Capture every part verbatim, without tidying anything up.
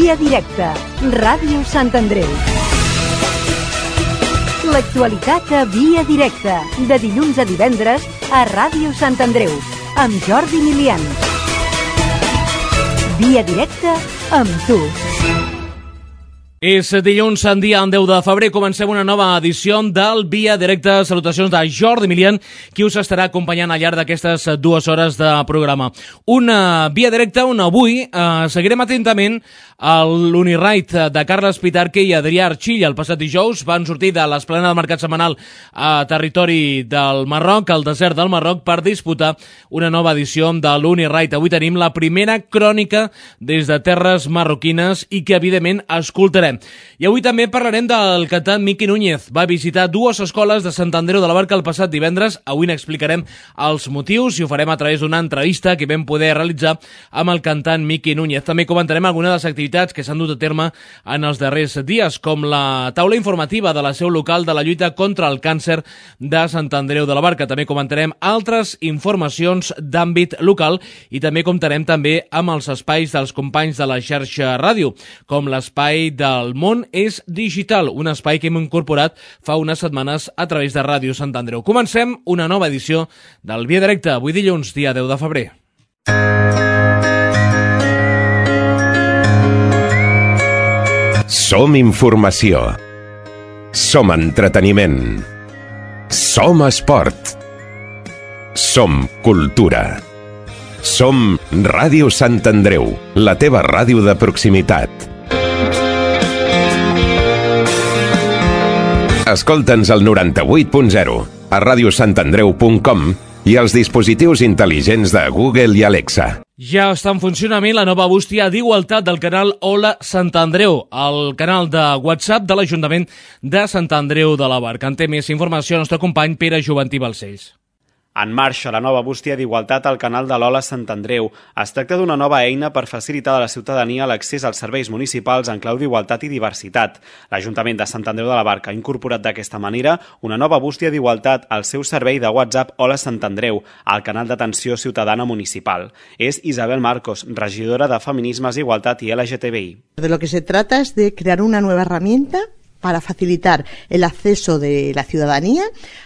Via Directa, Ràdio Sant Andreu. L'actualitat a Via Directa, de dilluns a divendres a Ràdio Sant Andreu, amb Jordi Milian. Via Directa amb tu. És dilluns, en dia en deu de febrer, comencem una nova edició del Via Directa. Salutacions de Jordi Milian, qui us estarà acompanyant al llarg d'aquestes dues hores de programa. Una Via Directa on avui eh, seguirem atentament l'Uniride de Carles Pitarque i Adrià Archill. El passat dijous van sortir de l'esplanada del mercat setmanal a territori del Marroc, al desert del Marroc, per disputar una nova edició de l'Uniride. Avui tenim la primera crònica des de terres marroquines i que, evidentment, escoltarem. I avui també parlarem del cantant Miki Núñez. Va visitar dues escoles de Sant Andreu de la Barca el passat divendres. Avui n'explicarem els motius i ho farem a través d'una entrevista que vam poder realitzar amb el cantant Miki Núñez. També comentarem algunes de les activitats que s'han dut a terme en els darrers dies, com la taula informativa de la seu local de la lluita contra el càncer de Sant Andreu de la Barca. També comentarem altres informacions d'àmbit local i també comptarem també amb els espais dels companys de la xarxa ràdio, com l'espai del El món és digital, un espai que hem incorporat fa unes setmanes a través de Ràdio Sant Andreu. Comencem una nova edició del Via Directa, avui dilluns, dia deu de febrer. Som informació. Som entreteniment. Som esport. Som cultura. Som Ràdio Sant Andreu, la teva ràdio de proximitat. Escolta'ns al noranta-vuit punt zero, a radiosantandreu punt com i als dispositius intel·ligents de Google i Alexa. Ja està en funcionament la nova bústia d'igualtat del canal Hola Sant Andreu, el canal de WhatsApp de l'Ajuntament de Sant Andreu de la Barca. En té més informació el nostre company Pere Joventí Balcells. En marxa la nova bústia d'igualtat al canal de l'Hola Sant Andreu. Es tracta d'una nova eina per facilitar a la ciutadania l'accés als serveis municipals en clau d'igualtat i diversitat. L'Ajuntament de Sant Andreu de la Barca ha incorporat d'aquesta manera una nova bústia d'igualtat al seu servei de WhatsApp Hola Sant Andreu, al canal d'atenció ciutadana municipal. És Isabel Marcos, regidora de Feminismes, Igualtat i L G T B I. De lo que se trata es de crear una nueva herramienta para facilitar el acceso de la ciudadanía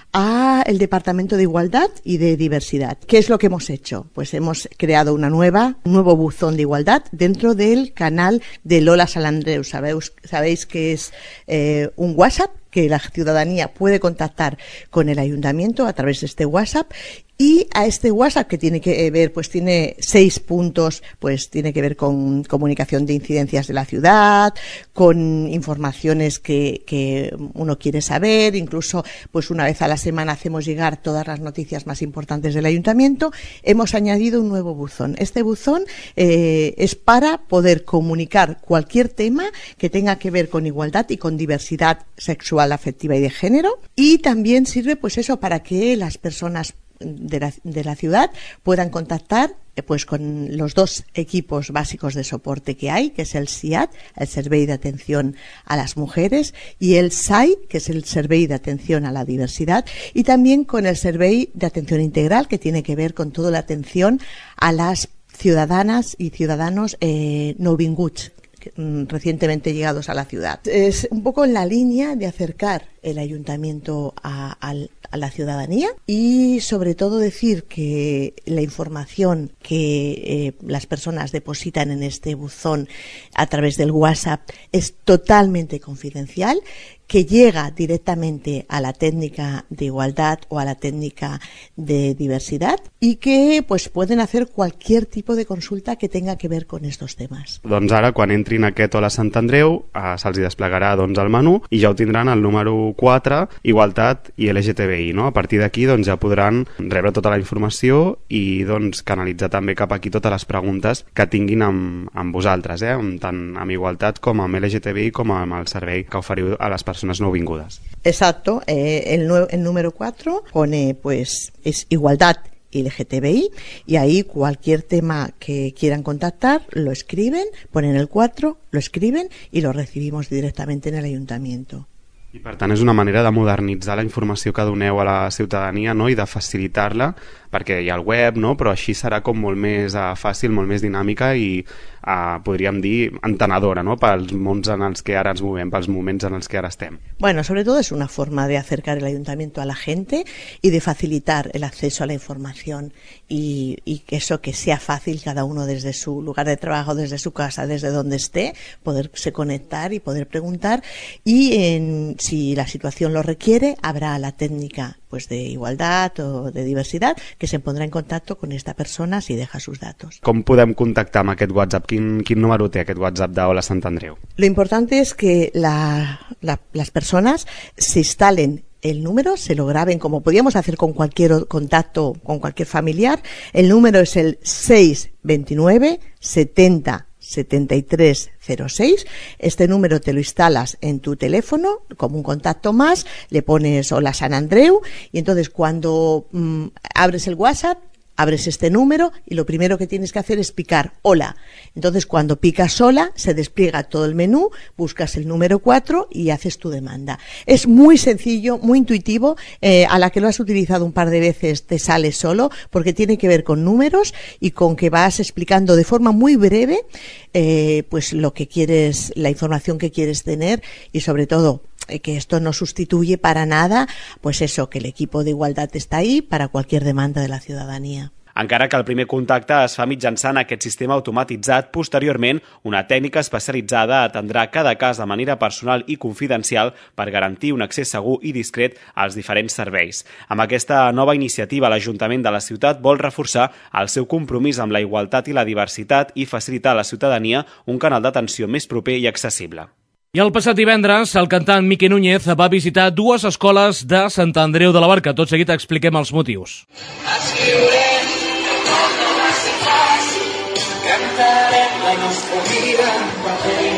al Departamento de Igualdad y de Diversidad. ¿Qué es lo que hemos hecho? Pues hemos creado una nueva, un nuevo buzón de igualdad dentro del canal de Hola Sant Andreu. Sabéis, sabéis que es eh, un WhatsApp que la ciudadanía puede contactar con el ayuntamiento a través de este WhatsApp. Y a este WhatsApp, que tiene que ver, pues tiene seis puntos, pues tiene que ver con comunicación de incidencias de la ciudad, con informaciones que, que uno quiere saber, incluso pues una vez a la semana hacemos llegar todas las noticias más importantes del ayuntamiento. Hemos añadido un nuevo buzón. Este buzón eh, es para poder comunicar cualquier tema que tenga que ver con igualdad y con diversidad sexual, afectiva y de género. Y también sirve pues eso para que las personas De la, de la ciudad puedan contactar eh, pues con los dos equipos básicos de soporte que hay, que es el S I A T, el Servei de Atención a las Mujeres, y el S A I, que es el Servei de Atención a la Diversidad, y también con el Servei de Atención Integral, que tiene que ver con toda la atención a las ciudadanas y ciudadanos eh, nouvinguts, recientemente llegados a la ciudad. Es un poco en la línea de acercar el ayuntamiento a, a, a la ciudadanía y sobre todo decir que la información que eh, las personas depositan en este buzón a través del WhatsApp es totalmente confidencial, que llega directamente a la técnica de igualdad o a la técnica de diversidad y que pues pueden hacer cualquier tipo de consulta que tenga que ver con estos temas. Doncs ara, quan entrin a aquest Hola Sant Andreu, eh, se'ls desplegarà doncs, el menú i ja ho tindran el número quatre, Igualtat i L G T B I. No? A partir d'aquí doncs, ja podran rebre tota la informació i doncs, canalitzar també cap aquí totes les preguntes que tinguin amb, amb vosaltres, eh? tant amb Igualtat com amb L G T B I com amb el servei que oferiu a les persones no vingudes. Exacto, eh, el, el número cuatro pone pues es igualdad L G T B I y ahí cualquier tema que quieran contactar lo escriben, ponen el cuatro, lo escriben y lo recibimos directamente en el ayuntamiento. I per tant és una manera de modernitzar la informació que doneu a la ciutadania, no? I de facilitar-la perquè hi ha el web, no? Però així serà com molt més uh, fàcil, molt més dinàmica i uh, podríem dir entenedora, ¿no? Pels mons en els que ara ens movem, pels moments en els que ara estem. Bueno, sobre todo es una forma de acercar el ayuntamiento a la gente y de facilitar el acceso a la información y, y eso que sea fácil cada uno desde su lugar de trabajo, desde su casa, desde donde esté, poderse conectar y poder preguntar y en, si la situación lo requiere, habrá la técnica pues de igualdad o de diversidad que se pondrá en contacto con esta persona si deja sus datos. Com podem contactar amb aquest WhatsApp? Quin, quin número té aquest WhatsApp de Hola Sant Andreu? Lo importante es que la, la, las personas se instalen el número, se lo graben como podíamos hacer con cualquier contacto, con cualquier familiar. El número es el seis veintinueve setenta setenta y tres cero seis. Este número te lo instalas en tu teléfono como un contacto más, le pones Hola Sant Andreu y entonces cuando mmm, abres el WhatsApp, abres este número y lo primero que tienes que hacer es picar hola. Entonces cuando picas hola se despliega todo el menú, buscas el número cuatro y haces tu demanda. Es muy sencillo, muy intuitivo, eh, a la que lo has utilizado un par de veces te sale solo porque tiene que ver con números y con que vas explicando de forma muy breve eh, pues lo que quieres, la información que quieres tener y sobre todo que esto no sustituye para nada, pues eso, que el equipo de igualdad está ahí para cualquier demanda de la ciudadanía. Encara que el primer contacte es fa mitjançant aquest sistema automatitzat, posteriorment una tècnica especialitzada atendrà cada cas de manera personal i confidencial per garantir un accés segur i discret als diferents serveis. Amb aquesta nova iniciativa, l'Ajuntament de la ciutat vol reforçar el seu compromís amb la igualtat i la diversitat i facilitar a la ciutadania un canal d'atenció més proper i accessible. I el passat divendres, el cantant Miqui Núñez va visitar dues escoles de Sant Andreu de la Barca. Tot seguit expliquem els motius. Escriurem tot no va ser fàcil, cantarem la nostra vida en paper,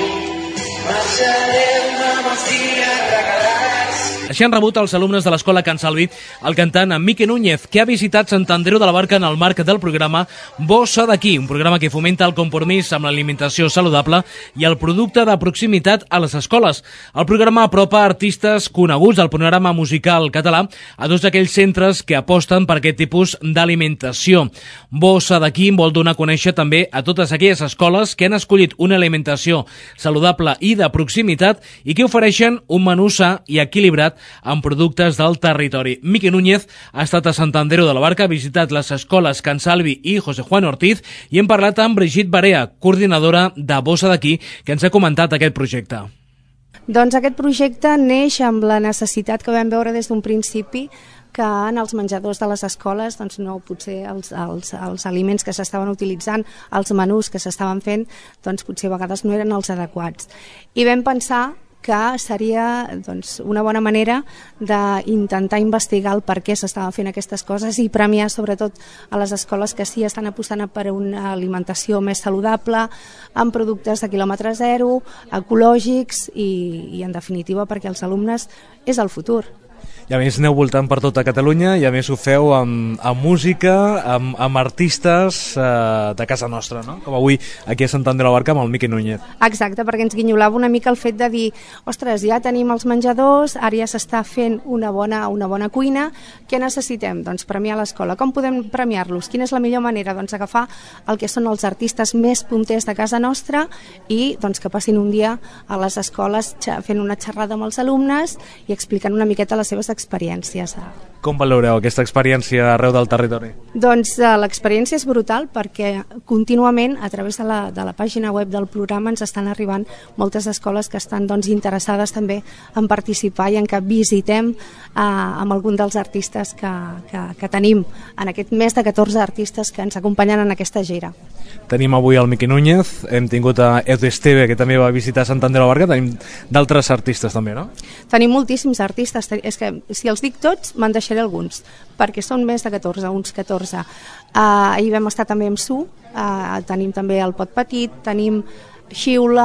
marxarem amb els dies regalats. Així han rebut els alumnes de l'escola Can Salvi el cantant Miqui Núñez, que ha visitat Sant Andreu de la Barca en el marc del programa Bossa d'aquí, un programa que fomenta el compromís amb l'alimentació saludable i el producte de proximitat a les escoles. El programa apropa artistes coneguts del panorama musical català a tots aquells centres que aposten per aquest tipus d'alimentació. Bossa d'aquí vol donar a conèixer també a totes aquelles escoles que han escollit una alimentació saludable i de proximitat i que ofereixen un menú sa i equilibrat amb productes del territori. Miqui Núñez ha estat a Sant Andreu de la Barca, ha visitat les escoles Can Salvi i José Juan Ortiz i hem parlat amb Brigitte Barea, coordinadora de Bossa d'aquí, que ens ha comentat aquest projecte. Doncs aquest projecte neix amb la necessitat que vam veure des d'un principi que en els menjadors de les escoles doncs no, potser els, els, els aliments que s'estaven utilitzant, els menús que s'estaven fent, doncs potser a vegades no eren els adequats. I vam pensar que seria doncs, una bona manera d'intentar investigar el per què s'estaven fent aquestes coses i premiar sobretot a les escoles que sí estan apostant per una alimentació més saludable, amb productes de quilòmetre zero, ecològics i, i en definitiva perquè els alumnes és el futur. I a més aneu voltant per tota Catalunya i a més ho feu amb, amb música, amb, amb artistes eh, de casa nostra, no? Com avui aquí a Sant Andreu de la Barca amb el Miqui Núñez. Exacte, perquè ens guinyolava una mica el fet de dir ostres, ja tenim els menjadors, ara ja s'està fent una bona, una bona cuina, què necessitem? Doncs premiar l'escola. Com podem premiar-los? Quina és la millor manera? Doncs agafar el que són els artistes més punters de casa nostra i doncs, que passin un dia a les escoles fent una xerrada amb els alumnes i explicant una miqueta les seves experiències. Com valoreu aquesta experiència arreu del territori? Doncs eh, l'experiència és brutal perquè contínuament a través de la, de la pàgina web del programa ens estan arribant moltes escoles que estan doncs, interessades també en participar i en que visitem eh, amb algun dels artistes que, que, que tenim en aquest mes de catorze artistes que ens acompanyen en aquesta gira. Tenim avui el Miqui Núñez, hem tingut a Edu Esteve que també va visitar Sant Andreu de la Barca, tenim d'altres artistes també, no? Tenim moltíssims artistes, és que si els dic tots me'n deixaré alguns, perquè són més de catorze, uns catorze. Uh, ahir vam estar també amb Su, uh, tenim també el Pot Petit, tenim Xiula,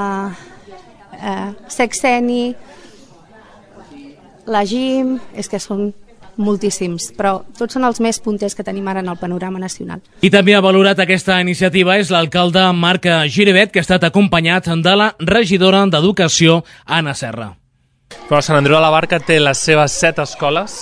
uh, uh, Sexeni, la Gim, és que són moltíssims, però tots són els més punters que tenim ara en el panorama nacional. I també ha valorat aquesta iniciativa és l'alcalde Marc Giribet, que ha estat acompanyat de la regidora d'Educació, Anna Serra. Però Sant Andreu de la Barca té les seves set escoles, que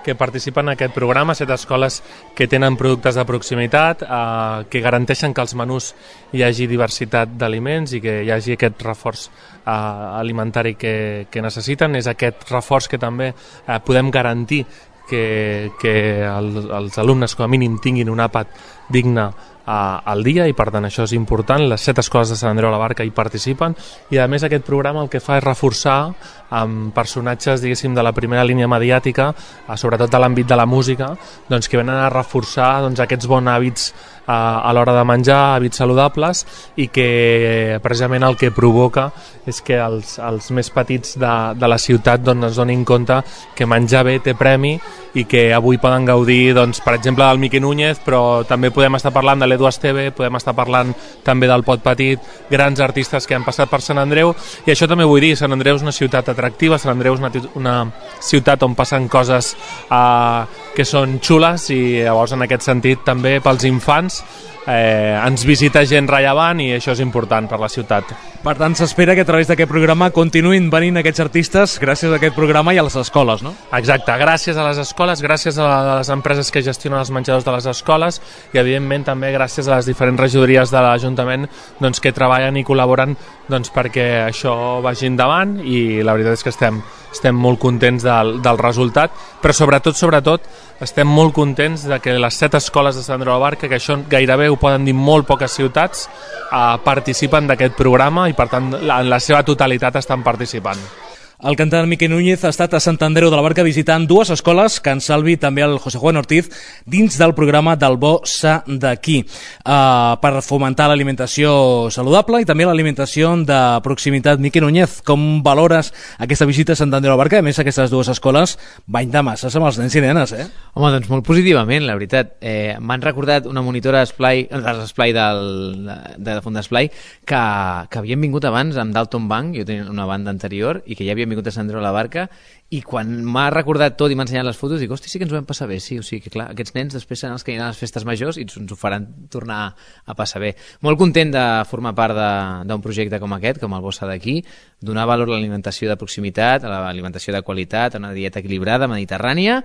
que participen en aquest programa, set escoles que tenen productes de proximitat, eh, que garanteixen que als menús hi hagi diversitat d'aliments i que hi hagi aquest reforç eh, alimentari que, que necessiten. És aquest reforç que també eh, podem garantir que, que el, els alumnes com a mínim tinguin un àpat digne al dia, i per tant això és important. Les set escoles de Sant Andreu de la Barca hi participen, i a més aquest programa el que fa és reforçar amb personatges, diguéssim, de la primera línia mediàtica, sobretot de l'àmbit de la música, doncs, que venen a reforçar doncs, aquests bons hàbits a l'hora de menjar, hàbits saludables, i que precisament el que provoca és que els, els més petits de, de la ciutat doncs, es donin compte que menjar bé té premi, i que avui poden gaudir, doncs, per exemple, del Miqui Núñez, però també podem estar parlant de l'Edu Esteve, podem estar parlant també del Pot Petit, grans artistes que han passat per Sant Andreu. I això també vull dir, Sant Andreu és una ciutat atractiva, Sant Andreu és una, una ciutat on passen coses eh, que són xules, i llavors en aquest sentit també pels infants eh, ens visita gent rellevant, i això és important per la ciutat. Per tant, s'espera que a través d'aquest programa continuïn venint aquests artistes gràcies a aquest programa i a les escoles, no? Exacte, gràcies a les escoles, gràcies a les empreses que gestionen els menjadors de les escoles, i evidentment també gràcies a les diferents regidories de l'Ajuntament, doncs, que treballen i col·laboren, doncs, perquè això vagi endavant, i la veritat és que estem, estem molt contents del, del resultat, però sobretot, sobretot, estem molt contents de que les set escoles de Sant Andreu de la Barca, que això gairebé ho poden dir molt poques ciutats, eh, participen d'aquest programa, i per tant en la seva totalitat estan participant. El cantant Miqui Núñez ha estat a Sant Andreu de la Barca visitant dues escoles, Can Salvi i també el José Juan Ortiz, dins del programa del Bo Sa d'aquí, uh, per fomentar l'alimentació saludable i també l'alimentació de proximitat. Miqui Núñez, com valores aquesta visita a Sant Andreu de la Barca? A més, aquestes dues escoles, bany de masses amb els nens i nenes, eh? Home, doncs molt positivament, la veritat. Eh, M'han recordat una monitora d'Esplai, de l'Esplai del, de, de Font d'Esplai, que, que havien vingut abans amb Dalton Bank, jo tenia una banda anterior, i que ja havien vingut a Sant Andreu de la Barca, i quan m'ha recordat tot i m'ha ensenyat les fotos, dic, hosti, sí que ens ho vam passar bé, sí, o sigui que clar, aquests nens després seran els que aniran a les festes majors i ens ho faran tornar a passar bé. Molt content de formar part d'un projecte com aquest, com el Bo Sa d'aquí, donar valor a l'alimentació de proximitat, a l'alimentació de qualitat, a una dieta equilibrada, mediterrània,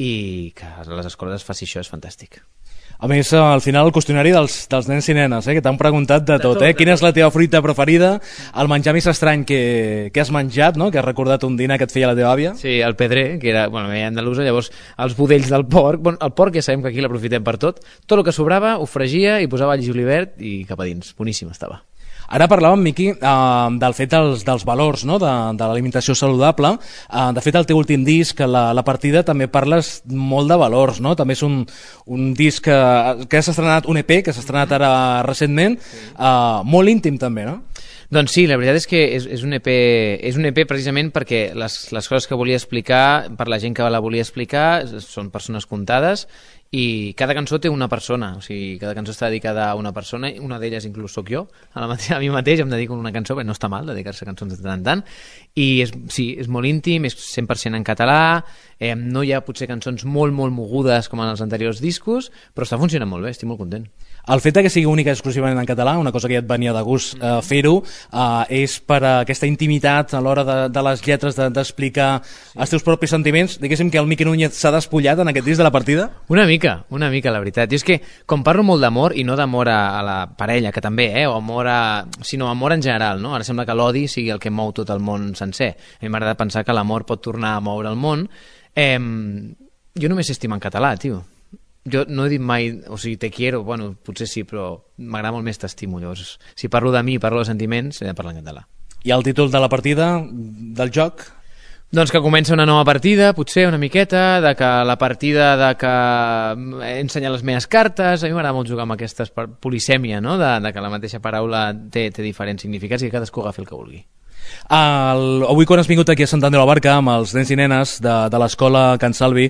i que a les escoles es faci això és fantàstic. A més, al final, el qüestionari dels, dels nens i nenes, eh, que t'han preguntat de, de tot, tot, eh? Quina és la teva fruita preferida, el menjar més estrany que, que has menjat, no? Que has recordat un dinar que et feia la teva àvia? Sí, el pedrer, que era, bueno, veia andalusa, llavors els budells del porc, bueno, el porc ja sabem que aquí l'aprofitem per tot, tot el que sobrava ho fregia i posava all i julivert i cap a dins, boníssim estava. Ara parlàvem, Miqui, eh, del fet dels, dels valors, no? de, de l'alimentació saludable. Eh, de fet, el teu últim disc, la, la partida, també parles molt de valors, no? També és un, un disc que, que s'ha estrenat, un E P, que s'ha estrenat ara recentment, eh, molt íntim també, no? Doncs sí, la veritat és que és, és, un, E P, és un E P precisament perquè les, les coses que volia explicar, per la gent que la volia explicar, són persones comptades, i cada cançó té una persona, o sigui, cada cançó està dedicada a una persona, una d'elles inclús sóc jo, a, la mateixa, a mi mateix em dedico a una cançó, perquè no està mal dedicar-se a cançons de tant en tant, i és, sí, és molt íntim, és cent per cent en català, eh, no hi ha potser cançons molt, molt mogudes com en els anteriors discos, però està funcionant molt bé, estic molt content. El fet que sigui única exclusivament en català, una cosa que ja et venia de gust eh, fer-ho, eh, és per aquesta intimitat a l'hora de, de les lletres d'explicar de, sí. els teus propis sentiments. Diguéssim que el Miqui Núñez s'ha despullat en aquest disc de la partida? Una mica, una mica, la veritat. I és que, com parlo molt d'amor, i no d'amor a, a la parella, que també, eh, o amor a... sinó amor en general, no? Ara sembla que l'odi sigui el que mou tot el món sencer. A mi m'agrada pensar que l'amor pot tornar a moure el món. Eh, jo només estima en català, tio. Jo no he dit mai, o sigui, te quiero, bueno, potser sí, però m'agrada molt més t'estimo, llavors. Si parlo de mi, parlo de sentiments, he de parlar en català. I el títol de la partida, del joc? Doncs que comença una nova partida, potser una miqueta, de que la partida de que he ensenyat les meves cartes, a mi m'agrada molt jugar amb aquesta polisèmia, no? de, de que la mateixa paraula té, té diferents significats i que cadascú agafi el que vulgui. El, avui quan has vingut aquí a Sant Andreu de la Barca amb els nens i nenes de, de l'escola Can Salvi,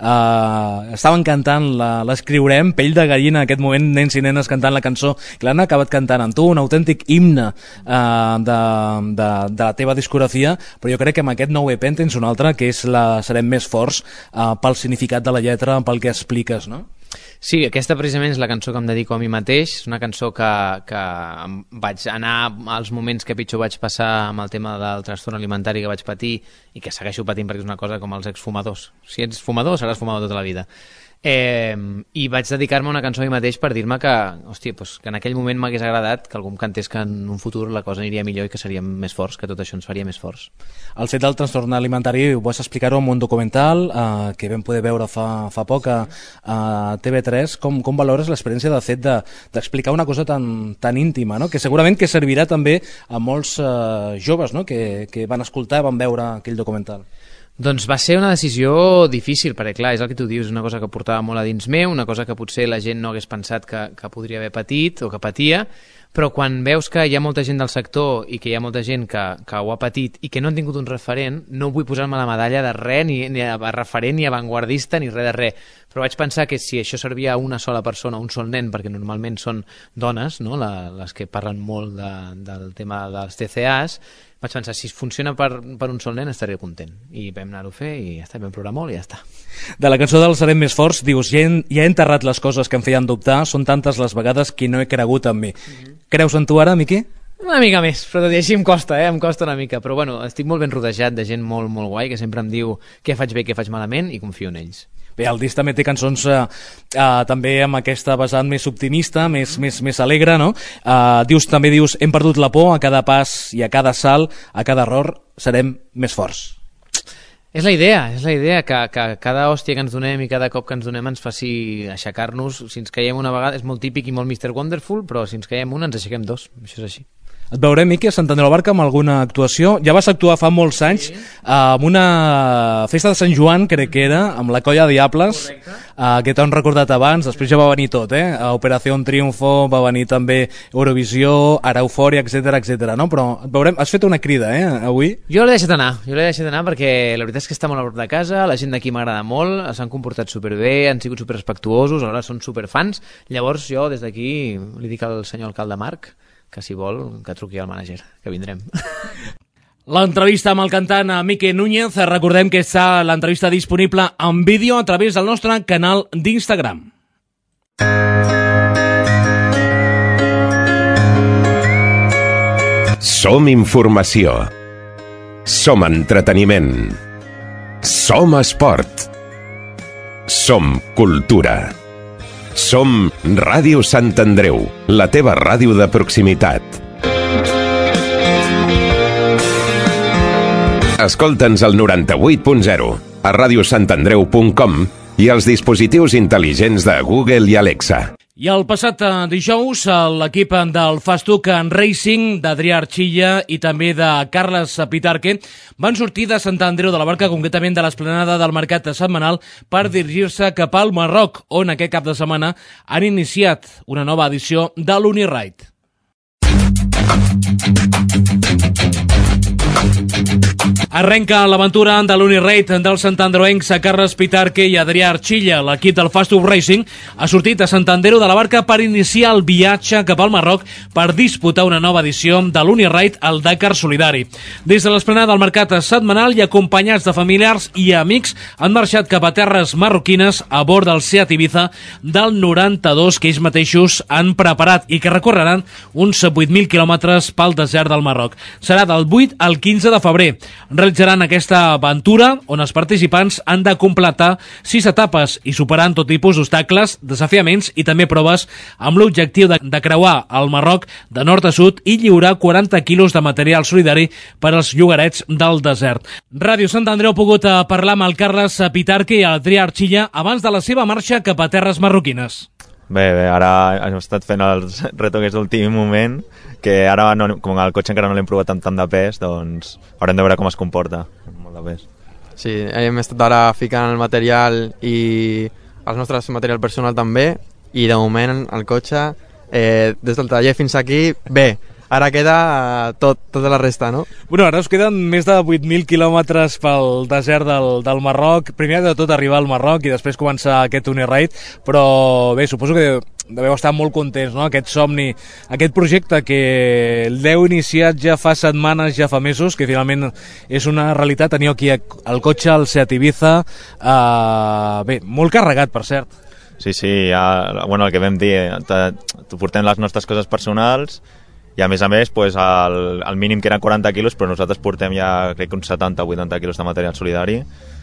eh, estaven cantant, l'escriurem, pell de gallina, en aquest moment, nens i nenes cantant la cançó que l'han acabat cantant amb tu, un autèntic himne eh, de, de, de la teva discografia, però jo crec que amb aquest nou E P en tens un altre, que és la Serem més forts, eh, pel significat de la lletra, pel que expliques, no? Sí, aquesta precisament és la cançó que em dedico a mi mateix, és una cançó que, que vaig anar als moments que pitjor vaig passar amb el tema del trastorn alimentari que vaig patir i que segueixo patint perquè és una cosa com els exfumadors. Si ets fumador, seràs fumador tota la vida. Eh, i vaig dedicar-me a una cançó a mi mateix per dir-me que, hòstia, doncs, que en aquell moment m'hagués agradat que algú em cantés que en un futur la cosa aniria millor i que seríem més forts, que tot això ens faria més forts. El fet del trastorn alimentari ho vas explicar-ho en un documental eh, que vam poder veure fa, fa poc a, a T V tres. Com, com valores l'experiència del fet de, d'explicar una cosa tan, tan íntima, no? Que segurament que servirà també a molts eh, joves, no? que, que van escoltar, van veure aquell documental? Doncs va ser una decisió difícil, perquè clar, és el que tu dius, una cosa que portava molt a dins meu, una cosa que potser la gent no hagués pensat que, que podria haver patit o que patia, però quan veus que hi ha molta gent del sector i que hi ha molta gent que, que ho ha patit i que no han tingut un referent, no vull posar-me la medalla de res, ni, ni a referent, ni avantguardista, ni res de res. Però vaig pensar que si això servia a una sola persona, un sol nen, perquè normalment són dones, no? La, les que parlen molt de, del tema dels T C As, vaig pensar, si funciona per, per un sol nen estaré content. I vam anar-ho a fer i ja està, vam plorar molt i ja està. De la cançó del Serem més forts, dius, ja he, ja he enterrat les coses que em feien dubtar, són tantes les vegades que no he cregut en mi. Mm-hmm. Creus en tu ara, Miqui? Una mica més, però tot i així em costa, eh? Em costa una mica. Però bueno, estic molt ben rodejat de gent molt, molt guai, que sempre em diu què faig bé, què faig malament, i confio en ells. Bé, el disc també té cançons eh, eh, també amb aquesta vessant més optimista, més, més, més alegre, no? Eh, dius, també dius, hem perdut la por a cada pas i a cada salt, a cada error, serem més forts. És la idea, és la idea, que, que cada hòstia que ens donem i cada cop que ens donem ens faci aixecar-nos. Si ens caiem una vegada, és molt típic i molt mister Wonderful, però si ens caiem una ens aixequem dos, això és així. Et veurem, Miqui, a Sant Andreu de la Barca amb alguna actuació. Ja vas actuar fa molts anys sí. eh, amb una festa de Sant Joan, crec que era, amb la Colla de Diables, eh, que t'han recordat abans, després ja va venir tot, eh? Operació Triunfo, va venir també Eurovisió, ara Eufòria, etcètera, etcètera, no? Però et veurem, has fet una crida, eh, avui? Jo l'he deixat anar, jo l'he deixat anar perquè la veritat és que està molt a prop de casa, la gent d'aquí m'agrada molt, s'han comportat superbé, han sigut superrespectuosos, alhora són superfans, llavors jo des d'aquí li dic al senyor alcalde Marc que si vol, que truqui al mànager, que vindrem. L'entrevista amb el cantant Miqui Núñez, recordem que està l'entrevista disponible en vídeo a través del nostre canal d'Instagram. Som informació. Som entreteniment. Som esport. Som cultura. Som Ràdio Sant Andreu, la teva ràdio de proximitat. Escolta'ns al noranta-vuit punt zero, a ràdio sant andreu punt com i als dispositius intel·ligents de Google i Alexa. I el passat dijous, l'equip del Fastuc Racing, d'Adrià Archilla i també de Carles Pitarque, van sortir de Sant Andreu de la Barca, concretament de l'esplanada del mercat setmanal, per dirigir-se cap al Marroc, on aquest cap de setmana han iniciat una nova edició de l'Uniride. Arrenca l'aventura de l'Uniride dels santandreuencs a Carles Pitarque i Adrià Archilla. L'equip del Fastuc Racing ha sortit a Sant Andreu de la Barca per iniciar el viatge cap al Marroc per disputar una nova edició de l'Uniride al Dakar Solidari. Des de l'esplanada del mercat setmanal i acompanyats de familiars i amics han marxat cap a terres marroquines a bord del Seat Ibiza del noranta-dos que ells mateixos han preparat i que recorreran uns vuit mil quilòmetres pel desert del Marroc. Serà del vuit al quinze de febrer. Realitzaran aquesta aventura on els participants han de completar sis etapes i superant tot tipus d'obstacles, desafiaments i també proves amb l'objectiu de, de creuar el Marroc de nord a sud i lliurar quaranta quilos de material solidari per als llogarets del desert. Ràdio Sant Andreu ha pogut parlar amb el Carles Pitarque i Adrià Archilla abans de la seva marxa cap a terres marroquines. Bé, bé, ara hem estat fent els retoques d'últim moment, que ara, no, com el cotxe encara no l'hem provat amb tant de pes, doncs haurem de veure com es comporta, molt de pes. Sí, hem estat ara ficant el material i el nostre material personal també, i de moment el cotxe, eh, des del taller fins aquí, bé, ara queda tot, tota la resta, no? Bueno, ara us queden més de vuit mil quilòmetres pel desert del, del Marroc. Primer de tot arribar al Marroc i després començar aquest Uniride, però bé, suposo que deveu estar molt contents, no? Aquest somni, aquest projecte que l'heu iniciat ja fa setmanes, ja fa mesos, que finalment és una realitat. Teniu aquí el cotxe, el Seat Ibiza, eh, bé, molt carregat, per cert. Sí, sí, ja, bueno, el que vam dir, t'ho portem les nostres coses personals i a més a més pues, el, el mínim que eren quaranta quilos, però nosaltres portem ja crec que uns setanta o vuitanta quilos de material solidari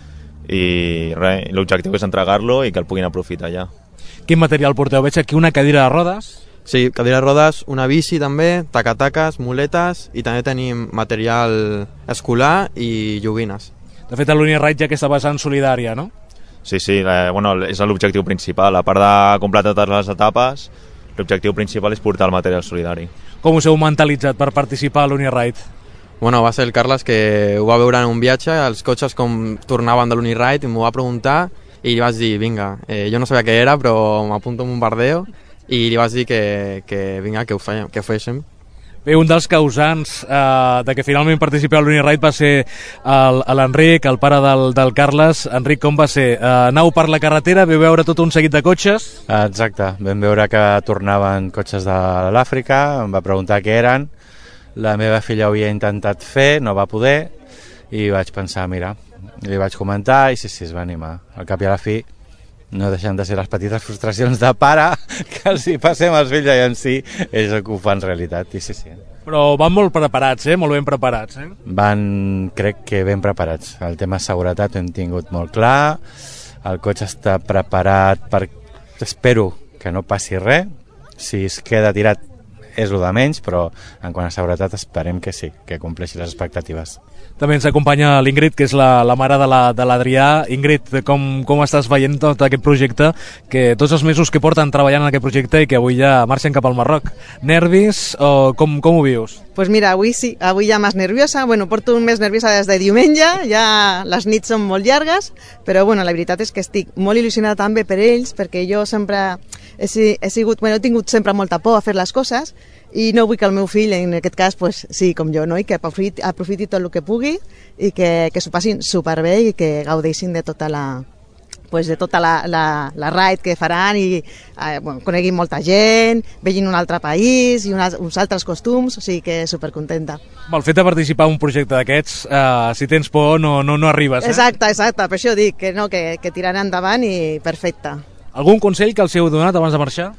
i res, l'objectiu és entregar-lo i que el puguin aprofitar ja. Quin material porteu? Veig aquí una cadira de rodes. Sí, cadira de rodes, una bici també, tacataques, muletes i també tenim material escolar i joguines. De fet, l'Uniride ja aquesta vessant solidària, no? Sí, sí, la, bueno, és l'objectiu principal. A part de completar totes les etapes, l'objectiu principal és portar el material solidari. Com us heu mentalitzat per participar a l'Uniride? Bueno, va ser el Carles que ho va veure en un viatge, els cotxes com tornaven de l'Uniride i m'ho va preguntar i li vaig dir, vinga, eh, jo no sabia què era, però m'apunto en un bombardeo i li vaig dir que, que vinga, que ho, fèiem, que ho féssim. Bé, un dels causants eh, de que finalment participeu a l'Uniride va ser l'Enric, el pare del, del Carles. Enric, com va ser? Eh, anau per la carretera, veu veure tot un seguit de cotxes? Exacte, vam veure que tornaven cotxes de l'Àfrica, em va preguntar què eren, la meva filla ho havia intentat fer, no va poder, i vaig pensar, mira, li vaig comentar i sí, sí, es va animar. Al cap i a la fi no deixen de ser les petites frustracions de pare que els hi passem als fills i en si ells que ho fan realitat, i sí, sí. Però van molt preparats, eh? Molt ben preparats, eh? Van, crec que ben preparats. El tema de seguretat ho hem tingut molt clar, el cotxe està preparat per... Espero que no passi res, si es queda tirat és el de menys, però en quant a seguretat esperem que sí, que compleixi les expectatives. També ens acompanya l'Ingrid, que és la, la mare de l'Adrià. La, Ingrid, com, com estàs veient tot aquest projecte, que tots els mesos que porten treballant en aquest projecte i que avui ja marxen cap al Marroc? Nervis o com, com ho vius? Pues mira, avui sí, avui ja més nerviosa, bueno, porto un mes nerviosa des de diumenge, ja les nits són molt llargues, però bueno, la veritat és que estic molt il·lusionada també per ells, perquè jo sempre he, he sigut, bueno, he tingut sempre molta por a fer les coses, i no vull que el meu fill, en aquest cas, pues, sí, com jo, no? I que aprofiti, aprofiti tot el que pugui i que, que s'ho passin superbé i que gaudeixin de tota la, pues, de tota la, la, la ride que faran i eh, bueno, coneguin molta gent, vegin un altre país i una, uns altres costums, o sigui que supercontenta. El fet de participar en un projecte d'aquests, eh, si tens por no, no, no arribes, eh? Exacte, exacte, per això dic que, no, que, que tiraran endavant i perfecte. Algun consell que els heu donat abans de marxar?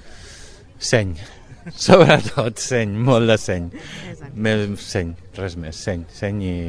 Seny. Sobretot seny, molt de seny. Més seny, res més, seny, seny i,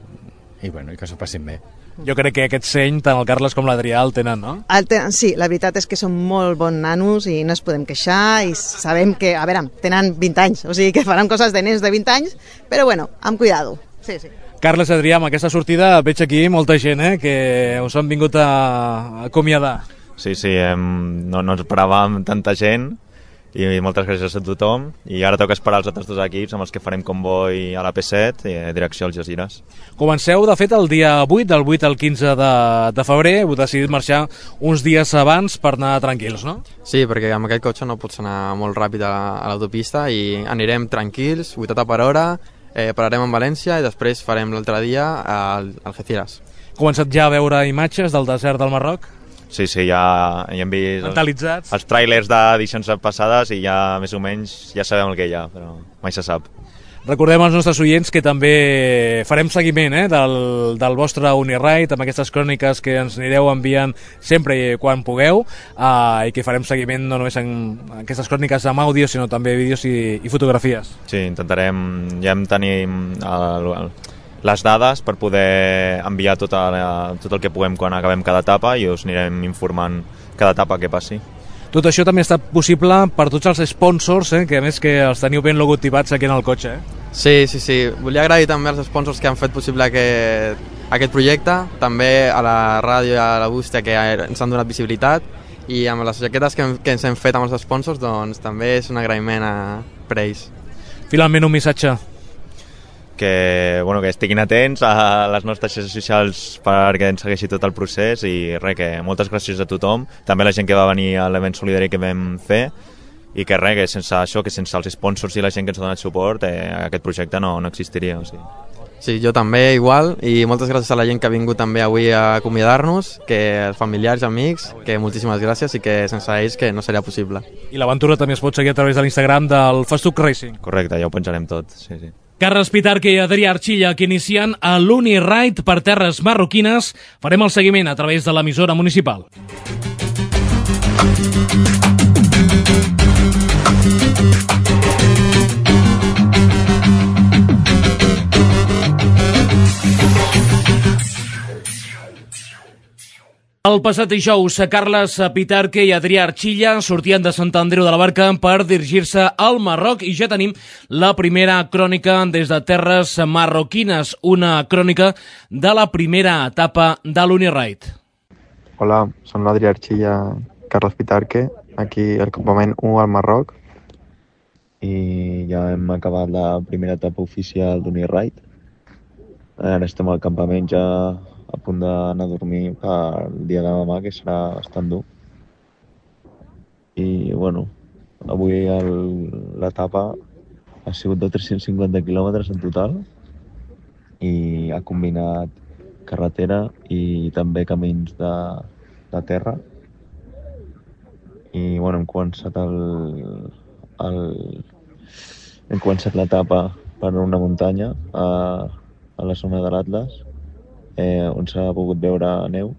i, bueno, i que s'ho passin bé. Jo crec que aquest seny, tant el Carles com l'Adrià el tenen, no? El ten... Sí, la veritat és que són molt bons nanos i no es podem queixar i sabem que, a veure, tenen vint anys, o sigui que faran coses de nens de vint anys, però bueno, amb cuidado. Sí, sí. Carles, Adrià, amb aquesta sortida veig aquí molta gent, eh, que us han vingut a acomiadar. Sí, sí, hem... no, no esperàvem tanta gent i moltes gràcies a tothom, i ara toca esperar els altres dos equips amb els que farem comboi a la P set i direcció als Algesires. Comenceu, de fet, el dia vuit, del vuit al quinze de, de febrer, heu decidit marxar uns dies abans per anar tranquils, no? Sí, perquè amb aquest cotxe no pots anar molt ràpid a, a l'autopista i anirem tranquils, vuitanta per hora, eh, pararem en València i després farem l'altre dia al Algeciras. Començat ja a veure imatges del desert del Marroc? Sí, sí, ja, ja hem vist els, els tràilers d'edicions passades i ja més o menys ja sabem el que hi ha, però mai se sap. Recordem als nostres oients que també farem seguiment eh, del, del vostre Uniride amb aquestes cròniques que ens anireu enviant sempre i quan pugueu uh, i que farem seguiment no només en aquestes cròniques amb àudio sinó també vídeos i, i fotografies. Sí, intentarem, ja en tenim el, el, les dades per poder enviar tot, a, tot el que puguem quan acabem cada etapa i us anirem informant cada etapa que passi. Tot això també està possible per tots els sponsors, eh, que a més que els teniu ben logotipats aquí en el cotxe. Eh? Sí, sí, sí. Volia agrair també als sponsors que han fet possible aquest, aquest projecte, també a la ràdio i a la bústia que ens han donat visibilitat, i amb les jaquetes que, que ens hem fet amb els sponsors, doncs també és un agraïment a, per ells. Finalment, un missatge. Que, bueno, que estiguin atents a les nostres xarxes socials perquè ens segueixi tot el procés i res, que moltes gràcies a tothom, també a la gent que va venir a l'event solidari que vam fer i que res, que sense això, que sense els sponsors i la gent que ens ha donat suport eh, aquest projecte no, no existiria, o sigui. Sí, jo també igual, i moltes gràcies a la gent que ha vingut també avui a acomiadar-nos, que els familiars, amics, que moltíssimes gràcies i que sense ells que no seria possible. I l'aventura també es pot seguir a través de l'Instagram del Festuc Racing. Correcte, ja ho penjarem tot, sí, sí. Carles Pitarque i Adrià Archilla, que inicien a l'Uniride per terres marroquines. Farem el seguiment a través de l'emissora municipal. El passat dijous, Carles Pitarque i Adrià Archilla sortien de Sant Andreu de la Barca per dirigir-se al Marroc i ja tenim la primera crònica des de terres marroquines, una crònica de la primera etapa de l'Uniride. Hola, som l'Adrià Archilla, Carles Pitarque, aquí al campament u al Marroc. I ja hem acabat la primera etapa oficial d'Uniride. Ara estem al campament ja a punt d'anar a dormir per el dia de demà, que serà bastant dur. I, bueno, avui l'etapa ha sigut de tres-cents cinquanta quilòmetres en total i ha combinat carretera i també camins de, de terra. I, bueno, hem començat el, el, hem començat l'etapa per una muntanya a, a la zona de l'Atlas, Eh, on s'ha pogut veure neu.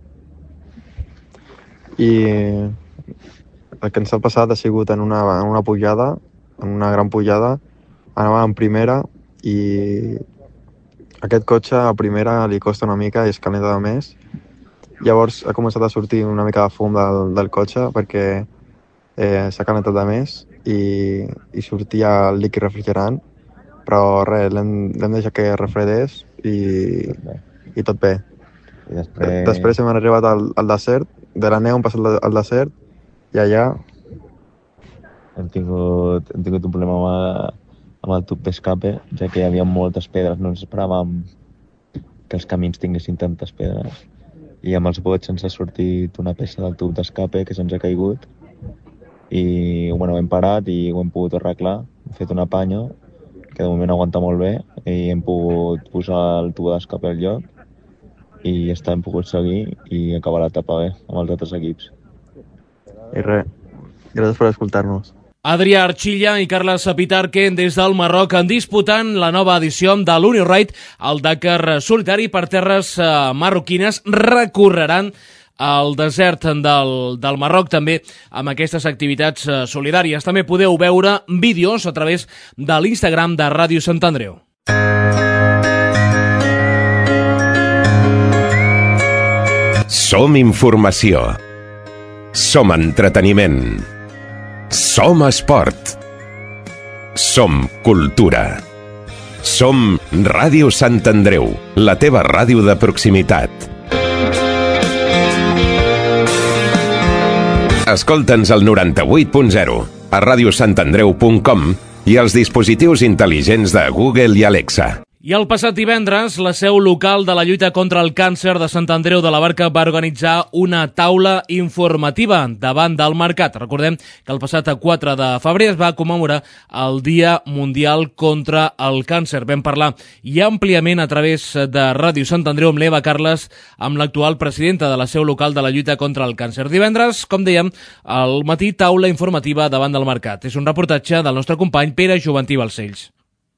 I el que ens ha passat ha sigut en una, en una pujada, en una gran pujada, anàvem en primera i aquest cotxe a primera li costa una mica i es calenta de més. Llavors ha començat a sortir una mica de fum del, del cotxe perquè eh, s'ha calentat de més i, i sortia el líquid refrigerant, però res, l'hem deixat que refredés i... i tot bé. I després... després hem arribat al, al desert, de la neu hem passat al desert i allà... Hem tingut, hem tingut un problema amb, a, amb el tub d'escape, ja que hi havia moltes pedres, no ens esperàvem que els camins tinguessin tantes pedres. I amb els bots ens ha sortit una peça del tub d'escape que se'ns ha caigut i bueno, hem parat i ho hem pogut arreglar, hem fet una panya que de moment aguanta molt bé i hem pogut posar el tub d'escape al lloc i ja està, hem pogut seguir i acabar l'etapa bé amb els altres equips. I res, gràcies per escoltar-nos. Adrià Archilla i Carles Pitarque des del Marroc disputant la nova edició de l'Uniride, el Dakar solitari per terres marroquines. Recorreran el desert del, del Marroc també amb aquestes activitats solidàries. També podeu veure vídeos a través de l'Instagram de Ràdio Sant Andreu. Som informació. Som entreteniment. Som esport. Som cultura. Som Ràdio Sant Andreu, la teva ràdio de proximitat. Escolta'ns al noranta-vuit punt zero, a ràdio sant andreu punt com i als dispositius intel·ligents de Google i Alexa. I el passat divendres, la seu local de la lluita contra el càncer de Sant Andreu de la Barca va organitzar una taula informativa davant del mercat. Recordem que el passat quatre de febrer es va commemorar el Dia Mundial contra el Càncer. Vam parlar i àmpliament a través de Ràdio Sant Andreu amb l'Eva Carles, amb l'actual presidenta de la seu local de la lluita contra el càncer. Divendres, com dèiem, al matí, taula informativa davant del mercat. És un reportatge del nostre company Pere Joventí Balcells.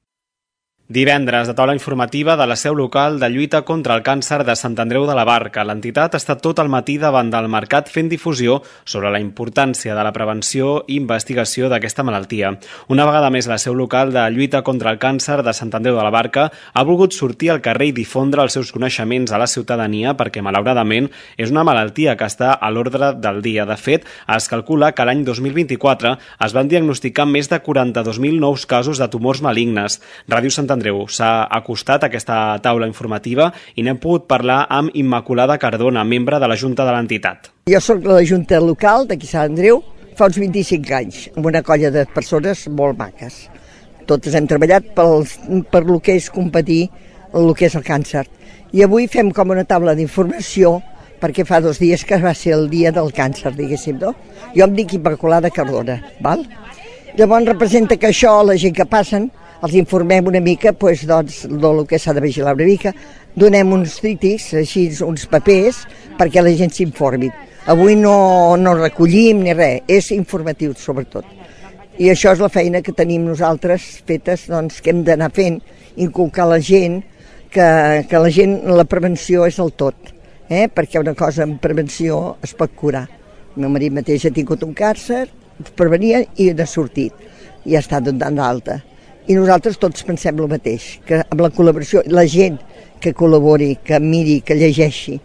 Divendres, de taula informativa de la seu local de lluita contra el càncer de Sant Andreu de la Barca. L'entitat ha estat tot el matí davant del mercat fent difusió sobre la importància de la prevenció i investigació d'aquesta malaltia. Una vegada més, la seu local de lluita contra el càncer de Sant Andreu de la Barca ha volgut sortir al carrer i difondre els seus coneixements a la ciutadania perquè, malauradament, és una malaltia que està a l'ordre del dia. De fet, es calcula que l'any dos mil vint-i-quatre es van diagnosticar més de quaranta-dos mil nous casos de tumors malignes. Ràdio Sant Andreu s'ha acostat a aquesta taula informativa i n'hem pogut parlar amb Immaculada Cardona, membre de la Junta de l'entitat. Jo soc de la Junta local d'aquí Sant Andreu fa uns vint-i-cinc anys, amb una colla de persones molt maques. Totes hem treballat pel, per lo que és competir el que és el càncer. I avui fem com una taula d'informació perquè fa dos dies que va ser el dia del càncer, diguéssim, no? Jo em dic Immaculada Cardona, val? Llavors representa que això, la gent que passen, els informem una mica pues, doncs, del que s'ha de vigilar una mica, donem uns trítics, així uns papers, perquè la gent s'informi. Avui no, no recollim ni res, és informatiu sobretot. I això és la feina que tenim nosaltres fetes, doncs, que hem d'anar fent, inculcar a la gent, que, que la gent, la prevenció és el tot, eh? Perquè una cosa en prevenció es pot curar. El meu marit mateix ha tingut un càncer, prevenia i n'ha sortit, i ha estat donant d'alta. I nosaltres tots pensem el mateix, que amb la col·laboració, la gent que col·labori, que miri, que llegeixi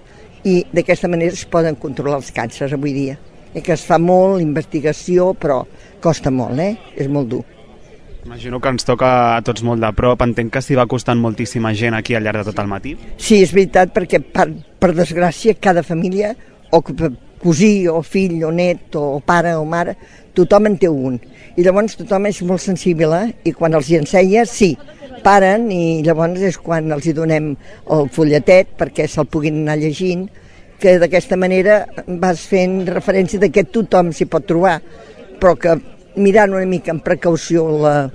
i d'aquesta manera es poden controlar els càncers avui dia. I que es fa molt investigació, però costa molt, eh? És molt dur. Imagino que ens toca a tots molt de prop. Entenc que s'hi va costant moltíssima gent aquí al llarg de tot el matí. Sí, és veritat, perquè per, per desgràcia cada família, o cosí, o fill, o net, o pare, o mare, tothom en té un. I llavors tothom és molt sensible i quan els hi ensenya, sí, paren i llavors és quan els hi donem el fulletet perquè se'l puguin anar llegint, que d'aquesta manera vas fent referència de que tothom s'hi pot trobar, però que mirant una mica amb precaució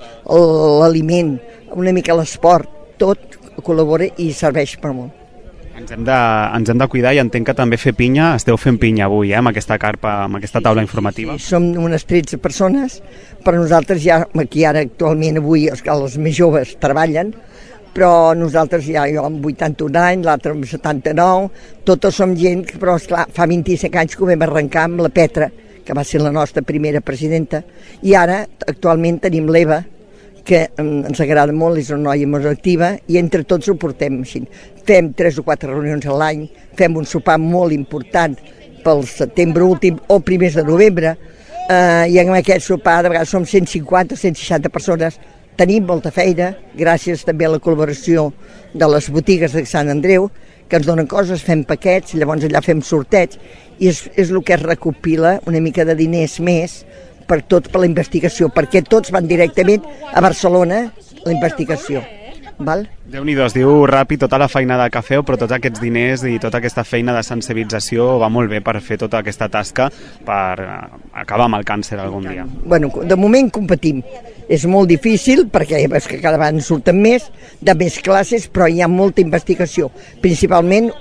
l'aliment, una mica l'esport, tot col·labora i serveix per molt. Ens hem, de, ens hem de cuidar i entenc que també fer pinya, esteu fent pinya avui, eh, amb aquesta carpa, amb aquesta taula informativa. Sí, som unes tretze persones, però nosaltres ja, aquí ara actualment avui els, els més joves treballen, però nosaltres ja, jo amb vuitanta-un anys, l'altre amb setanta-nou, totes som gent, però esclar, fa vint-i-cinc anys que ho vam arrencar amb la Petra, que va ser la nostra primera presidenta, i ara actualment tenim l'Eva, que ens agrada molt, és una noia molt activa, i entre tots ho portem així. Fem tres o quatre reunions a l'any, fem un sopar molt important pel setembre últim o primers de novembre, eh, i en aquest sopar de vegades som cent cinquanta o cent seixanta persones. Tenim molta feina, gràcies també a la col·laboració de les botigues de Sant Andreu, que ens donen coses, fem paquets, llavors allà fem sorteig, i és, és el que es recopila una mica de diners més per tot, per la investigació, perquè tots van directament a Barcelona, la investigació. Val? Déu-n'hi-do, es diu ràpid tota la feinada que feu, però tots aquests diners i tota aquesta feina de sensibilització va molt bé per fer tota aquesta tasca per acabar amb el càncer algun dia. Bueno, de moment competim. És molt difícil perquè és que cada vegada en surten més, de més classes, però hi ha molta investigació. Principalment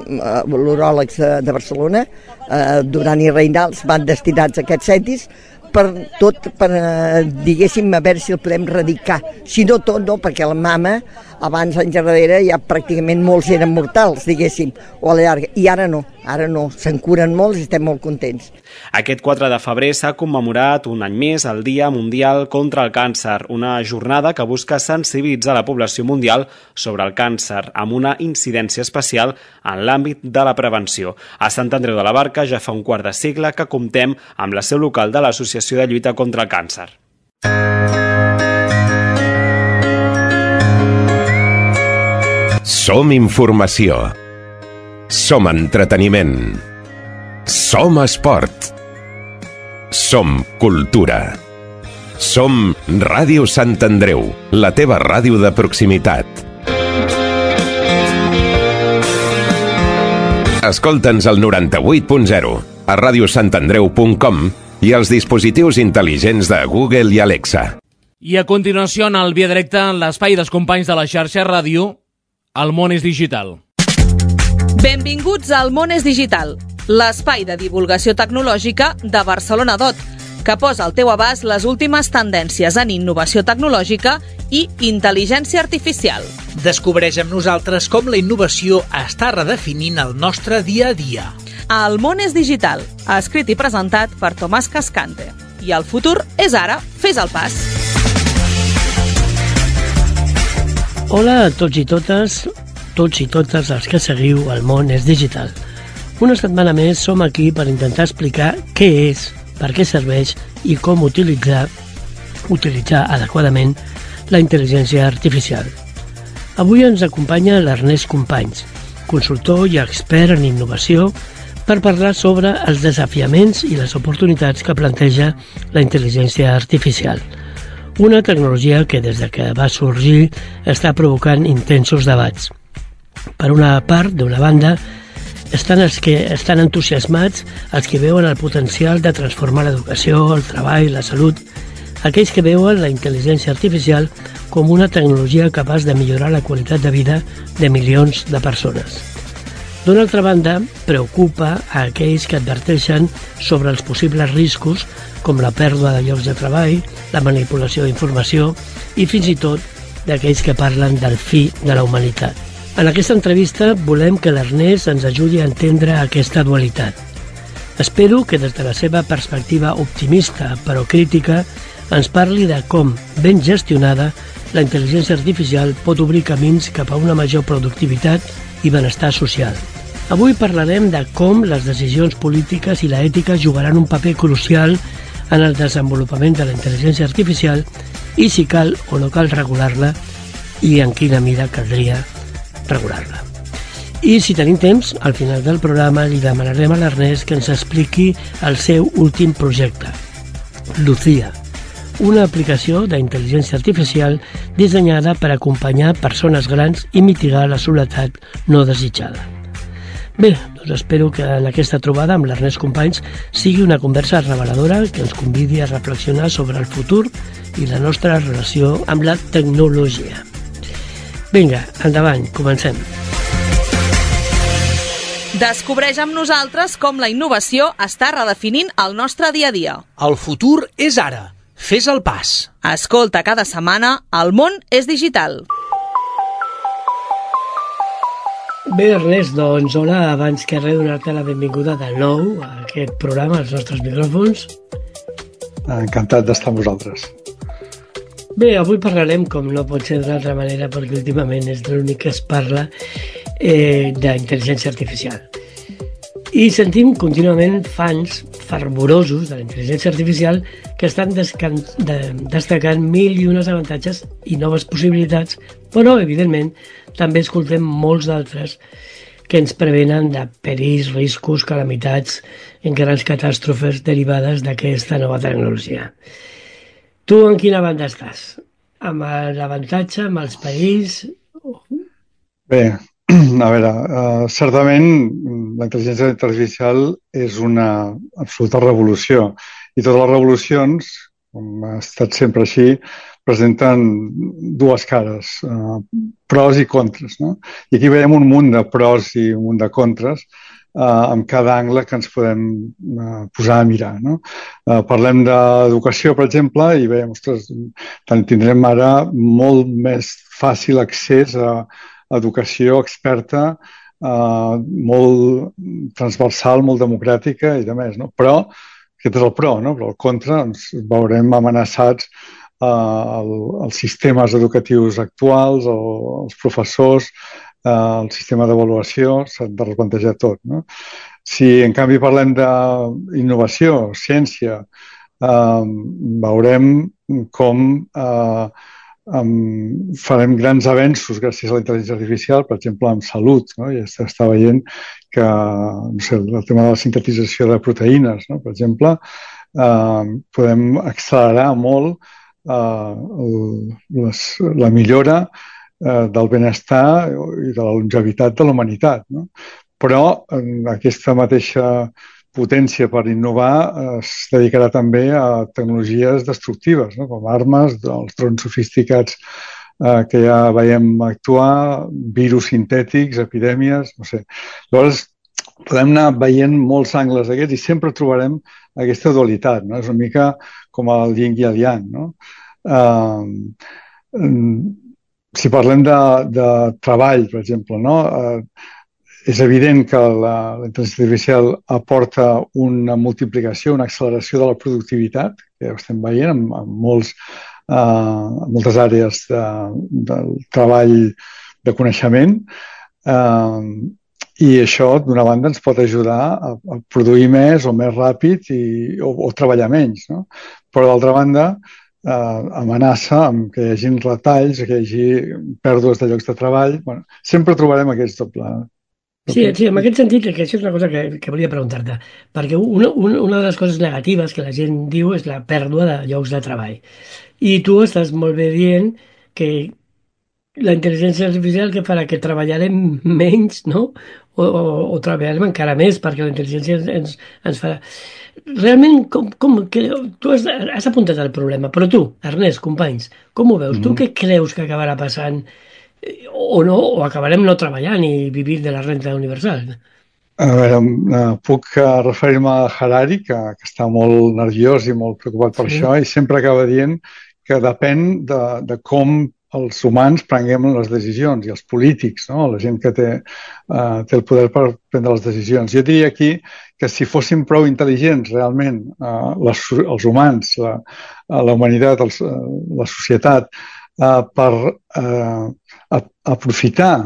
l'uròlegs de, de Barcelona, eh, Duran i Reinals, van destinats a aquests centis, per tot, per, diguéssim, a veure si el podem radicar. Si no tot, no, perquè la mama, abans en darrere, ja pràcticament molts eren mortals, diguéssim, o a la llarga, i ara no, ara no, se'n curen molts i estem molt contents. Aquest quatre de febrer s'ha commemorat un any més el Dia Mundial contra el Càncer, una jornada que busca sensibilitzar la població mundial sobre el càncer, amb una incidència especial en l'àmbit de la prevenció. A Sant Andreu de la Barca ja fa un quart de segle que comptem amb la seu local de l'Associació de Lluita contra el Càncer. Som informació. Som entreteniment. Som esport. Som cultura. Som Ràdio Sant Andreu, la teva ràdio de proximitat. Escolta'ns al noranta-vuit punt zero, a ràdio sant andreu punt com i als dispositius intel·ligents de Google i Alexa. I a continuació, en el Via Directa, l'espai dels companys de la xarxa ràdio, El món és digital. Benvinguts al Món és digital, l'espai de divulgació tecnològica de Barcelona Dot, que posa al teu abast les últimes tendències en innovació tecnològica i intel·ligència artificial. Descobreix amb nosaltres com la innovació està redefinint el nostre dia a dia. El món és digital, escrit i presentat per Tomàs Cascante. I el futur és ara, fes el pas. Hola a tots i totes, tots i totes els que seguiu El món és digital. Una setmana més som aquí per intentar explicar què és, per què serveix i com utilitzar, utilitzar adequadament la intel·ligència artificial. Avui ens acompanya l'Ernest Companys, consultor i expert en innovació, per parlar sobre els desafiaments i les oportunitats que planteja la intel·ligència artificial. Una tecnologia que des de que va sorgir està provocant intensos debats. Per una part, d'una banda, estan els que estan entusiasmats, els que veuen el potencial de transformar l'educació, el treball, la salut, aquells que veuen la intel·ligència artificial com una tecnologia capaç de millorar la qualitat de vida de milions de persones. D'una altra banda, preocupa a aquells que adverteixen sobre els possibles riscos com la pèrdua de llocs de treball, la manipulació d'informació i fins i tot d'aquells que parlen del fi de la humanitat. En aquesta entrevista volem que l'Ernest ens ajudi a entendre aquesta dualitat. Espero que des de la seva perspectiva optimista però crítica ens parli de com, ben gestionada, la intel·ligència artificial pot obrir camins cap a una major productivitat i benestar social. Avui parlarem de com les decisions polítiques i l'ètica jugaran un paper crucial en el desenvolupament de la intel·ligència artificial i si cal o no cal regular-la i en quina mida caldria regular-la. I si tenim temps, al final del programa li demanarem a l'Ernest que ens expliqui el seu últim projecte, Lucía, una aplicació d'intel·ligència artificial dissenyada per acompanyar persones grans i mitigar la soledat no desitjada. Bé, doncs espero que en aquesta trobada amb l'Ernest Companys sigui una conversa reveladora que ens convidi a reflexionar sobre el futur i la nostra relació amb la tecnologia. Vinga, endavant, comencem. Descobreix amb nosaltres com la innovació està redefinint el nostre dia a dia. El futur és ara. Fes el pas. Escolta cada setmana El món és digital. Bé, Ernest, doncs hola, abans que res donar-te la benvinguda de nou a aquest programa, als nostres micròfons. Encantat d'estar amb vosaltres. Bé, avui parlarem, com no pot ser d'una altra manera, perquè últimament és l'únic que es parla eh, d'intel·ligència artificial. I sentim contínuament fans fervorosos de la intel·ligència artificial que estan descan- de, destacant mil i unes avantatges i noves possibilitats, però, evidentment, també escoltem molts d'altres que ens prevenen de perills, riscos, calamitats en grans catàstrofes derivades d'aquesta nova tecnologia. Tu en quina banda estàs? Amb l'avantatge, amb els perills? Bé, a veure, uh, certament la intel·ligència artificial és una absoluta revolució i totes les revolucions, com ha estat sempre així, presenten dues cares, uh, pros i contres, no? I aquí veiem un munt de pros i un munt de contres uh, amb cada angle que ens podem uh, posar a mirar, no? Uh, parlem d'educació, per exemple, i veiem, ostres, tindrem ara molt més fàcil accés a educació experta, uh, molt transversal, molt democràtica i de més, no? Però, aquest és el pro, no? Però el contra ens veurem amenaçats uh, el, els sistemes educatius actuals, el, els professors, uh, el sistema d'avaluació, s'ha de replantejar tot, no? Si, en canvi, parlem d'innovació, ciència, uh, veurem com uh, Um, farem grans avenços gràcies a la intel·ligència artificial, per exemple, en salut, no? Ja s'està veient que, no sé, el tema de la sintetització de proteïnes, no? Per exemple, uh, podem accelerar molt uh, les, la millora uh, del benestar i de la longevitat de la humanitat, no? Però en aquesta mateixa potència per innovar es dedicarà també a tecnologies destructives, no? Com armes, els drons sofisticats eh, que ja veiem actuar, virus sintètics, epidèmies, no sé. Llavors, podem anar veient molts angles d'aquests i sempre trobarem aquesta dualitat, no? És una mica com el yin i el yang, no? Eh, si parlem de, de treball, per exemple, no? Eh, És evident que la, la intel·ligència artificial aporta una multiplicació, una acceleració de la productivitat, que ho estem veient en, en, molts, uh, en moltes àrees de, del treball de coneixement, uh, i això, d'una banda, ens pot ajudar a, a produir més o més ràpid i, o, o treballar menys, no? Però, d'altra banda, uh, amenaça amb que hi hagi retalls, que hi hagi pèrdues de llocs de treball. Bueno, sempre trobarem aquests doble. Sí, sí, en aquest sentit, que això és una cosa que, que volia preguntar-te, perquè una, una, una de les coses negatives que la gent diu és la pèrdua de llocs de treball. I tu estàs molt bé dient que la intel·ligència artificial que farà que treballarem menys, no? O, o, o treballarem encara més, perquè la intel·ligència ens, ens farà... Realment, com, com, que, tu has, has apuntat el problema, però tu, Ernest, companys, com ho veus? Mm-hmm. Tu què creus que acabarà passant? O no, o acabarem no treballant i vivir de la renta universal? A veure, puc referir-me a Harari, que, que està molt nerviós i molt preocupat per sí. Això, i sempre acaba dient que depèn de, de com els humans prenguem les decisions, i els polítics, no? La gent que té, uh, té el poder per prendre les decisions. Jo diria aquí que si fóssim prou intel·ligents realment, uh, les, els humans, la, la humanitat, els, uh, la societat, uh, per uh, a, aprofitar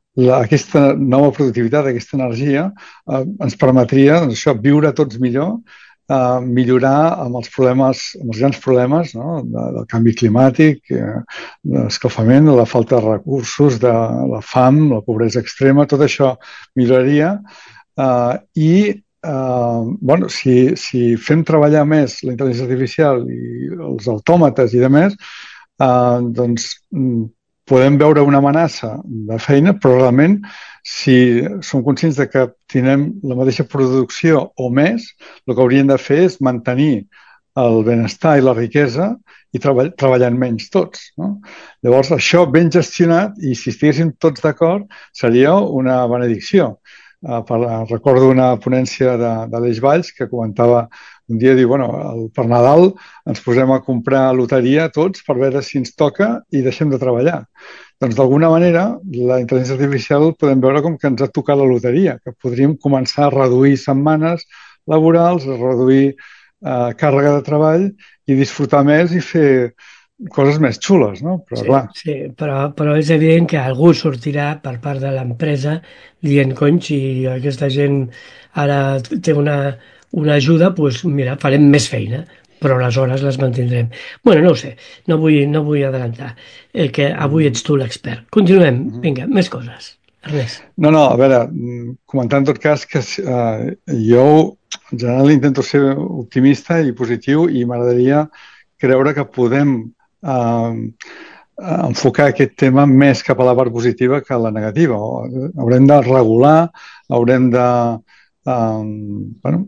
la, aquesta nova productivitat, aquesta energia, eh, ens permetria doncs, això, viure tots millor, eh, millorar amb els problemes, amb els grans problemes, no? de, del canvi climàtic, eh, de l'escalfament, de la falta de recursos, de la fam, la pobresa extrema, tot això milloraria eh, i eh, bueno, si, si fem treballar més la intel·ligència artificial i els autòmates i demés, eh, doncs podem veure una amenaça de feina, però realment, si som conscients de que tindrem la mateixa producció o més, el que hauríem de fer és mantenir el benestar i la riquesa i treball, treballant menys tots. No? Llavors, això ben gestionat, i si estiguéssim tots d'acord, seria una benedicció. Uh, per, recordo una ponència de, de l'Eix Valls que comentava un dia, diu, bueno, el, per Nadal ens posem a comprar loteria tots per veure si ens toca i deixem de treballar. Doncs d'alguna manera la intel·ligència artificial podem veure com que ens ha tocat la loteria, que podríem començar a reduir setmanes laborals, a reduir eh, càrrega de treball i disfrutar més i fer coses més xules, no? Però, sí, clar. Sí, però, però és evident que algú sortirà per part de l'empresa dient, cony, si aquesta gent ara té una, una ajuda, doncs mira, farem més feina, però les hores les mantindrem. Bueno, no ho sé, no vull, no vull adelantar, eh, que avui ets tu l'expert. Continuem, vinga, més coses. Ernest. No, no, a veure, comentar en tot cas que eh, jo en general intento ser optimista i positiu i m'agradaria creure que podem eh, enfocar aquest tema més cap a la part positiva que a la negativa. Haurem de regular, haurem de eh, bueno,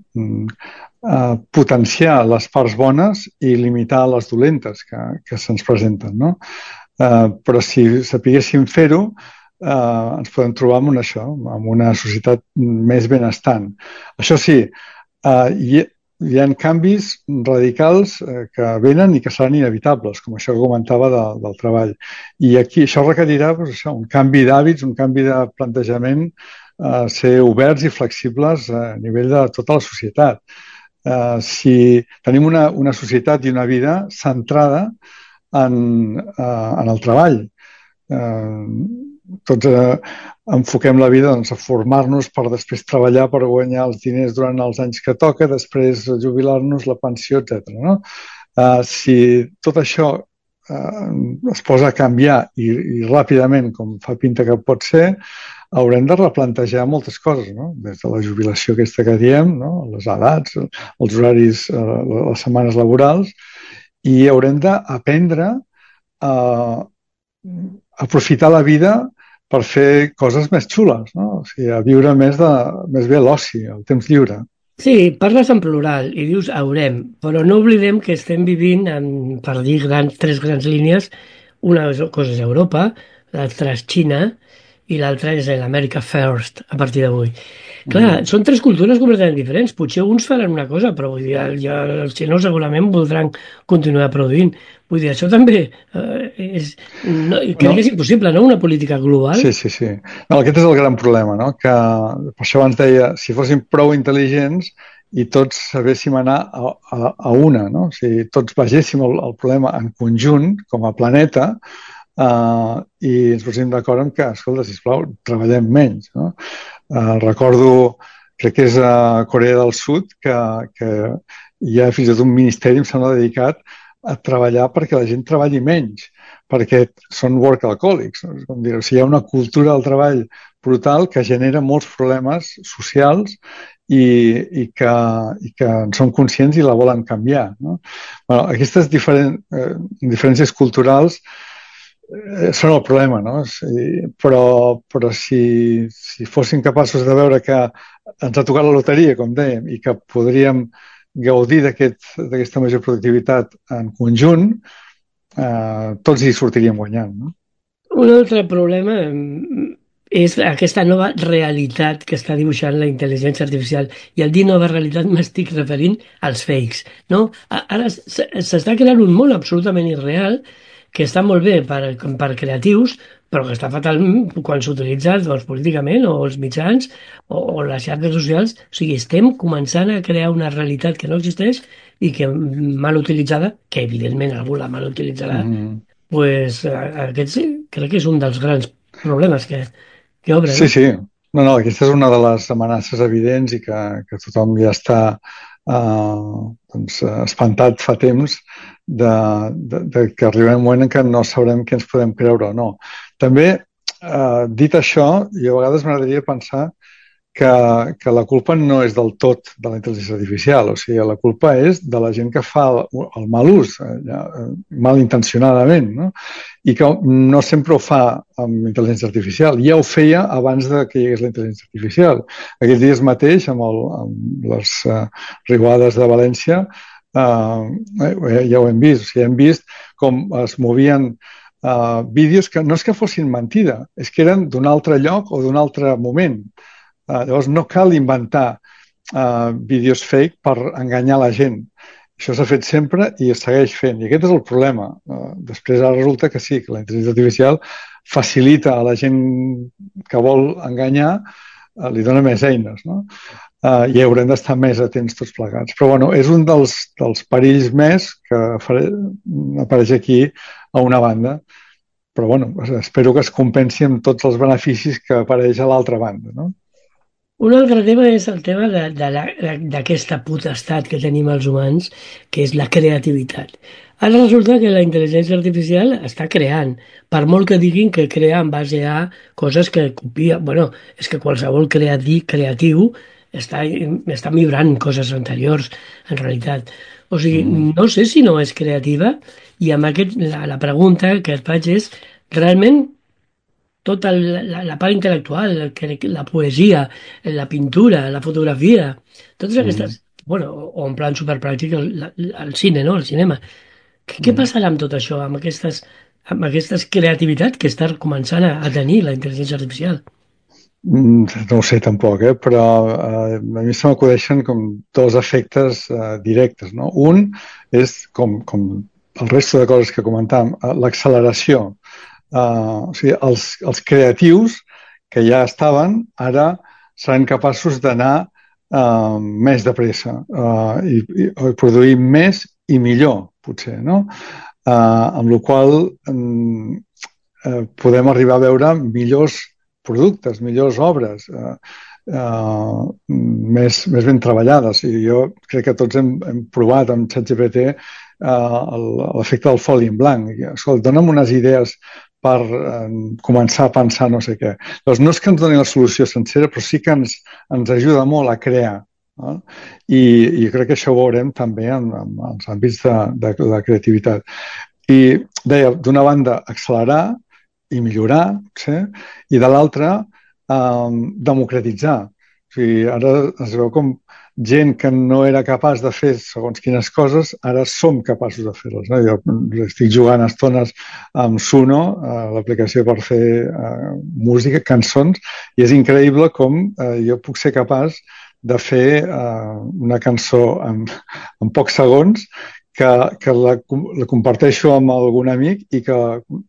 eh, potenciar les parts bones i limitar les dolentes que, que se'ns presenten. No? Eh, però si sapiguéssim fer-ho, eh, ens podem trobar amb això, amb una societat més benestant. Això sí, eh, hi, hi ha canvis radicals eh, que venen i que seran inevitables, com això que comentava de, del treball. I aquí això requerirà doncs, això, un canvi d'hàbits, un canvi de plantejament, eh, ser oberts i flexibles a nivell de tota la societat. Eh, si tenim una, una societat i una vida centrada en, eh, en el treball, eh, tots eh, enfoquem la vida doncs, a formar-nos per després treballar per guanyar els diners durant els anys que toca, després jubilar-nos, la pensió, etcètera. No? Uh, si tot això uh, es posa a canviar i, i ràpidament, com fa pinta que pot ser, haurem de replantejar moltes coses, no? Des de la jubilació aquesta que diem, no? Les edats, els horaris, uh, les setmanes laborals, i haurem d'aprendre a aprofitar la vida per fer coses més xules, no? O sigui, a viure més, de, més bé l'oci, el temps lliure. Sí, parles en plural i dius haurem, però no oblidem que estem vivint, en, per dir grans, tres grans línies, una cosa és Europa, l'altra és Xina i l'altra és l'America First, a partir d'avui. Clar, mm. són tres cultures completament diferents. Potser uns faran una cosa, però vull dir, ja, els xinos segurament voldran continuar produint. Vull dir, això també eh, és... No, crec no. que és impossible, no?, una política global. Sí, sí, sí. No, aquest és el gran problema, no?, que per això abans deia, si fóssim prou intel·ligents i tots sabéssim anar a, a, a una, no? O sigui, tots vegéssim el, el problema en conjunt, com a planeta, Uh, i ens posem d'acord en que, escolta, sisplau, treballem menys. No? Uh, recordo, crec que és a Corea del Sud, que, que hi ha fins i tot un ministeri, em sembla, dedicat a treballar perquè la gent treballi menys, perquè són workaholics. No? Com dir, o sigui, hi ha una cultura del treball brutal que genera molts problemes socials i, i, que, i que en són conscients i la volen canviar. No? Bueno, aquestes diferent, eh, diferències culturals són el problema, no? Sí, però, però si, si fóssim capaços de veure que ens ha tocat la loteria, com dèiem, i que podríem gaudir d'aquesta aquest, major productivitat en conjunt, eh, tots hi sortiríem guanyant. No? Un altre problema és aquesta nova realitat que està dibuixant la intel·ligència artificial. I al dir nova realitat m'estic referint als fakes. No? Ara s'està creant un món absolutament irreal que està molt bé per, per creatius, però que està fatal quan s'utilitza doncs, políticament o els mitjans o, o les xarxes socials. O sigui, estem començant a crear una realitat que no existeix i que mal utilitzada, que evidentment algú la mal utilitzarà, mm. pues, aquest sí, crec que és un dels grans problemes que, que obre, Sí, no? sí. No, no, aquesta és una de les amenaces evidents i que, que tothom ja està eh, doncs, espantat fa temps de, de, de que arribem un moment en què no sabrem què ens podem creure o no. També, eh, dit això, jo a vegades m'agradaria pensar que, que la culpa no és del tot de la intel·ligència artificial, o sigui, la culpa és de la gent que fa el, el mal ús, eh, malintencionadament, no? I que no sempre ho fa amb intel·ligència artificial. Ja ho feia abans de que hi hagués la intel·ligència artificial. Aquells dies mateix, amb, el, amb les uh, riuades de València, uh, eh, ja ho hem vist. O sigui, hem vist com es movien uh, vídeos que no és que fossin mentida, és que eren d'un altre lloc o d'un altre moment. Uh, llavors no cal inventar uh, vídeos fake per enganyar la gent. Això s'ha fet sempre i es segueix fent. I aquest és el problema. Uh, després ara resulta que sí, que la intel·ligència artificial facilita a la gent que vol enganyar, uh, li dona més eines, no? Uh, I haurem d'estar més atents tots plegats. Però bueno, és un dels, dels perills més que faré, apareix aquí a una banda. Però bueno, espero que es compensi amb tots els beneficis que apareix a l'altra banda, no? Un altre tema és el tema de, de la, d'aquesta potestat que tenim els humans, que és la creativitat. Ara resulta que la intel·ligència artificial està creant, per molt que diguin que crea en base a coses que copia. Bueno, és que qualsevol creati, creatiu està, està millorant coses anteriors, en realitat. O sigui, mm. no sé si no és creativa, i amb aquest, la, la pregunta que et faig és, realment, tota la, la part intel·lectual, la poesia, la pintura, la fotografia, totes aquestes, mm. bueno, o en plan superpràctic el, el cine, no? El cinema. Què, mm. què passarà amb tot això, amb aquestes, amb aquestes creativitat que està començant a, a tenir la intel·ligència artificial? No ho sé tampoc, eh? Però eh, a mi se m'acudeixen com dos efectes eh, directes, no? Un és, com, com el resto de coses que comentàvem, l'acceleració. Uh, o sigui, els, els creatius que ja estaven ara seran capaços d'anar uh, més de pressa uh, i, i, i produir més i millor, potser, no? Uh, amb la qual um, uh, podem arribar a veure millors productes, millors obres, uh, uh, més, més ben treballades. I jo crec que tots hem, hem provat amb ChatGPT uh, l'efecte del foli en blanc. Escolta, dona'm unes idees per eh, començar a pensar no sé què. Doncs no és que ens doni la solució sencera, però sí que ens, ens ajuda molt a crear. No? I, I crec que això ho veurem també en, en els àmbits de, de, de la creativitat. I deia, d'una banda, accelerar i millorar, sí? I de l'altra, eh, democratitzar. O sigui, ara es veu com gent que no era capaç de fer segons quines coses, ara som capaços de fer-les. No? Jo estic jugant estones amb Suno, eh, l'aplicació per fer eh, música, cançons, i és increïble com eh, jo puc ser capaç de fer eh, una cançó en, en pocs segons que, que la, la comparteixo amb algun amic i que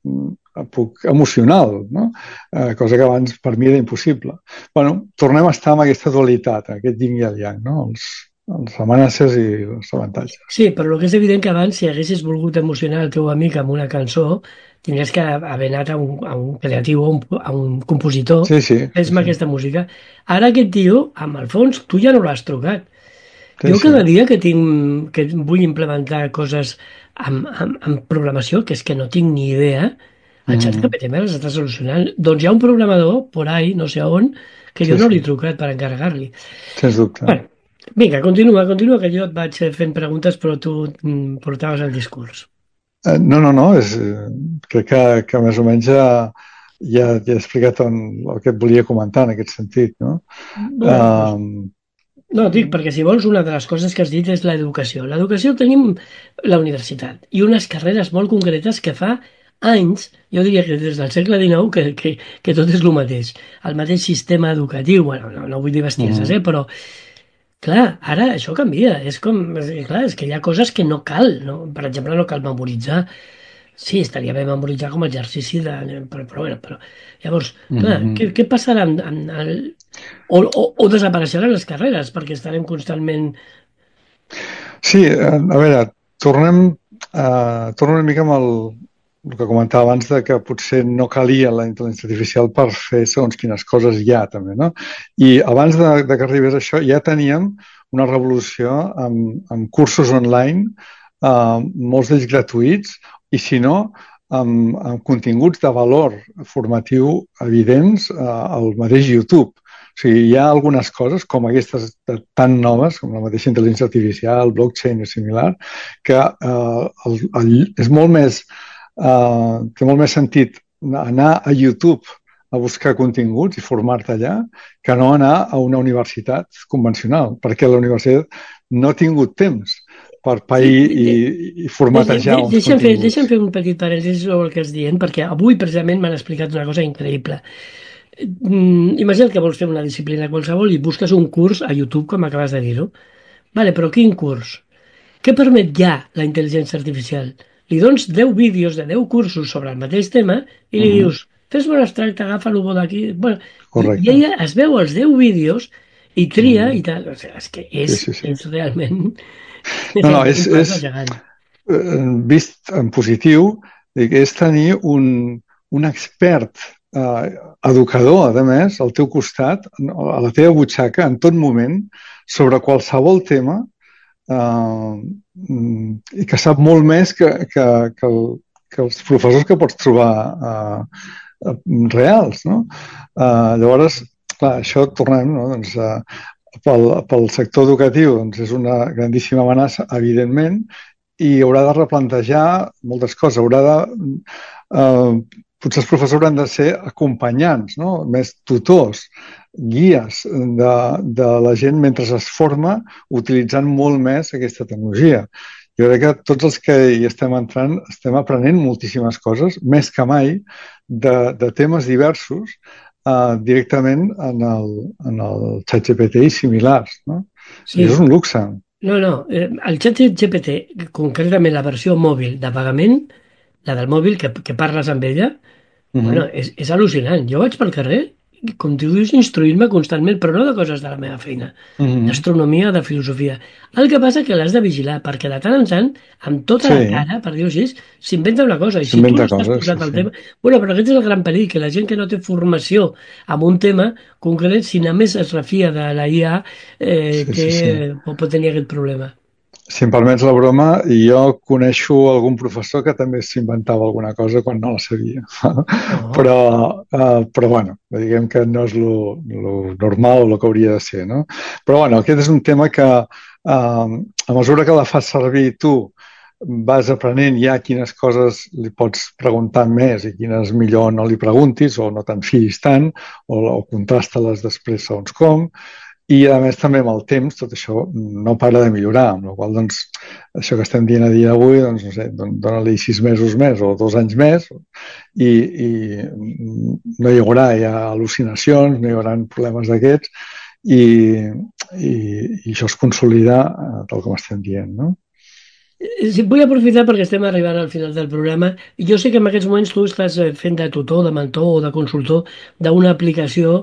puc emocional, no? Eh, cosa que abans per mi era impossible. Bueno, tornem a estar amb aquesta dualitat, aquest yin i el yang, no? Els, els amenaces i els avantatges. Sí, però el que és evident que abans, si haguessis volgut emocionar el teu amic amb una cançó, tindries que haver anat a un, a un creatiu, a un, a un compositor, sí, sí, fes-me sí. aquesta música. Ara aquest tio, amb el fons, tu ja no l'has trucat. Sí, jo sí. cada dia que tinc que vull implementar coses amb, amb, amb programació, que és que no tinc ni idea, el ChatGPT me les està solucionant. Doncs hi ha un programador por ahí, no sé on, que jo Sí, no sí. l'he trucat per encarregar-li. Sens dubte. Bueno, vinga, continua, continua, que jo et vaig fent preguntes, però tu mm, portaves el discurs. Eh, no, no, no, és, eh, crec que, que més o menys ja, ja, ja he explicat on, el que et volia comentar en aquest sentit, no? Bueno, Um, No, dic, perquè si vols, una de les coses que has dit és l'educació. L'educació tenim la universitat i unes carreres molt concretes que fa anys, jo diria que des del segle dinou, que, que, que tot és el mateix. El mateix sistema educatiu, bueno, no, no vull dir bestieses, Mhm. eh, però clar, ara això canvia. És com, és, clar, és que hi ha coses que no cal, no? Per exemple, no cal memoritzar. Sí, estaria bé memoritzar com a exercici de... Però, però, bueno, però... Llavors, clar, Mhm. què, què passarà amb, amb el... O, o, o desapareixeran les carreres perquè estarem constantment... Sí, a, a veure, tornem, uh, tornem una mica amb el, el que comentava abans de que potser no calia la intel·ligència artificial per fer segons quines coses ja, també, no? I abans de, de que arribés això ja teníem una revolució amb, amb cursos online, eh, molts d'ells gratuïts, i si no, amb, amb continguts de valor formatiu evidents eh, al mateix YouTube. O sigui, hi ha algunes coses, com aquestes tan noves, com la mateixa intel·ligència artificial, blockchain i similar, que eh, el, el, és molt més, eh, té molt més sentit anar a YouTube a buscar continguts i formar-te allà que no anar a una universitat convencional, perquè la universitat no ha tingut temps per pair i, i formatejar uns deixa'm fer, continguts. deixa'm fer un petit parèntesi sobre el que es dient, perquè avui precisament m'han explicat una cosa increïble. Mm, imagina't que vols fer una disciplina qualsevol i busques un curs a YouTube, com acabes de dir-ho. Vale, però quin curs? Què permet ja la intel·ligència artificial? Li dones deu vídeos de deu cursos sobre el mateix tema i li Mhm. dius, fes un abstracte, agafa-lo bo d'aquí... Bueno, Correcte. i ella es veu els deu vídeos i tria i tal. O sigui, és que és, Sí, sí, sí. és realment... No, no, és, un és pas gegant. eh, vist en positiu, dic, és tenir un, un expert eh, educador, a més, al teu costat, a la teva butxaca, en tot moment, sobre qualsevol tema eh, i que sap molt més que, que, que, el, que els professors que pots trobar eh, eh, reals, no? Eh, llavors, clar, això tornem, no? Doncs, eh, pel, pel sector educatiu doncs és una grandíssima amenaça, evidentment, i haurà de replantejar moltes coses. Haurà de... Eh, potser els professors hauran de ser acompanyants, no? Més tutors, guies de, de la gent mentre es forma utilitzant molt més aquesta tecnologia. Jo crec que tots els que hi estem entrant estem aprenent moltíssimes coses, més que mai, de, de temes diversos, eh, directament en el, en el ChatGPT i similars, no? Sí. És un luxe. No, no, eh, el ChatGPT, concretament la versió mòbil de pagament, la del mòbil, que, que parles amb ella, Mhm. bueno, és, és al·lucinant. Jo vaig pel carrer, com tu dius, instruint-me constantment, però no de coses de la meva feina, Mhm. d'astronomia, de filosofia. El que passa que l'has de vigilar, perquè de tant en tant, amb tota Sí. la cara, per dir-ho així, s'inventa una cosa. I si tu S'inventa no estàs coses, posat sí, al sí. tema... Bueno, però aquest és el gran perill, que la gent que no té formació en un tema concret, si només es refia de la I A, eh, Sí, que sí, sí. pot, pot tenir aquest problema. Si em permets la broma, jo coneixo algun professor que també s'inventava alguna cosa quan no la sabia. Però, eh, però bueno, diguem que no és lo, lo normal o el que hauria de ser, no? Però bueno, aquest és un tema que eh, a mesura que la fas servir tu vas aprenent ja quines coses li pots preguntar més i quines millor no li preguntis o no te'n fiïs tant o, o contrasta-les després segons com. I, a més, també amb el temps, tot això no para de millorar, amb la qual cosa, doncs, això que estem dient a dia d'avui, doncs, no sé, don- dona-li sis mesos més o dos anys més i, i no hi haurà ja al·lucinacions, no hi haurà problemes d'aquests i, i, i això es consolida eh, tal com estem dient, no? Eh, Sí, vull aprofitar perquè estem arribant al final del programa. Jo sé que en aquests moments tu estàs eh, fent de tutor, de mentor o de consultor d'una aplicació.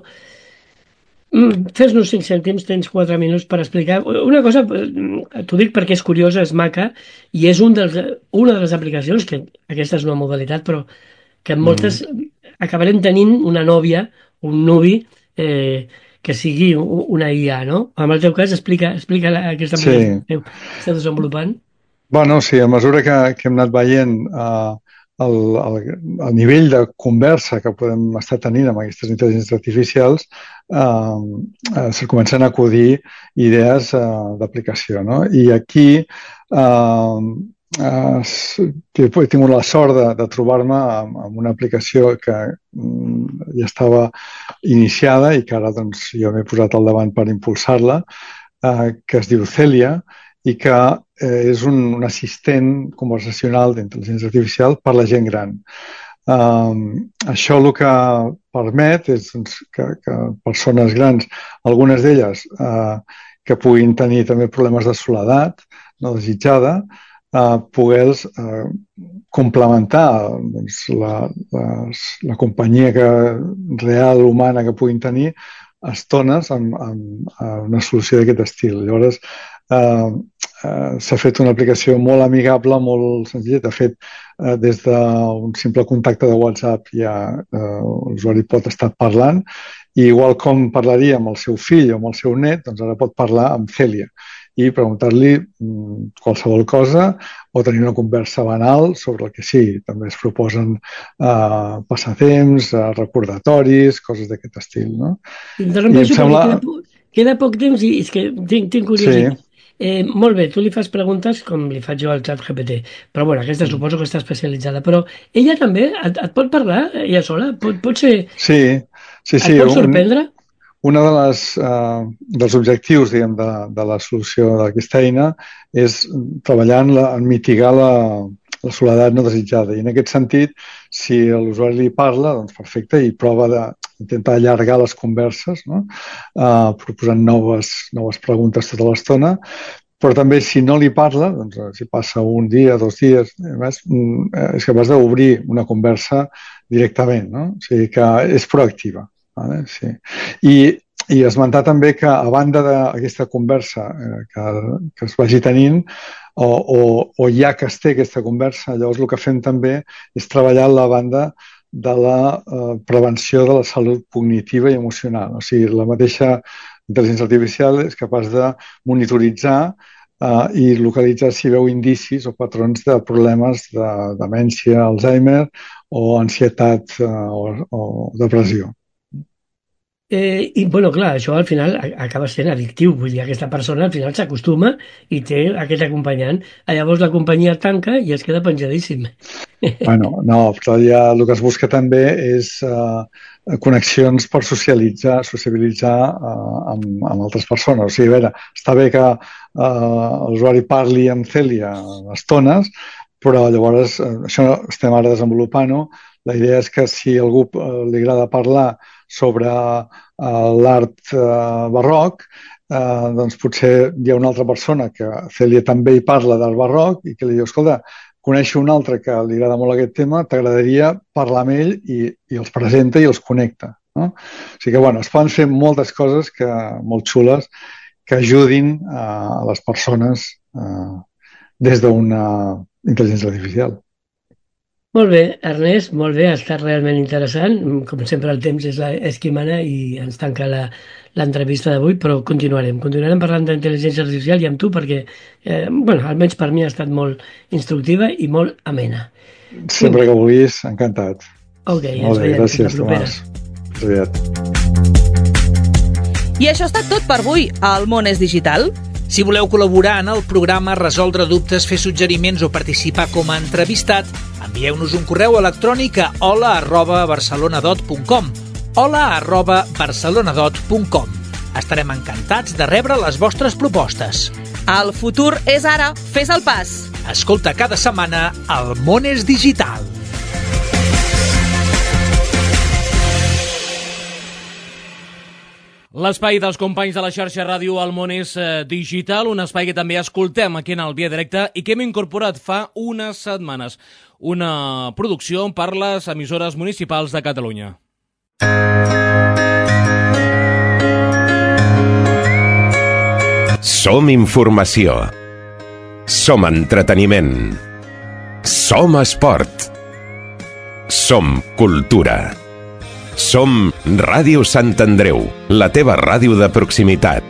Mm, Fes-nos cinc cèntims, tens quatre minuts per explicar. Una cosa, eh, t'ho dic perquè és curiosa, és maca, i és un dels, una de les aplicacions, que aquesta és una modalitat, però que en moltes acabarem tenint una nòvia, un nuvi, eh, que sigui u- una I A, no? En el teu cas, explica, explica la- aquesta Sí. aplicació que estàs desenvolupant. Bueno, sí, a mesura que, que hem anat veient eh, el, el, el nivell de conversa que podem estar tenint amb aquestes intel·ligències artificials, eh, eh, se comencen a acudir idees eh, d'aplicació, no? I aquí eh, eh, s- he he tingut la sort de, de trobar-me amb, amb una aplicació que mm, ja estava iniciada i que ara doncs, jo m'he posat al davant per impulsar-la, eh, que es diu Celia, i que eh, és un, un assistent conversacional d'intel·ligència artificial per la gent gran. Um, això el que permet és doncs, que, que persones grans, algunes d'elles eh, que puguin tenir també problemes de soledat no desitjada, eh, poder-los eh, complementar doncs, la, les, la companyia que, real, humana que puguin tenir estones amb, amb, amb una solució d'aquest estil. Llavors, eh, eh, s'ha fet una aplicació molt amigable, molt senzilla. De fet, eh, des d'un simple contacte de WhatsApp ja eh, l'usuari pot estar parlant, i igual com parlaria amb el seu fill o amb el seu net, doncs ara pot parlar amb Cèlia i preguntar-li qualsevol cosa o tenir una conversa banal sobre el que sigui. També es proposen eh, passatemps, eh, recordatoris, coses d'aquest estil, no? Interrompeixo sembla... perquè queda, queda poc temps i és que tinc, tinc curiositat. Sí. Eh, molt bé, tu li fas preguntes com li faig jo al xat G P T, però bueno, aquesta suposo que està especialitzada, però ella també et, et pot parlar, ella sola? Pot, pot ser... Sí, sí, sí. Et pot sorprendre? Un... Una de les, eh, dels objectius, diguem, de, de la solució d'aquesta eina és treballar en, la, en mitigar la, la soledat no desitjada. I en aquest sentit, si l'usuari li parla, doncs perfecte, i prova d'intentar allargar les converses, no? eh, proposant noves, noves preguntes tota l'estona, però també si no li parla, doncs si passa un dia, dos dies, més, és capaç d'obrir una conversa directament, no? O sigui que és proactiva. Vale? Sí. I, i esmentar també que a banda d'aquesta conversa eh, que, que es vagi tenint o, o, o ja que es té aquesta conversa, llavors el que fem també és treballar a la banda de la eh, prevenció de la salut cognitiva i emocional. O sigui, la mateixa intel·ligència artificial és capaç de monitoritzar eh, i localitzar si veu indicis o patrons de problemes de demència, Alzheimer o ansietat eh, o, o depressió. Eh, I, bueno, clar, això al final acaba sent addictiu. Vull dir, aquesta persona al final s'acostuma i té aquest acompanyant. Llavors la companyia tanca i es queda penjadíssim. Bueno, no, però ja el que es busca també és uh, connexions per socialitzar, sociabilitzar uh, amb, amb altres persones. O sigui, a veure, està bé que uh, l'usuari parli amb Cèlia estones, però llavors, uh, això estem ara desenvolupant-ho. La idea és que si a algú uh, li agrada parlar sobre uh, l'art uh, barroc, uh, doncs potser hi ha una altra persona que Cèlia també hi parla d'art barroc i que li diu, escolta, coneixo un altre que li agrada molt aquest tema, t'agradaria parlar amb ell i, i els presenta i els connecta. No? O sigui que, bueno, es poden fer moltes coses que, molt xules que ajudin uh, a les persones uh, des d'una intel·ligència artificial. Molt bé, Ernest, molt bé, ha estat realment interessant. Com sempre el temps és, la, és qui mana i ens tanca la, l'entrevista d'avui, però continuarem. Continuarem parlant d'intel·ligència artificial i amb tu perquè, eh, bueno, almenys per mi ha estat molt instructiva i molt amena. Sempre que vulguis, encantat. Ok, ens veiem. Gràcies, Tomàs. Aviat. I això ha estat tot per avui al Món és Digital. Si voleu col·laborar en el programa, resoldre dubtes, fer suggeriments o participar com a entrevistat, envieu-nos un correu electrònic a hola arroba barcelonadot punt com hola arroba barcelonadot punt com. Estarem encantats de rebre les vostres propostes. El futur és ara, fes el pas. Escolta cada setmana el Món és Digital. L'espai dels companys de la xarxa ràdio al Món és Digital, un espai que també escoltem aquí en el Via Directe i que hem incorporat fa unes setmanes. Una producció per les emissores municipals de Catalunya. Som informació. Som entreteniment. Som esport. Som cultura. Som Ràdio Sant Andreu, la teva ràdio de proximitat.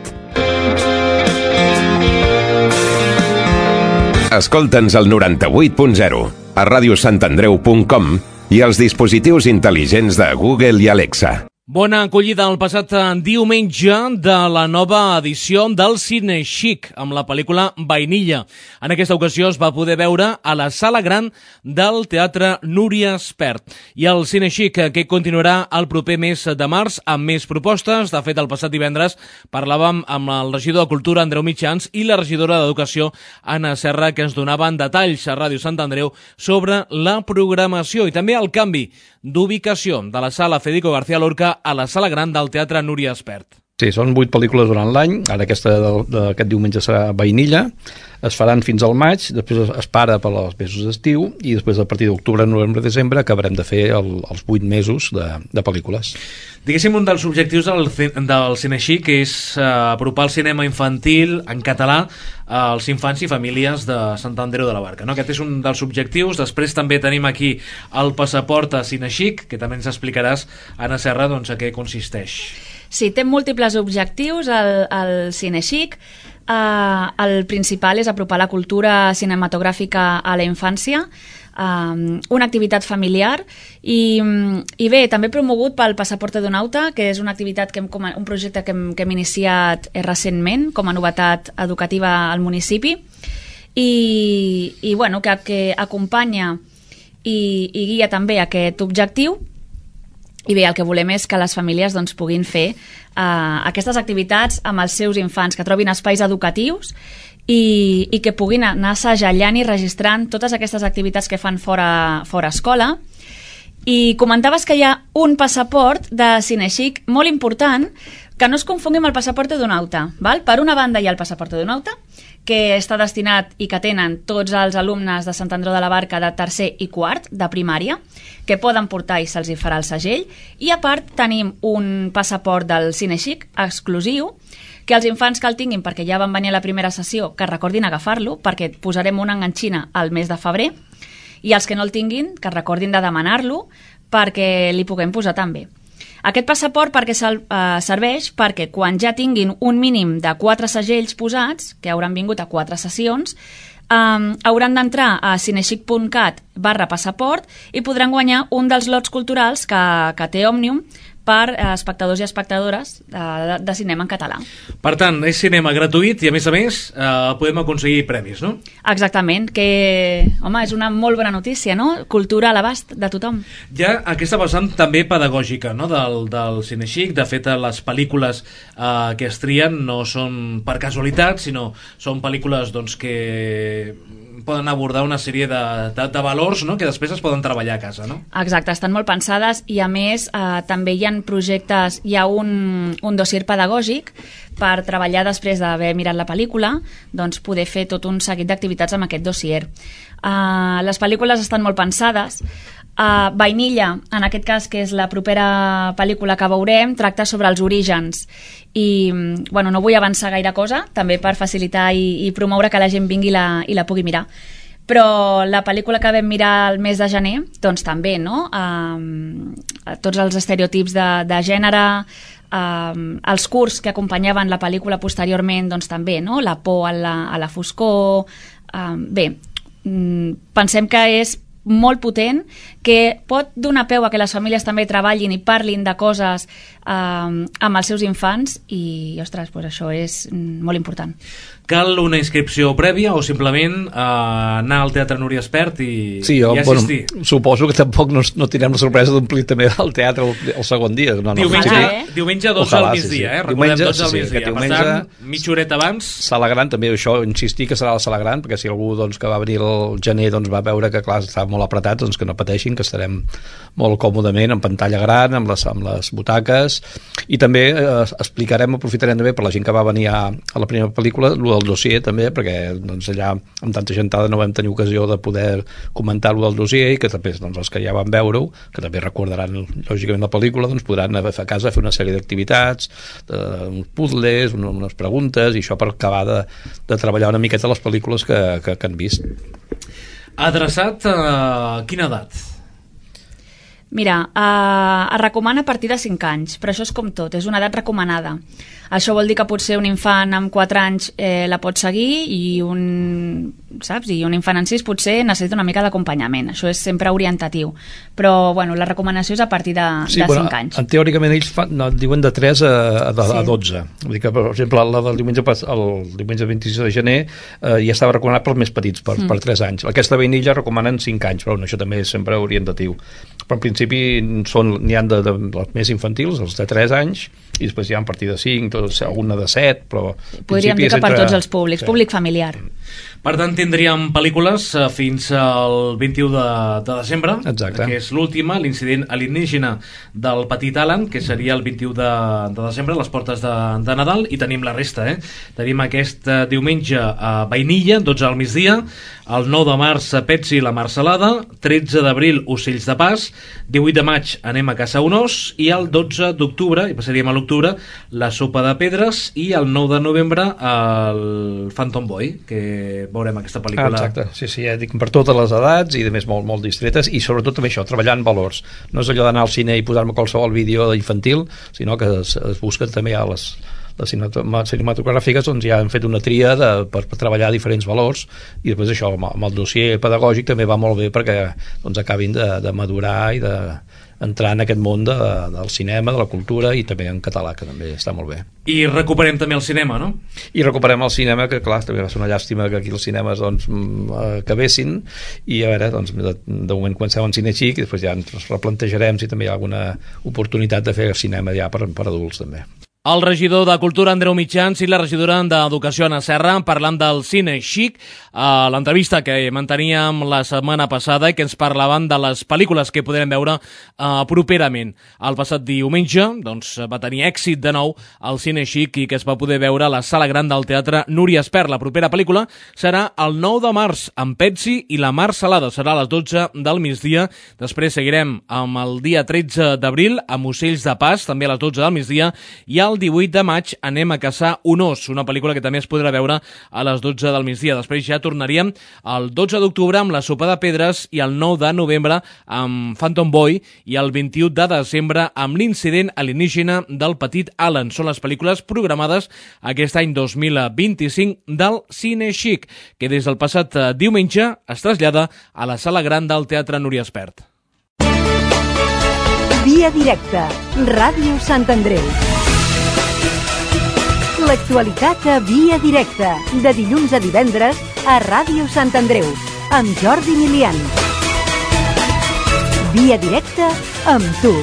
Escolta'ns al noranta-vuit punt zero, a ràdio sant andreu punt com i als dispositius intel·ligents de Google i Alexa. Bona acollida el passat diumenge de la nova edició del Cine Chic amb la pel·lícula Vainilla. En aquesta ocasió es va poder veure a la sala gran del Teatre Núria Espert. I el Cine Chic que continuarà el proper mes de març amb més propostes. De fet, el passat divendres parlàvem amb el regidor de Cultura, Andreu Mitjans, i la regidora d'Educació, Anna Serra, que ens donaven detalls a Ràdio Sant Andreu sobre la programació i també el canvi d'ubicació de la sala Federico García Lorca a la sala gran del Teatre Núria Espert. Sí, són vuit pel·lícules durant l'any, ara aquesta d'aquest diumenge serà Vainilla. es faran fins al maig, després es para per als mesos d'estiu i després a partir d'octubre, novembre, desembre acabarem de fer el, els vuit mesos de, de pel·lícules. Diguéssim, un dels objectius del, del Cinexic és uh, apropar el cinema infantil en català als infants i famílies de Sant Andreu de la Barca, no? Aquest és un dels objectius. Després també tenim aquí el passaport a Cinexic, que també ens explicaràs, Anna Serra, doncs, a què consisteix. Sí, té múltiples objectius el, el Cinexic. Uh, el principal és apropar la cultura cinematogràfica a la infància, um, una activitat familiar i, i bé, també promogut pel Passaport Edonauta, que és una activitat que hem, un projecte que hem, que hem iniciat recentment com a novetat educativa al municipi i, i bueno, que, que acompanya i, i guia també aquest objectiu. I bé, el que volem és que les famílies doncs, puguin fer uh, aquestes activitats amb els seus infants, que trobin espais educatius i, i que puguin anar segellant i registrant totes aquestes activitats que fan fora, fora escola. I comentaves que hi ha un passaport de Cinexic molt important, que no es confongui amb el passaport Edonauta, val? Per una banda hi ha el passaport Edonauta, que està destinat i que tenen tots els alumnes de Sant Andreu de la Barca de tercer i quart de primària, que poden portar i se'ls hi farà el segell, i a part tenim un passaport del Cinexic exclusiu, que els infants que el tinguin perquè ja van venir a la primera sessió, que recordin agafar-lo, perquè posarem una enganxina al mes de febrer, i els que no el tinguin, que recordin de demanar-lo perquè li puguem posar també. Aquest passaport perquè uh, serveix perquè quan ja tinguin un mínim de quatre segells posats, que hauran vingut a quatre sessions, um, hauran d'entrar a cinexic punt cat barra passaport i podran guanyar un dels lots culturals que, que té Òmnium per uh, espectadors i espectadores uh, de cinema en català. Per tant, és cinema gratuït i a més a més uh, podem aconseguir premis, no? Exactament, que home, és una molt bona notícia, no? Cultura a l'abast de tothom. Hi ha aquesta vessant també pedagògica, no? del, del Cinexic. De fet, les pel·lícules uh, que es trien no són per casualitat, sinó són pel·lícules doncs, que poden abordar una sèrie de, de, de valors, no? Que després es poden treballar a casa, no? Exacte, estan molt pensades i a més eh, també hi ha projectes, hi ha un, un dossier pedagògic per treballar després d'haver mirat la pel·lícula, doncs poder fer tot un seguit d'activitats amb aquest dossier. Uh, les pel·lícules estan molt pensades. Uh, Vainilla, en aquest cas, que és la propera pel·lícula que veurem, tracta sobre els orígens i bueno, no vull avançar gaire cosa, també per facilitar i, i promoure que la gent vingui la, i la pugui mirar. Però la pel·lícula que vam mirar el mes de gener, doncs també, no? Um, tots els estereotips de, de gènere, um, els curts que acompanyaven la pel·lícula posteriorment, doncs també, no? La por a la, a la foscor. Um, bé, um, pensem que és molt potent, que pot donar peu a que les famílies també treballin i parlin de coses eh, amb els seus infants i, ostres, pues això és molt important. Cal una inscripció prèvia o simplement eh, anar al Teatre Núria Espert i, sí, jo, i assistir? Bueno, suposo que tampoc no, no tindrem la sorpresa d'omplir també el teatre el, el segon dia. No, no, diumenge, no, eh? diumenge dotze al migdia, sí, sí. eh? Recordem diumenge, dotze al migdia. Sí, diumenge, per tant, mitja horeta abans. Sala Gran, també això, insistir que serà la Sala Gran, perquè si algú doncs, que va venir el gener doncs, va veure que clar, estava molt apretat, doncs que no pateixin, que estarem molt còmodament en pantalla gran, amb les, amb les butaques, i també eh, explicarem, aprofitarem també per la gent que va venir a, a la primera pel·lícula, el del dossier també, perquè doncs, allà amb tanta gentada no vam tenir ocasió de poder comentar el del dossier i que també doncs, els que ja van veure-ho, que també recordaran lògicament la pel·lícula, doncs podran anar a casa a fer una sèrie d'activitats, uns puzzles, unes preguntes, i això per acabar de, de treballar una miqueta les pel·lícules que, que, que han vist. Adreçat a quina edat? Mira, eh, es recomana a partir de cinc anys, però això és com tot, és una edat recomanada. Això vol dir que potser un infant amb quatre anys eh, la pot seguir i un, saps? I un infant en sis potser necessita una mica d'acompanyament. Això és sempre orientatiu. Però, bueno, la recomanació és a partir de, sí, de bueno, cinc anys. En, teòricament ells fan, no, diuen de tres a, a, a, a dotze. Vull dir que, per exemple, la del diumenge, el diumenge vint-i-sis de gener eh, ja estava recomanat pels més petits, per, mm. per tres anys. Aquesta Vainilla recomanen cinc anys, però bueno, això també és sempre orientatiu. Però en principi són, n'hi ha de, de, de més infantils, els de tres anys, i després hi ha a partir de cinc, tot, alguna de set, però... Podríem dir que per tots els públics, sí. Públic familiar. Per tant, tindríem pel·lícules eh, fins al vint-i-u de, de desembre. Exacte. Que és l'última, l'incident alienígena del petit Alan, que seria el vint-i-u de, de desembre, les portes de, de Nadal, i tenim la resta, eh? Tenim aquest eh, diumenge a Vainilla, dotze al migdia, el nou de març a Petsy i la Marcelada, tretze d'abril Ocells de Pas, divuit de maig Anem a caçar un os, i el dotze d'octubre, i passaríem a l'octubre, La sopa de pedres, i el nou de novembre el Phantom Boy, que veurem aquesta pel·lícula. Ah, exacte, sí, sí, ja dic, per totes les edats i de més molt, molt distretes, i sobretot també això, treballar en valors. No és allò d'anar al cine i posar-me qualsevol vídeo infantil, sinó que es, es busquen també a les, les cinematogràfiques, doncs ja han fet una tria de, per, per treballar diferents valors, i després això, amb, amb el dossier pedagògic també va molt bé perquè doncs, acabin de, de madurar i de entrar en aquest món de, del cinema, de la cultura, i també en català, que també està molt bé. I recuperem també el cinema, no? I recuperem el cinema, que clar, també va ser una llàstima que aquí els cinemes doncs, acabessin, i a veure, doncs, de, de moment comencem en cine xic, i després ja ens replantejarem si també hi ha alguna oportunitat de fer cinema ja per, per adults també. El regidor de Cultura, Andreu Mitjans, i la regidora d'Educació, Anna Serra, parlant del cine xic, a l'entrevista que manteníem la setmana passada i que ens parlaven de les pel·lícules que podrem veure uh, properament. El passat diumenge doncs, va tenir èxit de nou el cine xic i que es va poder veure a la sala gran del Teatre Núria Espert. La propera pel·lícula serà el nou de març amb Petsy i la Marcelada. Serà a les dotze del migdia. Després seguirem amb el dia tretze d'abril amb Ocells de Pas, també a les dotze del migdia, i el divuit de maig Anem a caçar un os, una pel·lícula que també es podrà veure a les dotze del migdia. Després ja tornaríem el dotze d'octubre amb La sopa de pedres i el nou de novembre amb Phantom Boy i el vint-i-u de desembre amb L'incident alienígena del petit Alan. Són les pel·lícules programades aquest any dos mil vint-i-cinc del Cine Xic, que des del passat diumenge es trasllada a la sala gran del Teatre Núria Espert. Via directa, Ràdio Sant Andreu. L'actualitat a Via directa, de dilluns a divendres a Ràdio Sant Andreu, amb Jordi Milian. Via directa amb tu.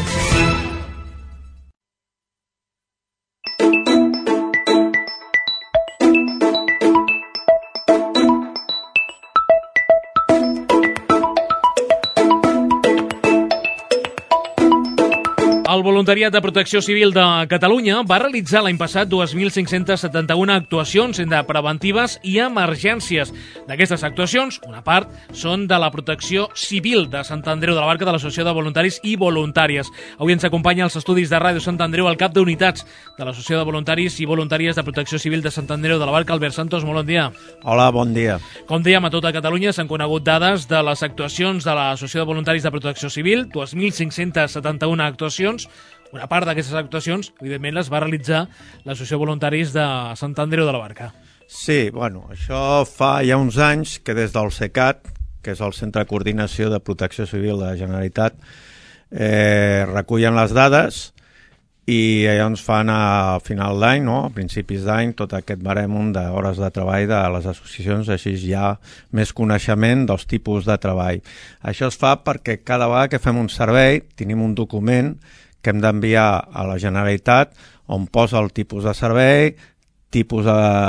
El Voluntariat de Protecció Civil de Catalunya va realitzar l'any passat dos mil cinc-cents setanta-una actuacions entre preventives i emergències. D'aquestes actuacions, una part són de la Protecció Civil de Sant Andreu de la Barca de l'Associació de Voluntaris i Voluntàries. Avui ens acompanya als estudis de Ràdio Sant Andreu el cap d'unitats de l'Associació de Voluntaris i Voluntàries de Protecció Civil de Sant Andreu de la Barca, Albert Santos. Molt bon dia. Hola, bon dia. Com dèiem, a tota Catalunya s'han conegut dades de les actuacions de l'Associació de Voluntaris de Protecció Civil, dos mil cinc-cents setanta-una actuacions. Una part d'aquestes actuacions, evidentment, les va realitzar l'Associació de Voluntaris de Sant Andreu de la Barca. Sí, bueno, això fa ja uns anys que des del CECAT, que és el Centre de Coordinació de Protecció Civil de la Generalitat, eh, recullen les dades i llavors fan a final d'any, no? A principis d'any, tot aquest barèmon d'hores de treball de les associacions, així hi ha més coneixement dels tipus de treball. Això es fa perquè cada vegada que fem un servei tenim un document que hem d'enviar a la Generalitat on posa el tipus de servei, tipus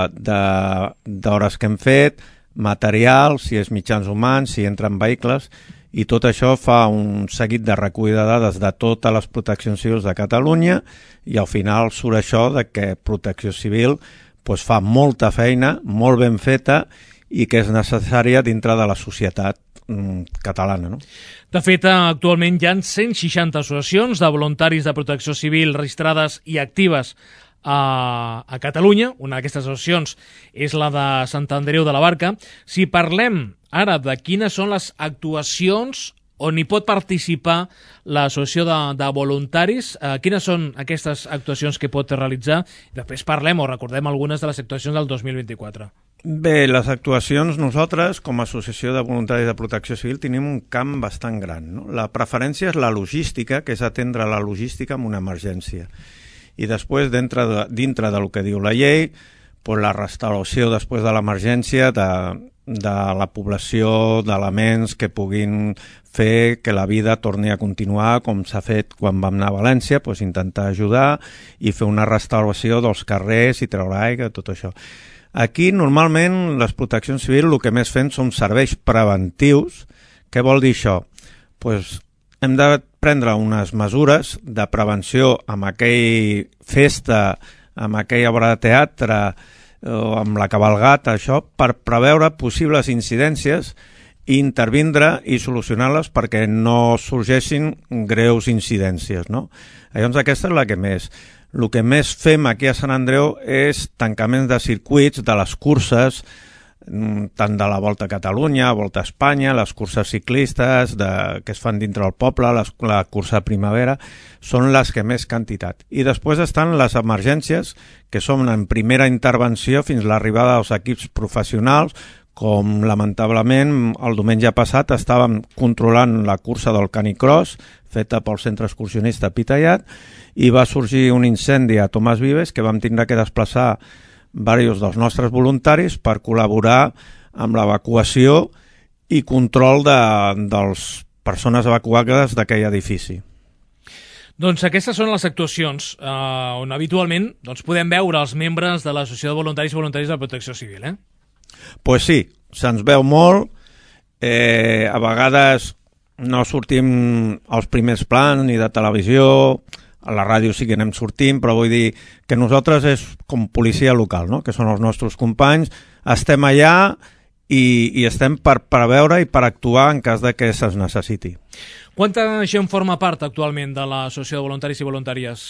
d'hores que hem fet, material, si és mitjans humans, si entren vehicles, i tot això fa un seguit de recull de dades de totes les proteccions civils de Catalunya i al final surt això de que Protecció Civil doncs, fa molta feina, molt ben feta i que és necessària dintre de la societat catalana, no? De fet, actualment hi ha cent seixanta associacions de voluntaris de protecció civil registrades i actives a, a Catalunya. Una d'aquestes associacions és la de Sant Andreu de la Barca. Si parlem ara de quines són les actuacions on hi pot participar l'associació de, de voluntaris, eh, quines són aquestes actuacions que pot realitzar? Després parlem o recordem algunes de les actuacions del dos mil vint-i-quatre. Bé, les actuacions, nosaltres, com a Associació de Voluntaris de Protecció Civil, tenim un camp bastant gran, no? La preferència és la logística, que és atendre la logística en una emergència. I després, dintre de, dintre del que diu la llei, doncs la restauració després de l'emergència de, de la població, d'elements que puguin fer que la vida torni a continuar com s'ha fet quan vam anar a València, doncs intentar ajudar i fer una restauració dels carrers i treure aigua, tot això. Aquí, normalment, les proteccions civils el que més fem són serveis preventius. Què vol dir això? Pues, hem de prendre unes mesures de prevenció amb aquella festa, amb aquella obra de teatre o amb la cabalgata, això, per preveure possibles incidències i intervindre i solucionar-les perquè no sorgeixin greus incidències, no? Llavors aquesta és la que més. El que més fem aquí a Sant Andreu és tancaments de circuits, de les curses, tant de la Volta a Catalunya, Volta a Espanya, les curses ciclistes de, que es fan dintre del poble, les, la cursa de primavera, són les que més quantitat. I després estan les emergències, que són en primera intervenció fins a l'arribada dels equips professionals, com lamentablement el diumenge passat estàvem controlant la cursa del Canicross, feta pel centre excursionista Pitallat, i va sorgir un incendi a Tomàs Vives que vam tindre que desplaçar diversos dels nostres voluntaris per col·laborar amb l'evacuació i control de, de les persones evacuades d'aquell edifici. Doncs aquestes són les actuacions eh, on habitualment doncs, podem veure els membres de l'Associació de Voluntaris i Voluntaris de Protecció Civil, eh? Pues sí, se'ns veu molt, eh, a vegades no sortim als primers plans ni de televisió, a la ràdio sí que anem sortint, però vull dir que nosaltres és com policia local, no? Que són els nostres companys, estem allà i, i estem per preveure i per actuar en cas de que se'ns necessiti. Quanta gent forma part actualment de l'Associació de Voluntaris i Voluntàries?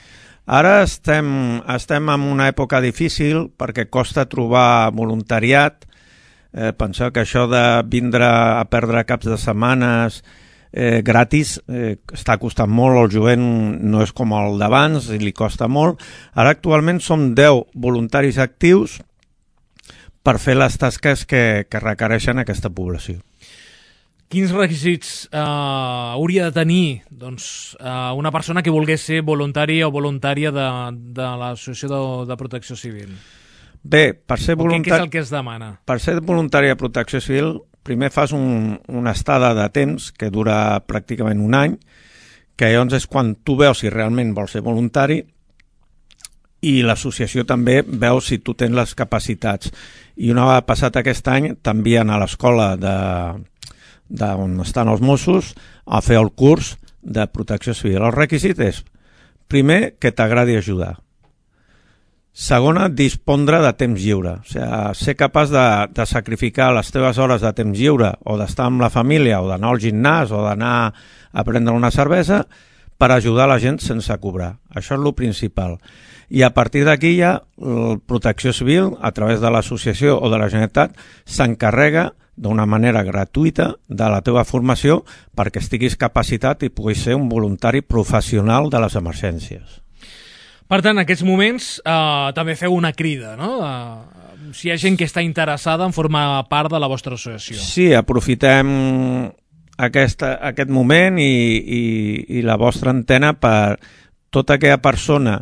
Ara estem, estem en una època difícil perquè costa trobar voluntariat. Eh, penseu que això de vindre a perdre caps de setmanes eh, gratis eh, està costant molt, el jovent no és com el d'abans i li costa molt. Ara actualment som deu voluntaris actius per fer les tasques que, que requereixen aquesta població. Quins requisits eh, hauria de tenir doncs, eh, una persona que volgués ser voluntari o voluntària de, de l'Associació de, de Protecció Civil? Bé, per ser voluntari... Què és el que es demana? Per ser voluntari de Protecció Civil, primer fas un, una estada de temps que dura pràcticament un any, que llavors és quan tu veus si realment vols ser voluntari i l'associació també veu si tu tens les capacitats. I una vegada passat aquest any t'envien a l'escola de... d'on estan els Mossos a fer el curs de protecció civil. El requisit és, primer, que t'agradi ajudar. Segona, dispondre de temps lliure. O sigui, ser capaç de, de sacrificar les teves hores de temps lliure o d'estar amb la família o d'anar al gimnàs o d'anar a prendre una cervesa per ajudar la gent sense cobrar. Això és el principal. I a partir d'aquí ja la Protecció Civil, a través de l'associació o de la Generalitat, s'encarrega d'una manera gratuïta de la teva formació perquè estiguis capacitat i puguis ser un voluntari professional de les emergències. Per tant, en aquests moments eh, també feu una crida, no? Eh, si hi ha gent que està interessada en formar part de la vostra associació. Sí, aprofitem aquesta, aquest moment i, i, i la vostra antena per tota aquella persona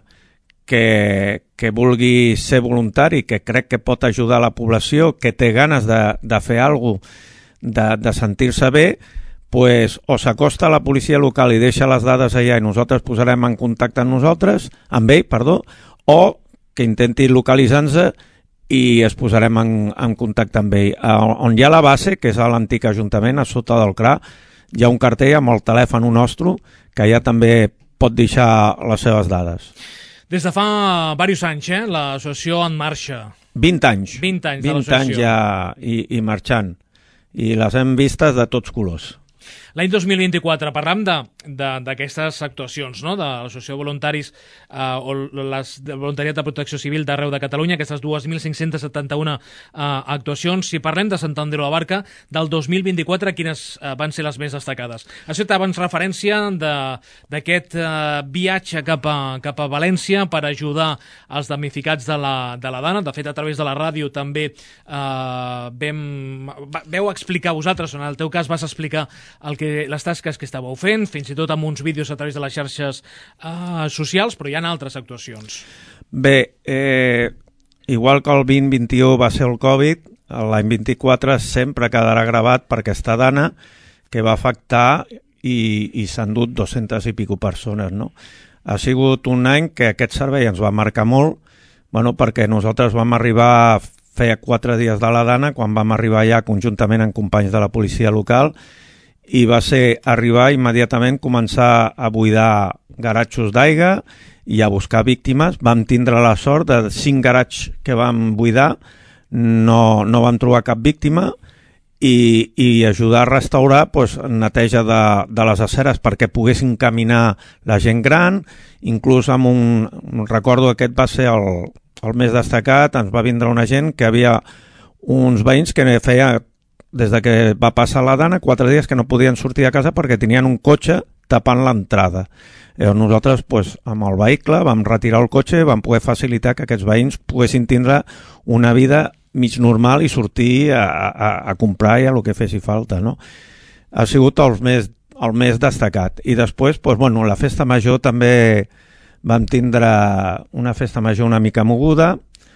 que, que vulgui ser voluntari, que crec que pot ajudar a la població, que té ganes de, de fer alguna cosa, de, de sentir-se bé, pues, o s'acosta a la policia local i deixa les dades allà i nosaltres posarem en contacte amb nosaltres, amb ell, perdó, o que intenti localitzar-nos i es posarem en, en contacte amb ell. On hi ha la base, que és a l'antic Ajuntament, a sota del C R A, hi ha un cartell amb el telèfon nostre que ja també pot deixar les seves dades. Des de fa diversos anys, eh, l'associació en marxa. vint anys. vint anys de vint l'associació. anys ja i, i marxant. I les hem vistes de tots colors. L'any dos mil vint-i-quatre parlam d'aquestes actuacions, no? De l'Associació de Voluntaris eh, o les de voluntariat de protecció civil d'arreu de Catalunya, aquestes dos mil cinc-cents setanta-un eh, actuacions. Si parlem de Sant Andreu de la Barca, del dos mil vint-i-quatre, quines eh, van ser les més destacades? Has fet abans referència d'aquest eh, viatge cap a, cap a València per ajudar els damnificats de la, de la Dana. De fet, a través de la ràdio també eh, vam, veu explicar vosaltres, en el teu cas vas explicar el que, les tasques que estàveu fent, fins i tot amb uns vídeos a través de les xarxes eh, socials, però hi ha altres actuacions. Bé, eh, igual que el vint vint-i-u va ser el Covid, l'any vint-i-quatre sempre quedarà gravat per aquesta dana que va afectar i, i s'han dut dos-centes i pico persones, no? Ha sigut un any que aquest servei ens va marcar molt, bueno, perquè nosaltres vam arribar feia quatre dies de la dana, quan vam arribar allà conjuntament amb companys de la policia local, i va ser arribar immediatament, començar a buidar garatxos d'aigua i a buscar víctimes. Vam tindre la sort de cinc garatges que vam buidar, no, no vam trobar cap víctima, i, i ajudar a restaurar pues, neteja de, de les aceres perquè poguessin caminar la gent gran, inclús amb un... Recordo que aquest va ser el, el més destacat, ens va vindre una gent que havia uns veïns que feia, des de que va passar la dana, quatre dies que no podien sortir de casa perquè tenien un cotxe tapant l'entrada. Llavors nosaltres, pues, amb el vehicle, vam retirar el cotxe, vam poder facilitar que aquests veïns poguessin tindre una vida mig normal i sortir a, a, a comprar i a el que fessi falta, no? Ha sigut el més, el més destacat. I després, pues, bueno, la festa major també vam tindre una festa major una mica moguda,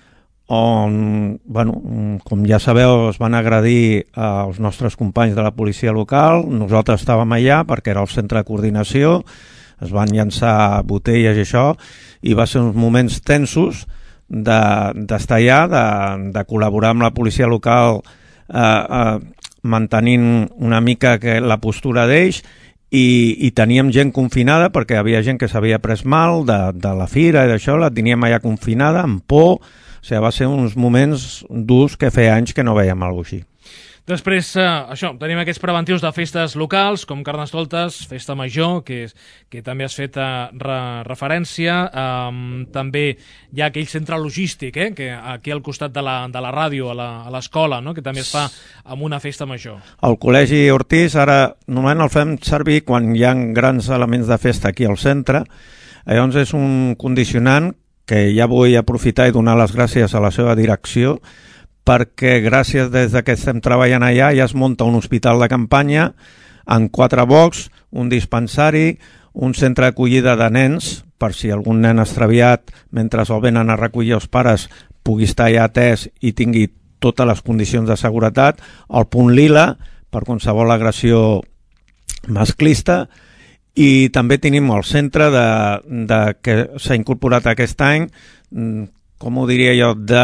on, bueno, com ja sabeu, es van agredir als nostres companys de la policia local. Nosaltres estàvem allà perquè era el centre de coordinació, es van llançar botelles i això, i va ser uns moments tensos d'estar de, allà, de, de col·laborar amb la policia local, eh, eh, mantenint una mica que la postura d'ells, i, i teníem gent confinada perquè hi havia gent que s'havia pres mal de, de la fira i d'això, la teníem allà confinada, amb por. O sigui, va ser uns moments durs que feia anys que no veiem alguna cosa així. Després, eh, això, tenim aquests preventius de festes locals, com Carnestoltes, Festa Major, que, que també has fet eh, re, referència. Eh, també hi ha aquell centre logístic, eh, que aquí al costat de la, de la ràdio, a l'escola, no?, que també es fa amb una festa major. El Col·legi Ortiz, ara, normalment el fem servir quan hi ha grans elements de festa aquí al centre. Llavors és un condicionant que ja vull aprofitar i donar les gràcies a la seva direcció, perquè gràcies des que estem treballant allà ja es munta un hospital de campanya amb quatre box, un dispensari, un centre d'acollida de nens, per si algun nen extraviat mentre el venen a recollir els pares pugui estar ja atès i tingui totes les condicions de seguretat, el punt lila per qualsevol agressió masclista, i també tenim el centre de, de, que s'ha incorporat aquest any, com ho diria jo, de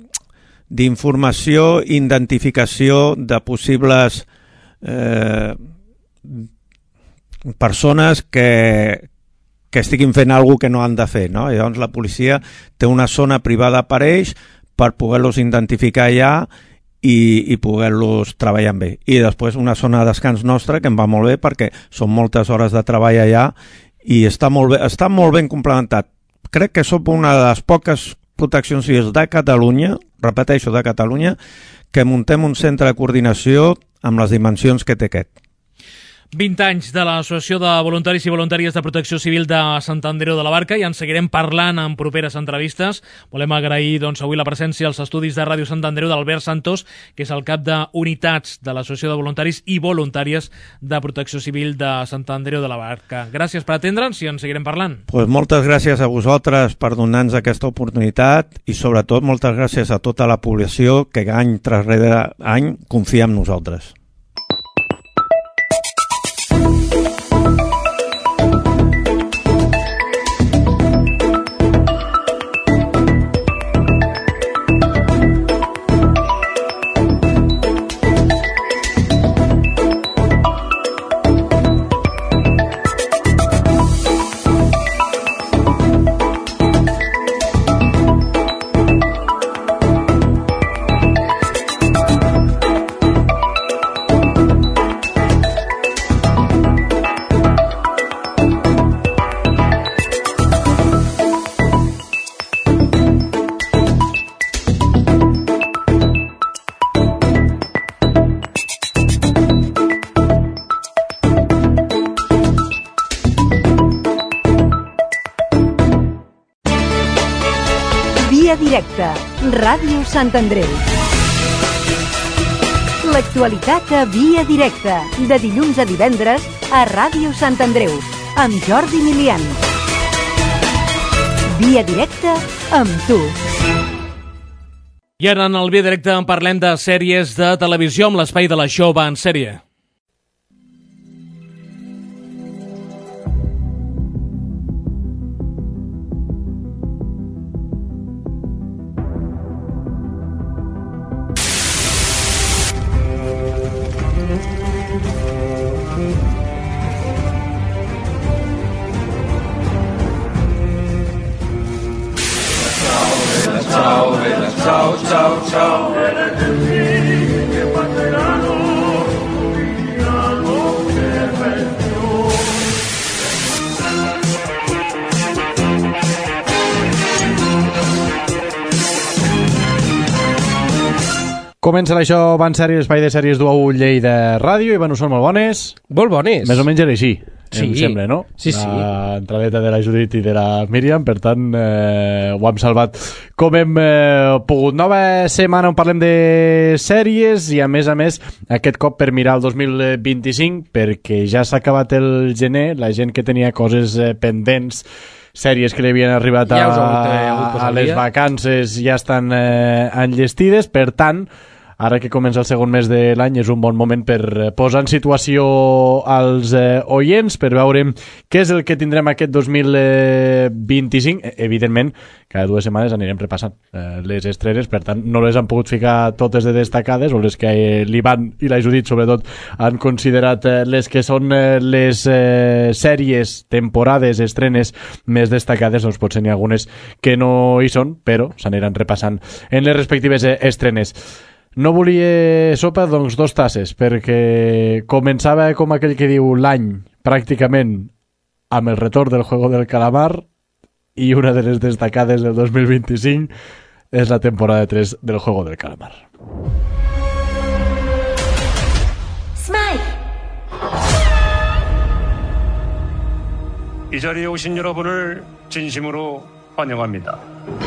d'informació i identificació de possibles eh, persones que, que estiguin fent alguna cosa que no han de fer, no? I llavors la policia té una zona privada per ells per poder-los identificar allà i, i poder-los treballar bé. I després una zona de descans nostra que em va molt bé perquè són moltes hores de treball allà i està molt, bé, està molt ben complementat. Crec que som una de les poques proteccions civils de Catalunya, repeteixo, de Catalunya, que muntem un centre de coordinació amb les dimensions que té aquest. vint anys de l'Associació de Voluntaris i Voluntàries de Protecció Civil de Sant Andreu de la Barca i en seguirem parlant en properes entrevistes. Volem agrair doncs, avui la presència als estudis de Ràdio Sant Andreu d'Albert Santos, que és el cap d'unitats de l'Associació de Voluntaris i Voluntàries de Protecció Civil de Sant Andreu de la Barca. Gràcies per atendre'ns i en seguirem parlant. Pues moltes gràcies a vosaltres per donar-nos aquesta oportunitat i sobretot moltes gràcies a tota la població que any tras any confia en nosaltres. Directe, Ràdio Sant Andreu. L'actualitat a Via Directa, de dilluns a divendres a Ràdio Sant Andreu, amb Jordi Milian. Via Directa amb tu. I ara en el Via Directe en parlem de sèries de televisió amb l'espai de la Show Va en Sèrie. Comença l'això, van sèries, l'espai de sèries d'U A U Lleida Ràdio. Ivan, us són molt bones? Molt bones. Més o menys era així, sí. Em sembla, no? Sí, sí. L'entradeta de la Judit i de la Míriam, per tant, eh, ho hem salvat com hem eh, pogut. Nova setmana on parlem de sèries i, a més a més, aquest cop per mirar el dos mil vint-i-cinc, perquè ja s'ha acabat el gener, la gent que tenia coses eh, pendents, sèries que li havien arribat a, ja hagut, eh, hagut a les vacances ja estan eh, enllestides, per tant, ara que comença el segon mes de l'any és un bon moment per posar en situació als eh, oients, per veure què és el que tindrem aquest dos mil vint-i-cinc. Evidentment, cada dues setmanes anirem repassant eh, les estrenes, per tant, no les han pogut ficar totes de destacades, o les que eh, l'Ivan i la Judit, sobretot, han considerat eh, les que són eh, les eh, sèries, temporades, estrenes més destacades, doncs potser n'hi ha algunes que no hi són, però s'aniran repassant en les respectives eh, estrenes. No volia sopa, doncs dos tasses, perquè començava com aquell que diu l'any, pràcticament, amb el retorn del Juego del Calamar, i una de les destacades del dos mil vint-i-cinc és la temporada tres del Juego del Calamar. 스마일! 이 자리에 오신 여러분을 진심으로 환영합니다.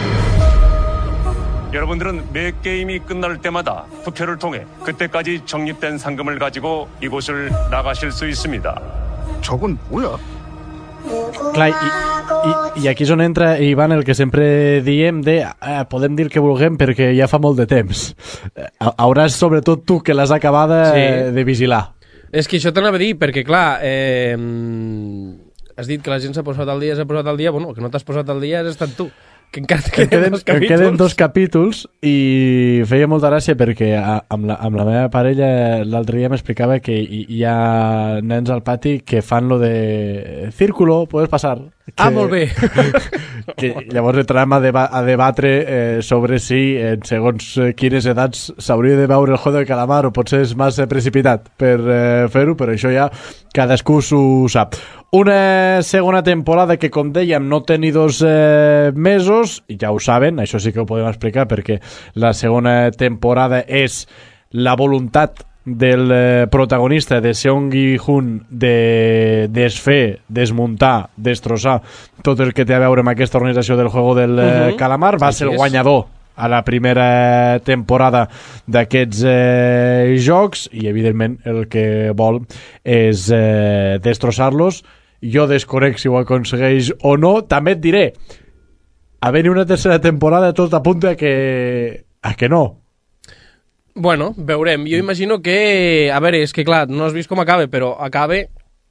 여러분들은 매 게임이 끝날 때마다 투표를 통해 그때까지 적립된 상금을 가지고 이곳을 나가실 수 있습니다. 저건 뭐야? Clar, i, i, i aquí és on entra, Ivan, el que sempre diem de eh, podem dir que vulguem perquè ja fa molt de temps. Hauràs, sobretot tu, que l'has acabada, sí. de vigilar. És que això t'anava a dir, perquè clar, eh, has dit que la gent s'ha posat al dia, s'ha posat al dia, bueno, que no t'has posat al dia has estat tu. Que encara que queden, dos capítols. queden dos capítols i feia molta gràcia perquè a, amb, la, amb la meva parella l'altre dia m'explicava que hi, hi ha nens al pati que fan lo de círculo, puedes passar. Que, ah, molt bé. Que llavors entrarem a, deba a debatre eh, sobre si en segons quines edats s'hauria de veure el Juego del Calamar o potser és massa precipitat per eh, fer-ho, però això ja cadascú s'ho sap. Una segona temporada que, com dèiem, no té ni dos eh, mesos, ja ho saben, això sí que ho podem explicar perquè la segona temporada és la voluntat del eh, protagonista de Seong Gi-hun de desfer, desmuntar, destrossar tot el que té a veure amb aquesta organització del Juego del eh, uh-huh. Calamar. Va ser el guanyador a la primera temporada d'aquests eh, jocs i, evidentment, el que vol és eh, destrossar-los. Jo desconec si ho aconsegueix o no. També et diré, havent-hi una tercera temporada tot apunta a que, a que no. Bueno, veurem. Jo imagino que... A veure, és que clar, no has vist com acabe, però acabe...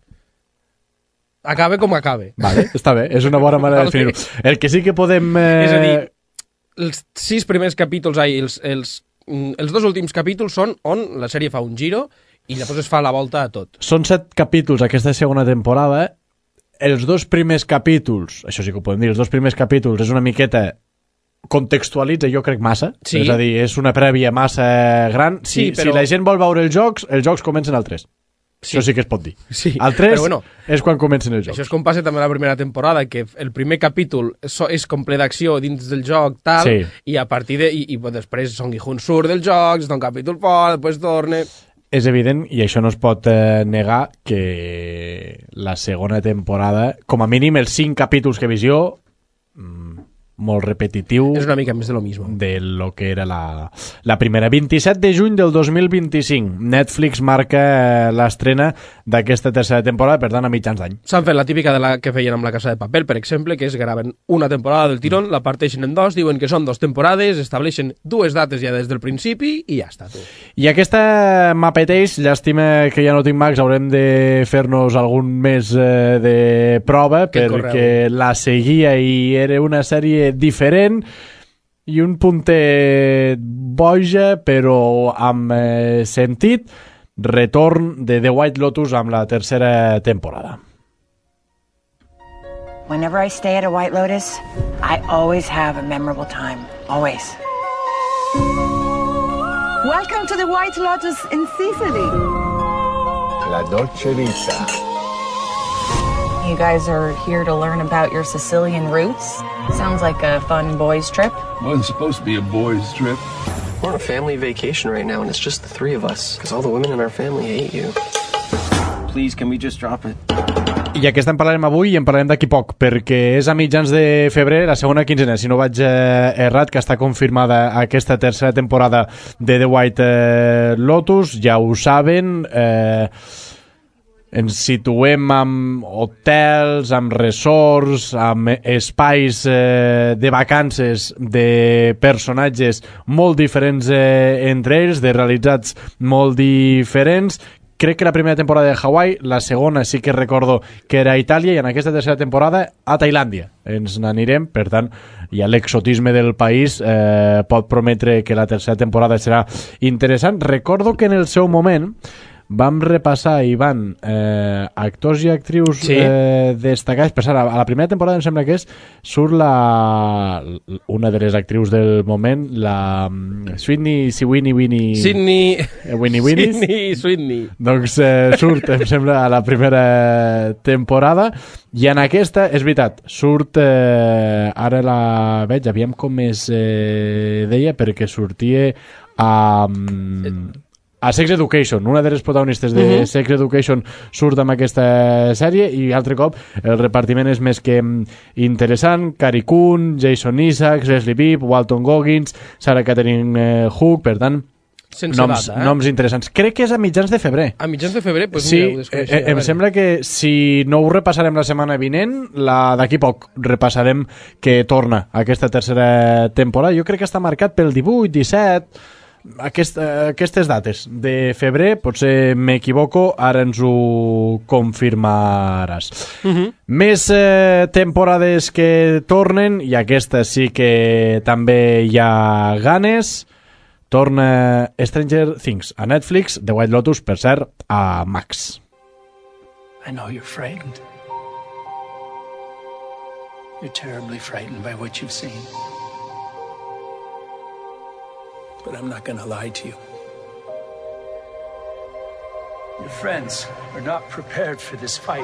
Acabe com acabe. Vale, està bé, és una bona manera de definir-ho. El que sí que podem... Eh... És a dir, els sis primers capítols, ai, els, els, els dos últims capítols són on la sèrie fa un giro i llavors es fa la volta a tot. Són set capítols aquesta segona temporada. Els dos primers capítols, això sí que ho podem dir, els dos primers capítols és una miqueta contextualitza, jo crec, massa. Sí. És a dir, és una prèvia massa gran. Si, sí, però... si la gent vol veure els jocs, els jocs comencen al tres. Sí. Això sí que es pot dir. Sí. Al tres bueno, és quan comencen els jocs. Això és com passa també a la primera temporada, que el primer capítol és complet d'acció dins del joc, tal, sí. i a partir de... I, i després Song Gi-hun surt dels jocs, està un capítol fort, després torna... És evident, i això no es pot eh, negar, que la segona temporada, com a mínim els cinc capítols que he vist jo, mmm, molt repetitiu. És una mica més de lo mismo. De lo que era la, la primera. vint-i-set de juny del dos mil vint-i-cinc. Netflix marca l'estrena d'aquesta tercera temporada, per tant, a mitjans d'any. S'han fet la típica de la que feien amb La Casa de Papel, per exemple, que és graven una temporada del tirón, la parteixen en dos, diuen que són dos temporades, estableixen dues dates ja des del principi i ja està, tu. I aquesta m'apeteix, llàstima que ja no tinc Max, haurem de fer-nos algun mes eh, de prova, Que perquè la seguia i era una sèrie diferent i un puntet boja, però amb eh, sentit. Retorn de The White Lotus amb la tercera temporada. Whenever I stay at a White Lotus, I always have a memorable time. Always. Welcome to the White Lotus in Sicily. La Dolce Vita. You guys are here to learn about your Sicilian roots. Sounds like a fun boys' trip. Wasn't supposed to be a boys' trip. We're on a family vacation right now, and it's just the three of us, because all the women in our family hate you. Please, can we just drop it? I aquesta en parlarem avui i en parlarem d'aquí poc, perquè és a mitjans de febrer, la segona quinzena, si no vaig eh, errat, que està confirmada aquesta tercera temporada de The White eh, Lotus. Ja ho saben, eh, ens situem amb hotels, amb resorts, amb espais eh, de vacances de personatges molt diferents eh, entre ells, de realitzats molt diferents. Crec que la primera temporada de Hawaii, la segona sí que recordo que era a Itàlia, i en aquesta tercera temporada a Tailàndia. Ens n'anirem, per tant, ja l'exotisme del país eh, pot prometre que la tercera temporada serà interessant. Recordo que en el seu moment vam repassar, Ivan, eh, actors i actrius sí. eh, destacats. Per cert, a la primera temporada em sembla que és surt la una de les actrius del moment, la Sydney Sweeney Winnie Sydney eh, Winnie Winnie Sydney Sweeney doncs eh, surt, em sembla, a la primera temporada, i en aquesta, és veritat, surt eh, ara la veig, aviam com es eh, deia, perquè sortia a um, a Sex Education, una de les protagonistes de uh-huh. Sex Education surt amb aquesta sèrie, i altre cop el repartiment és més que interessant. Carrie Coon, Jason Isaacs, Leslie Bibb, Walton Goggins, Sarah Catherine Hook, per tant, sense noms, data, eh? noms interessants. Crec que és a mitjans de febrer. A mitjans de febrer? Pues sí, mira, ho eh, em sembla que si no ho repassarem la setmana vinent, la d'aquí poc repassarem que torna aquesta tercera temporada. Jo crec que està marcat pel divuit, disset... Aquest, aquestes dates de febrer, potser m'equivoco, ara ens ho confirmaràs. Uh-huh. Més eh, temporades que tornen, i aquesta sí que també hi ha ganes. Torna Stranger Things a Netflix, The White Lotus, per cert, a Max. I know you're frightened. You're terribly frightened by what you've seen. But I'm not going to lie to you. Your friends are not prepared for this fight.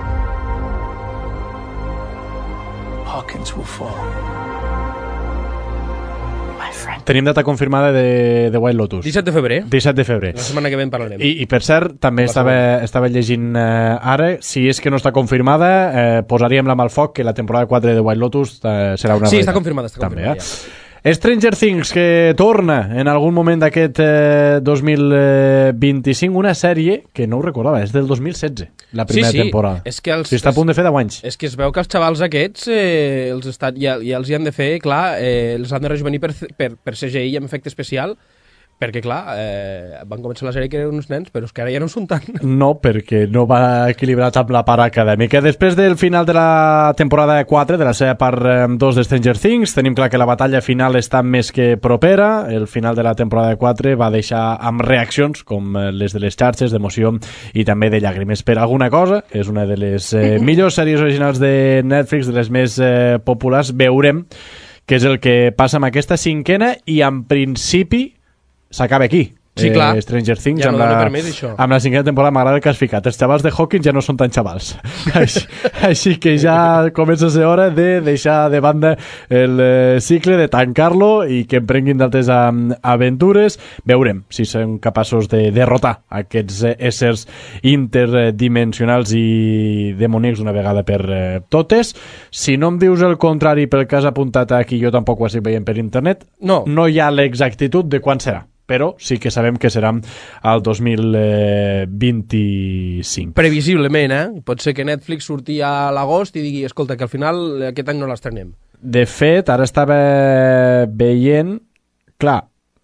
Hawkins will fall. My friend. Tenim data confirmada de The White Lotus. disset de febrer. disset de febrer. La setmana que ve en parlarem. I, i per cert, també estava, estava llegint eh, ara, si és que no està confirmada, eh, posaríem la mà al foc que la temporada quatre de The White Lotus eh, serà una Sí, realitat. està confirmada, està també, confirmada. Eh? Ja. Stranger Things, que torna en algun moment d'aquest eh, dos mil vint-i-cinc, una sèrie que no ho recordava, és del dos mil setze, la primera sí, sí. temporada. És que els, sí, està a punt de fer deu anys. És que es veu que els xavals aquests eh, els estat, ja, ja els hi han de fer, clar, eh, els han de rejuvenir per, per, per C G I amb efecte especial, perquè, clar, eh, van començar la sèrie que eren uns nens, però és que ara ja no són tant. No, perquè no va equilibrat amb la part acadèmica. Després del final de la temporada quatre, de la seva part dos de Stranger Things, tenim clar que la batalla final està més que propera. El final de la temporada quatre va deixar amb reaccions, com les de les xarxes, d'emoció i també de llàgrimes. Per alguna cosa, és una de les eh, millors sèries originals de Netflix, de les més eh, populars. Veurem què és el que passa amb aquesta cinquena, i en principi s'acaba aquí. sí, clar. eh, Stranger Things, Ja amb, no dona la, per més, això. amb la cinquena temporada m'agrada que has ficat. Els xavals de Hawkins ja no són tan xavals. així, així que ja comença a ser hora de deixar de banda el eh, cicle, de tancar-lo i que emprenguin d'altres um, aventures. Veurem si són capaços de derrotar aquests eh, éssers interdimensionals i demoníacs d'una vegada per eh, totes. Si no em dius el contrari pel que has apuntat aquí, jo tampoc ho estic veient per internet, no, no hi ha l'exactitud de quan serà, però sí que sabem que serà el dos mil vint-i-cinc. Previsiblement, eh? Pot ser que Netflix surti a l'agost i digui, escolta, que al final aquest any no l'estrenem. De fet, ara estava veient, clar,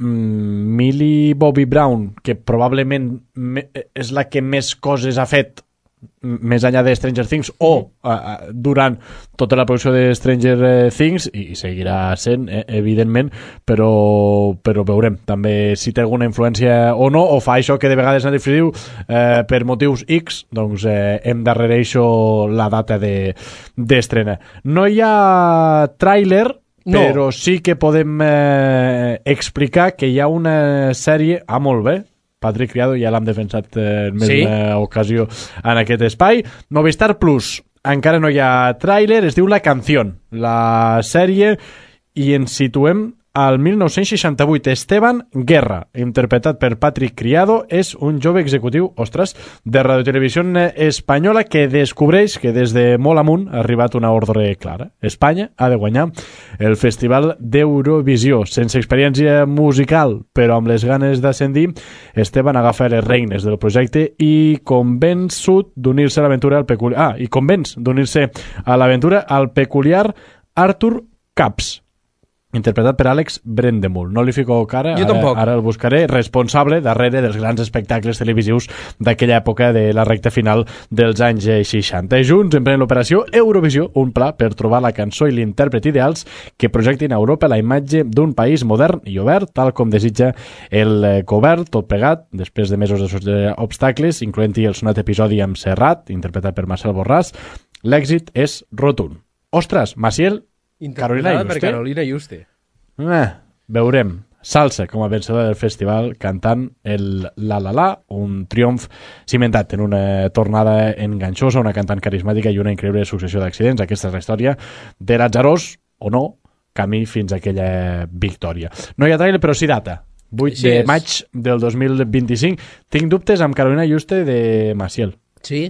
Millie Bobby Brown, que probablement és la que més coses ha fet més enllà de Stranger Things o uh, durant tota la producció de Stranger Things, i, i seguirà sent, eh, evidentment, però, però veurem també si té alguna influència o no, o fa això que de vegades Netflix diu eh, per motius X, doncs eh, endarrereixo la data de, d'estrena. No hi ha tràiler, no, però sí que podem eh, explicar que hi ha una sèrie, ah, molt bé, Patrick Criado, ja l'hem defensat eh, en més sí? d'una ocasió en aquest espai. Movistar Plus, encara no hi ha tràiler, es diu La Canción, la sèrie, i ens situem al mil nou-cents seixanta-vuit. Esteban Guerra, interpretat per Patrick Criado, és un jove executiu, ostres, de Radiotelevisió Espanyola que descobreix que des de molt amunt ha arribat una ordre clara. Espanya ha de guanyar el Festival d'Eurovisió. Sense experiència musical, però amb les ganes d'ascendir, Esteban agafa les regnes del projecte i convençut d'unir-se a l'aventura al peculiar... Ah, i convenç d'unir-se a l'aventura al peculiar Artur Caps, interpretat per Àlex Brendemul. No li fico cara, jo ara, tampoc. Ara el buscaré, responsable darrere dels grans espectacles televisius d'aquella època de la recta final dels anys seixanta. Junts emprenen l'operació Eurovisió, un pla per trobar la cançó i l'intèrpret ideals que projectin a Europa la imatge d'un país modern i obert, tal com desitja el govern, tot plegat, després de mesos d'obstacles, incloent-hi el sonat episodi amb Serrat, interpretat per Marcel Borràs. L'èxit és rotund. Ostres, Maciel, Carolina Juste. per Carolina Juste. Eh, veurem. Salsa com a vencedora del festival cantant el La La La, un triomf cimentat en una tornada enganxosa, una cantant carismàtica i una increïble successió d'accidents. Aquesta és la història de l'atzarós, o no, camí fins a aquella victòria. No hi ha trailer, però sí data. vuit de maig del dos mil vint-i-cinc. Tinc dubtes amb Carolina Juste de Maciel. Sí?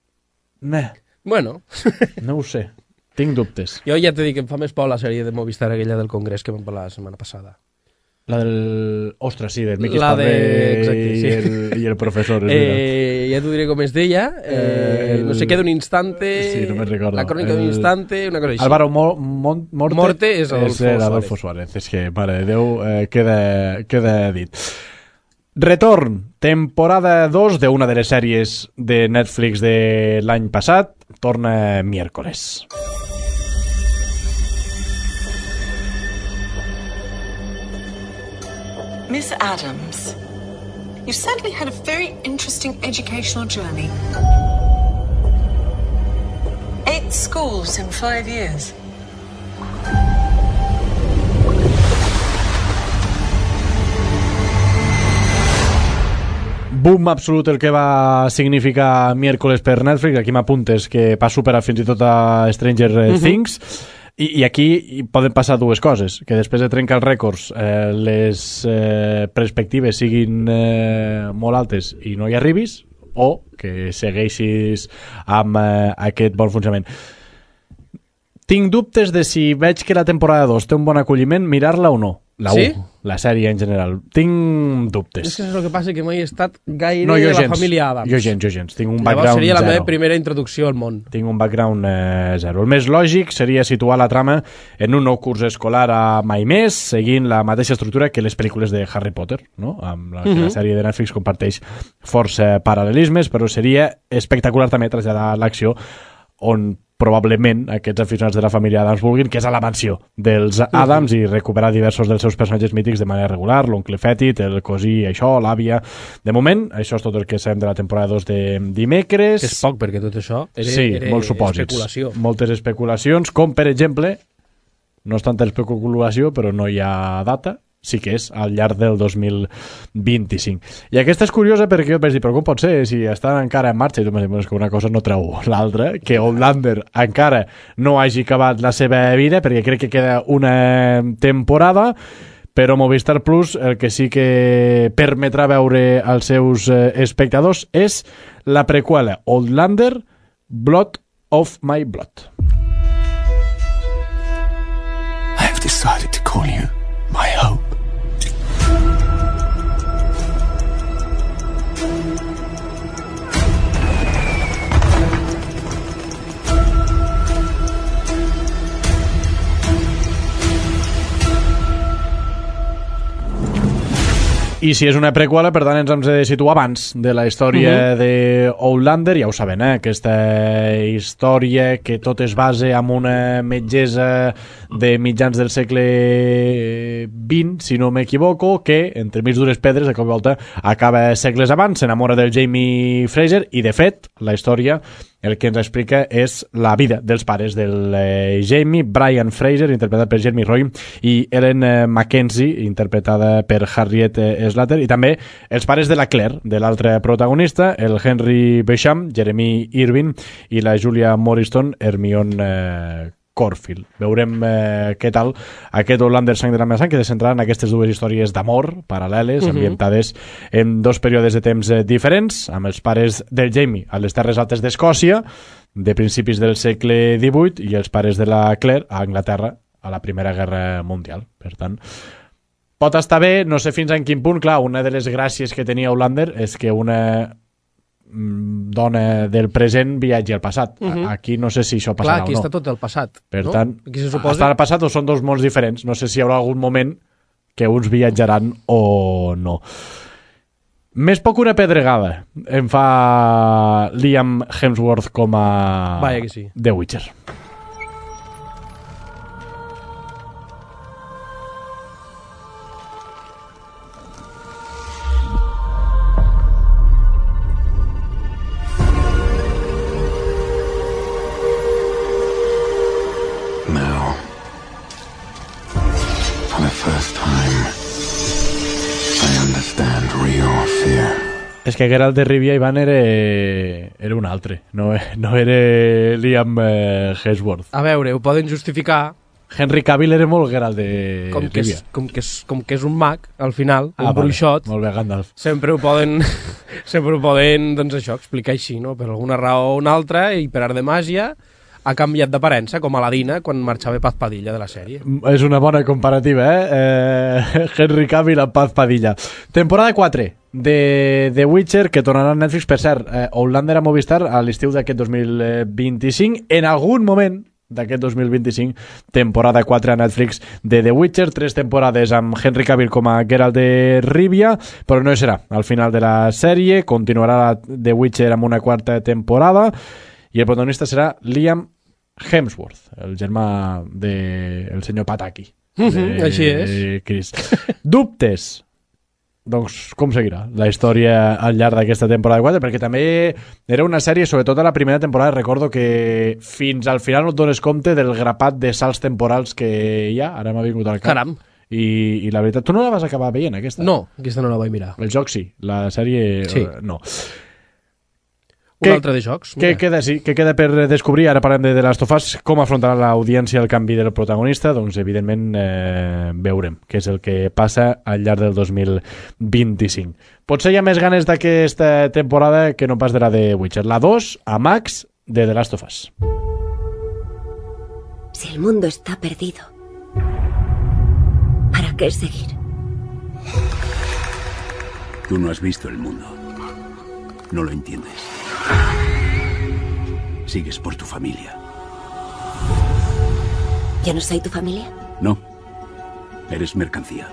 Nah. Bueno. No ho sé. Tinc dubtes. Jo ja t'he dit que em fa més por la sèrie de Movistar, aquella del Congrés que vam parlar la setmana passada. La del... Ostres, sí, del Miqui la Esparvé de... Exacte, sí. i, el, i el professor. És eh, ja t'ho diré com es deia. Eh, el... No sé què d'un instante... Sí, no me'n recordo. La crònica el... d'un instante, una cosa així. Álvaro Mo Mon Morte, Morte és Adolfo, és Adolfo Suárez. Suárez. És que, mare de Déu, eh, queda, queda dit. Retorn, temporada dos d'una de les sèries de Netflix de l'any passat. Torna miércoles. Miss Adams, you've certainly had a very interesting educational journey. Eight schools in five years. Boom absolut el que va significar miércoles per Netflix. Aquí m'apuntes que va superar fins i tot a Stranger uh-huh. Things. I, i aquí poden passar dues coses, que després de trencar els rècords eh, les eh, perspectives siguin eh, molt altes i no hi arribis, o que segueixis amb eh, aquest bon funcionament. Tinc dubtes de si veig que la temporada dos té un bon acolliment, mirar-la o no. La sí? u, la sèrie en general. Tinc dubtes. És que és el que passa, que mai he estat gaire no, de la gens, família Adams. Jo gens, jo gens. Tinc un Llavors background seria la zero. meva primera introducció al món. Tinc un background eh, zero. El més lògic seria situar la trama en un nou curs escolar a mai més, seguint la mateixa estructura que les pel·lícules de Harry Potter, no? Amb la, uh-huh. la sèrie de Netflix comparteix força paral·lelismes, però seria espectacular també traslladar l'acció on probablement aquests aficionats de la família Adams vulguin, que és a la mansió dels Adams, uh-huh. i recuperar diversos dels seus personatges mítics de manera regular, l'oncle Fettit, el cosí, això, l'àvia. De moment, això és tot el que sabem de la temporada dos de dimecres. Que és poc, perquè tot això era, sí, era molts supòsits. especulació. Moltes especulacions, com per exemple, no és tanta especulació, però no hi ha data, sí que és al llarg del dos mil vint-i-cinc. I aquesta és curiosa perquè jo vaig dir, però com pot ser si estan encara en marxa? I tu m'has dit que una cosa no treu l'altra, que Outlander encara no hagi acabat la seva vida, perquè crec que queda una temporada, però Movistar Plus el que sí que permetrà veure als seus espectadors és la preqüela Outlander Blood of My Blood. I have decided to call you my hope. I si és una preqüela, per tant, ens hem de situar abans de la història uh-huh. d'Outlander. Ja ho saben, eh? Aquesta història que tot es basa en una metgessa de mitjans del segle vint, si no m'equivoco, que, entre mig dures pedres, de cop i volta, acaba segles abans, s'enamora del Jamie Fraser, i, de fet, la història el que ens explica és la vida dels pares del eh, Jamie, Brian Fraser, interpretat per Jeremy Roy, i Ellen eh, Mackenzie, interpretada per Harriet eh, Slater, i també els pares de la Claire, de l'altre protagonista, el Henry Besham, Jeremy Irving, i la Julia Morrison, Hermione eh, Corfield. Veurem eh, què tal aquest Outlander Sang de la meva sang, que se centrarà en aquestes dues històries d'amor paral·leles, uh-huh. ambientades en dos períodes de temps eh, diferents, amb els pares del Jamie a les Terres Altes d'Escòcia, de principis del segle divuit, i els pares de la Claire a Anglaterra a la Primera Guerra Mundial. Per tant, pot estar bé, no sé fins en quin punt. Clar, una de les gràcies que tenia Outlander és que una dona del present viatge al passat. Uh-huh. Aquí no sé si això passarà. Clar, aquí o no. Està tot el passat. Per no? tant, aquí se suposa... està al passat o són dos mons diferents. No sé si hi haurà algun moment que uns viatjaran o no. Més poc una pedregada em fa Liam Hemsworth com a Vaya que sí. The Witcher. És que Geralt de Rivia, Ivan, era, era un altre, no, no era Liam eh, Hemsworth. A veure, ho poden justificar. Henry Cavill era molt Geralt de com que Rivia. És, com, que és, com que és un mag, al final, ah, un bruixot. Vale. Molt bé, Gandalf. Sempre ho poden, sempre ho poden, doncs això, explicar així, no? Per alguna raó o una altra, i per art de màgia, ha canviat d'aparença, com Aladina quan marxava Paz Padilla de la sèrie. És una bona comparativa, eh? eh Henry Cavill amb Paz Padilla. Temporada quatre de The Witcher, que tornarà a Netflix. Per cert, eh, Outlander a Movistar a l'estiu d'aquest dos mil vint-i-cinc. En algun moment d'aquest dos mil vint-i-cinc, temporada quatre a Netflix de The Witcher, tres temporades amb Henry Cavill com a Geralt de Rivia, però no serà al final de la sèrie. Continuarà The Witcher amb una quarta temporada i el protagonista serà Liam Hemsworth, el germà del de senyor Pataki. Mm-hmm, així és. Chris. Dubtes? Doncs com seguirà la història al llarg d'aquesta temporada quatre? Perquè també era una sèrie, sobretot a la primera temporada, recordo que fins al final no et dones compte del grapat de salts temporals que hi ha. Ara m'ha vingut al cap. Caram. I, i la veritat, tu no la vas acabar veient, aquesta? No, aquesta no la vaig mirar. El joc sí, la sèrie sí. Uh, no. Un altre de jocs. Què queda, sí, què queda per descobrir? Ara parlem de The Last of Us. Com afrontarà l'audiència el canvi del protagonista? Doncs, evidentment, eh, veurem què és el que passa al llarg del dos mil vint-i-cinc. Potser hi ha més ganes d'aquesta temporada que no pas de la de Witcher. La dos, a Max, de The Last of Us. Si el mundo está perdido, ¿para qué seguir? Tú no has visto el mundo. No lo entiendes. Sigues por tu familia. ¿Yo no soy tu familia? No. Eres mercancía.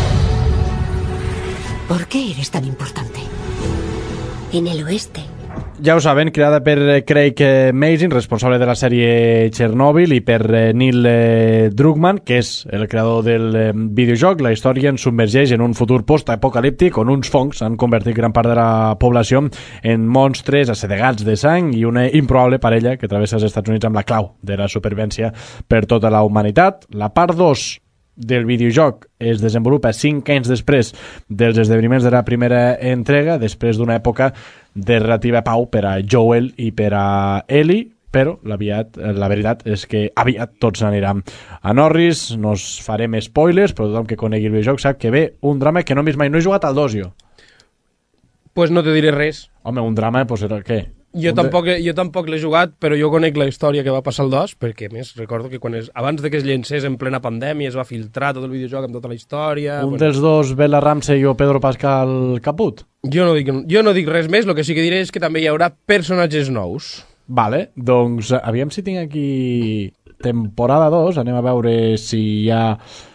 ¿Por qué eres tan importante? En el oeste ja ho saben, creada per Craig Mazin, responsable de la sèrie Chernobyl, i per Neil Druckmann, que és el creador del videojoc. La història ens submergeix en un futur post-apocalíptic on uns fongs han convertit gran part de la població en monstres assedegats de sang i una improbable parella que travessa els Estats Units amb la clau de la supervivència per tota la humanitat. La part dos del videojoc es desenvolupa cinc anys després dels esdeveniments de la primera entrega, després d'una època de relativa pau per a Joel i per a Ellie, però aviat, la veritat és que aviat tots aniran a Norris. No us farem spoilers, però tothom que conegui el videojoc sap que ve un drama que no he vist mai. No he jugat al dos, jo. Pues no te diré res. Home, un drama, pues era què? Jo tampoc, jo tampoc l'he jugat, però jo conec la història que va passar al dos, perquè, a més, recordo que quan es, abans de que es llencés en plena pandèmia es va filtrar tot el videojoc amb tota la història... Un bueno. dels dos, Bella Ramsey o Pedro Pascal Caput? Jo no, dic, jo no dic res més, el que sí que diré és que també hi haurà personatges nous. Vale, doncs aviam si tinc aquí temporada dos, anem a veure si hi ha...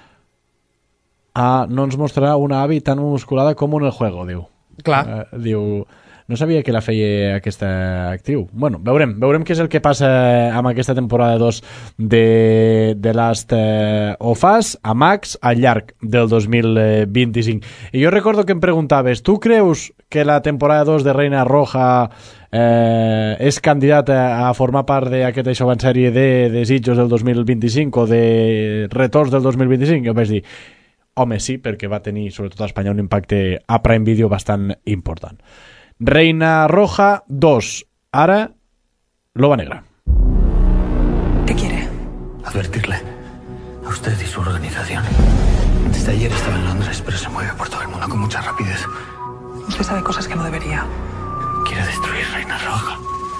Ah, no ens mostrarà una avi tan musculada com en el juego, diu. Clar. Uh, diu... No sabia que la feia aquesta actriu. Bueno, veurem, veurem què és el que passa amb aquesta temporada dos de The Last of Us a Max al llarg del dos mil vint-i-cinc. I jo recordo que em preguntaves, tu creus que la temporada dos de Reina Roja eh, és candidata a formar part d'aquesta això en sèrie de desitjos del dos mil vint-i-cinc o de retorns del dos mil vint-i-cinc? Jo vaig dir, home, sí, perquè va tenir, sobretot a Espanya, un impacte a Prime Video bastant important. Reina Roja dos. Ara, Loba Negra. ¿Qué quiere? Advertirle a usted y su organización. Desde ayer estaba en Londres, pero se mueve por todo el mundo con mucha rapidez. Usted sabe cosas que no debería. Quiere destruir Reina Roja.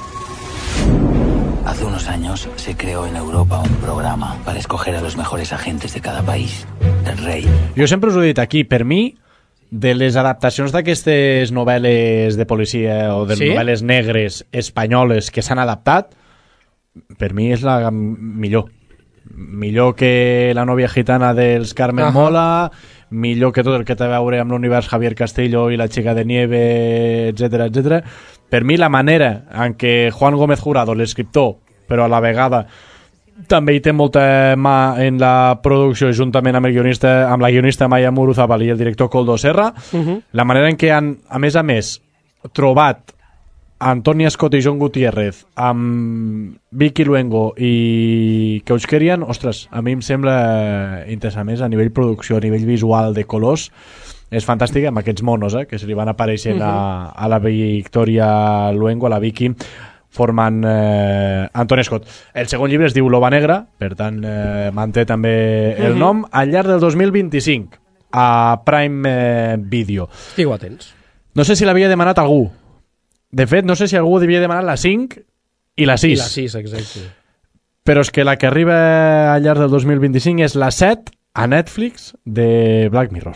Hace unos años se creó en Europa un programa para escoger a los mejores agentes de cada país. El rei. Jo sempre us ho he dit aquí, per mi, de les adaptacions d'aquestes novel·les de policia o de sí? novel·les negres espanyoles que s'han adaptat, per mi és la millor. Millor que La novia gitana dels Carmen uh-huh. Mola, millor que tot el que té a veure amb l'univers Javier Castillo i La chica de nieve, etcètera, etcètera. Per mi la manera en què Juan Gómez Jurado, l'escriptor, però a la vegada també hi té molta mà en la producció juntament amb el guionista, amb la guionista Maya Muruzabal i el director Koldo Serra, uh-huh. la manera en què han, a més a més, trobat Antònia Scott i John Gutiérrez amb Vicky Luengo i Keuchkerian, ostres, a mi em sembla interessant més a nivell producció, a nivell visual de colors, és fantàstic amb aquests monos eh, que se li van apareixent uh-huh. a, a la Victoria Luengo, a la Vicky, formant eh, Antoni Scott. El segon llibre es diu Loba Negra, per tant eh, manté també el uh-huh. nom, al llarg del dos mil vint-i-cinc a Prime eh, Video. Estigueu atents. No sé si l'havia demanat algú. De fet, no sé si algú havia demanat la cinc i la sis. I la sis, exacte. Però és que la que arriba al llarg del dos mil vint-i-cinc és la set a Netflix de Black Mirror.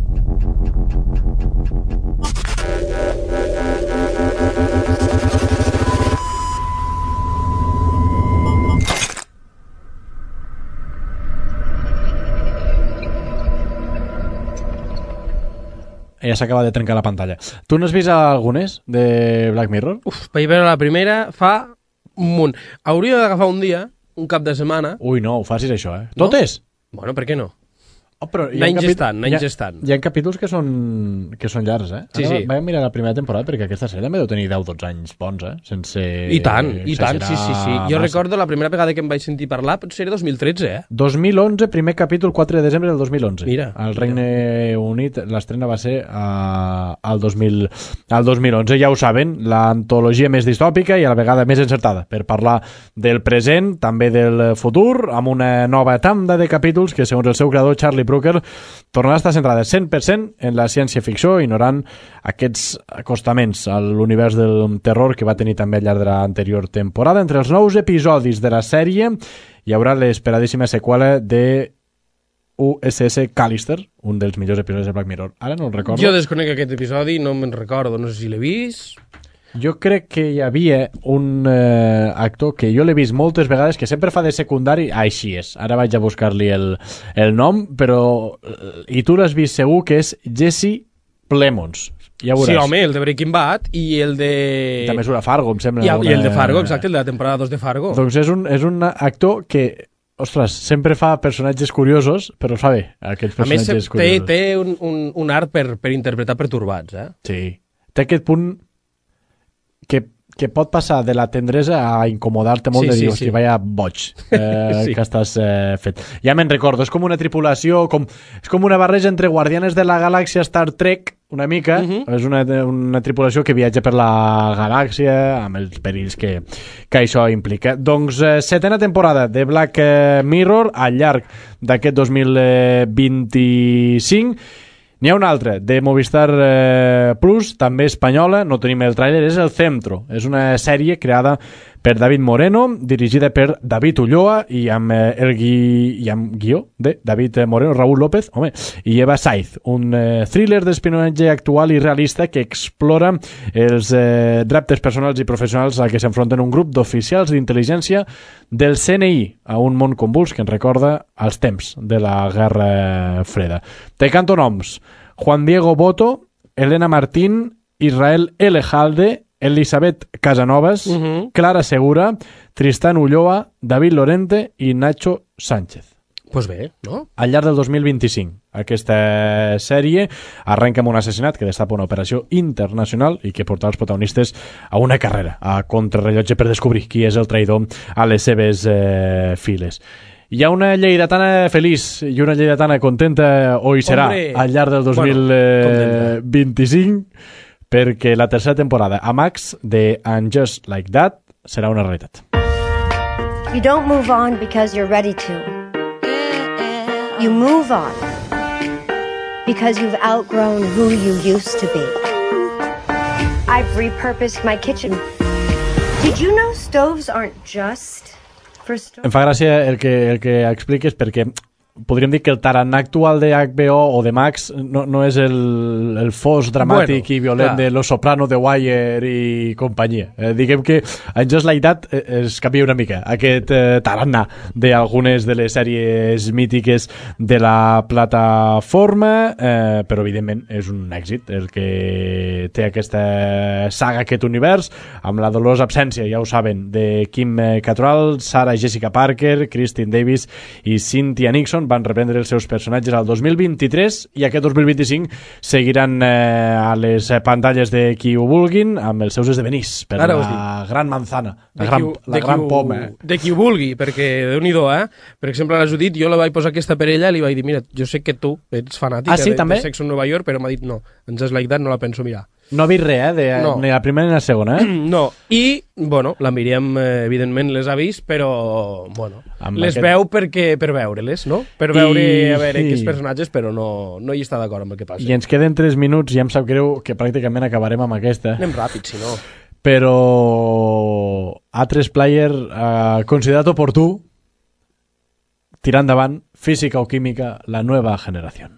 Ja s'acaba de trencar la pantalla. Tu n'has vist algunes de Black Mirror? Uf, vaig veure la primera fa un munt. Hauria d'agafar un dia, un cap de setmana... Ui, no, ho facis això, eh? No? Totes? Bueno, per què no? Oh, però anar ingestant, anar ingestant. Hi ha capítols que són, que són llargs, eh? Sí, Ara sí. Vaig mirar la primera temporada perquè aquesta sèrie també deu tenir deu dotze anys bons, eh? Sense I tant, i tant, sí, sí, sí. Jo massa. recordo la primera vegada que em vaig sentir parlar, potser era dos mil tretze, eh? dos mil onze, primer capítol, quatre de desembre del dos mil onze. Mira. Al Regne mira. Unit l'estrena va ser uh, al, dos mil, al dos mil onze. Ja ho saben, l'antologia més distòpica i a la vegada més encertada per parlar del present, també del futur, amb una nova tanda de capítols que, segons el seu creador, Charlie Brooker, tornarà a estar centrada cent per cent en la ciència-ficció, ignorant aquests acostaments a l'univers del terror que va tenir també al llarg de l'anterior temporada. Entre els nous episodis de la sèrie hi haurà l'esperadíssima seqüela de U S S Callister, un dels millors episodis de Black Mirror. Ara no el recordo. Jo desconec aquest episodi, no me'n recordo, no sé si l'he vist... Jo crec que hi havia un eh, actor que jo l'he vist moltes vegades que sempre fa de secundari, ah, així és, ara vaig a buscar-li el, el nom, però i tu l'has vist segur, que és Jesse Plemons. Ja veuràs. Sí, home, el de Breaking Bad i el de... També surt a Fargo, em sembla. I, una... I el de Fargo, exacte, el de la temporada dos de Fargo. Doncs és un, és un actor que, ostres, sempre fa personatges curiosos, però fa bé, aquests personatges a més, curiosos. té, té un, un, un art per, per interpretar pertorbats, eh? Sí. Té aquest punt que que pot passar de la tendresa a incomodar-te molt, sí, de dir, sí, hosti, sí. vaya boig eh, sí. que estàs eh, fet. Ja me'n recordo, és com una tripulació, com, és com una barreja entre Guardianes de la Galàxia, Star Trek, una mica, uh -huh. és una, una tripulació que viatja per la galàxia, amb els perills que, que això implica. Doncs eh, setena temporada de Black Mirror al llarg d'aquest dos mil vint-i-cinc. N'hi ha una altra, de Movistar eh, Plus, també espanyola, no tenim el tràiler, és El Centro. És una sèrie creada per David Moreno, dirigida per David Ulloa i amb eh, el gui... i amb guió de David Moreno, Raúl López, home, i Eva Saiz, un eh, thriller d'espionatge actual i realista que explora els eh, reptes personals i professionals a què s'enfronten un grup d'oficials d'intel·ligència del C N I a un món convuls que ens recorda els temps de la Guerra Freda. Te canto noms: Juan Diego Boto, Elena Martín, Israel Elejalde, Elisabet Casanovas, uh -huh. Clara Segura, Tristán Ulloa, David Lorente i Nacho Sánchez. Pues bé, no? Al llarg del dos mil vint-i-cinc, aquesta sèrie arrenca amb un assassinat que destapa una operació internacional i que porta els protagonistes a una carrera a contrarrellotge per descobrir qui és el traïdor a les seves eh, files. Hi ha una lleidatana feliç i una lleidatana contenta, o hi serà, Hombre. al llarg del dos mil vint-i-cinc, perquè la tercera temporada a Max de And Just Like That serà una realitat. You don't move on because you're ready to. You move on because you've outgrown who you used to be. I've repurposed my kitchen. Did you know stoves aren't just for stoves? Em fa gràcia el que, el que expliques perquè podríem dir que el tarannà actual de H B O o de Max no, no és el, el fos dramàtic bueno, i violent clar. de Los Soprano, The Wire i companyia. Eh, diguem que en Just Like That eh, es canvia una mica aquest eh, tarannà d'algunes de les sèries mítiques de la plataforma, eh, però evidentment és un èxit el que té aquesta saga, aquest univers, amb la dolorosa absència, ja ho saben, de Kim Cattrall, Sarah Jessica Parker, Christine Davis i Cynthia Nixon. Van reprendre els seus personatges al dos mil vint-i-tres i aquest dos mil vint-i-cinc seguiran eh, a les pantalles de qui ho vulguin amb els seus esdevenís per Ara la gran manzana, la de gran, qui, la gran qui, poma. Eh? De qui ho vulgui, perquè déu-n'hi-do, eh? Per exemple, a la Judit jo la vaig posar aquesta per ella i li vaig dir, mira, jo sé que tu ets fanàtica ah, sí, de, també? de Sexo en Nova York, però m'ha dit no, en Just Like That no la penso mirar. No ha vist res, eh? De, no. Ni la primera ni la segona, eh? No, i, bueno, la Míriam, eh, evidentment, les ha vist, però, bueno, amb les aquest... veu perquè, per veure-les, no? Per veure, I... a veure, aquests personatges, però no, no hi està d'acord amb el que passa. I ens queden tres minuts, i ja em sap greu que pràcticament acabarem amb aquesta. Anem ràpid, si no. Però A tres Player ha eh, considerat oportú tirar endavant Física o Química, la nueva generación.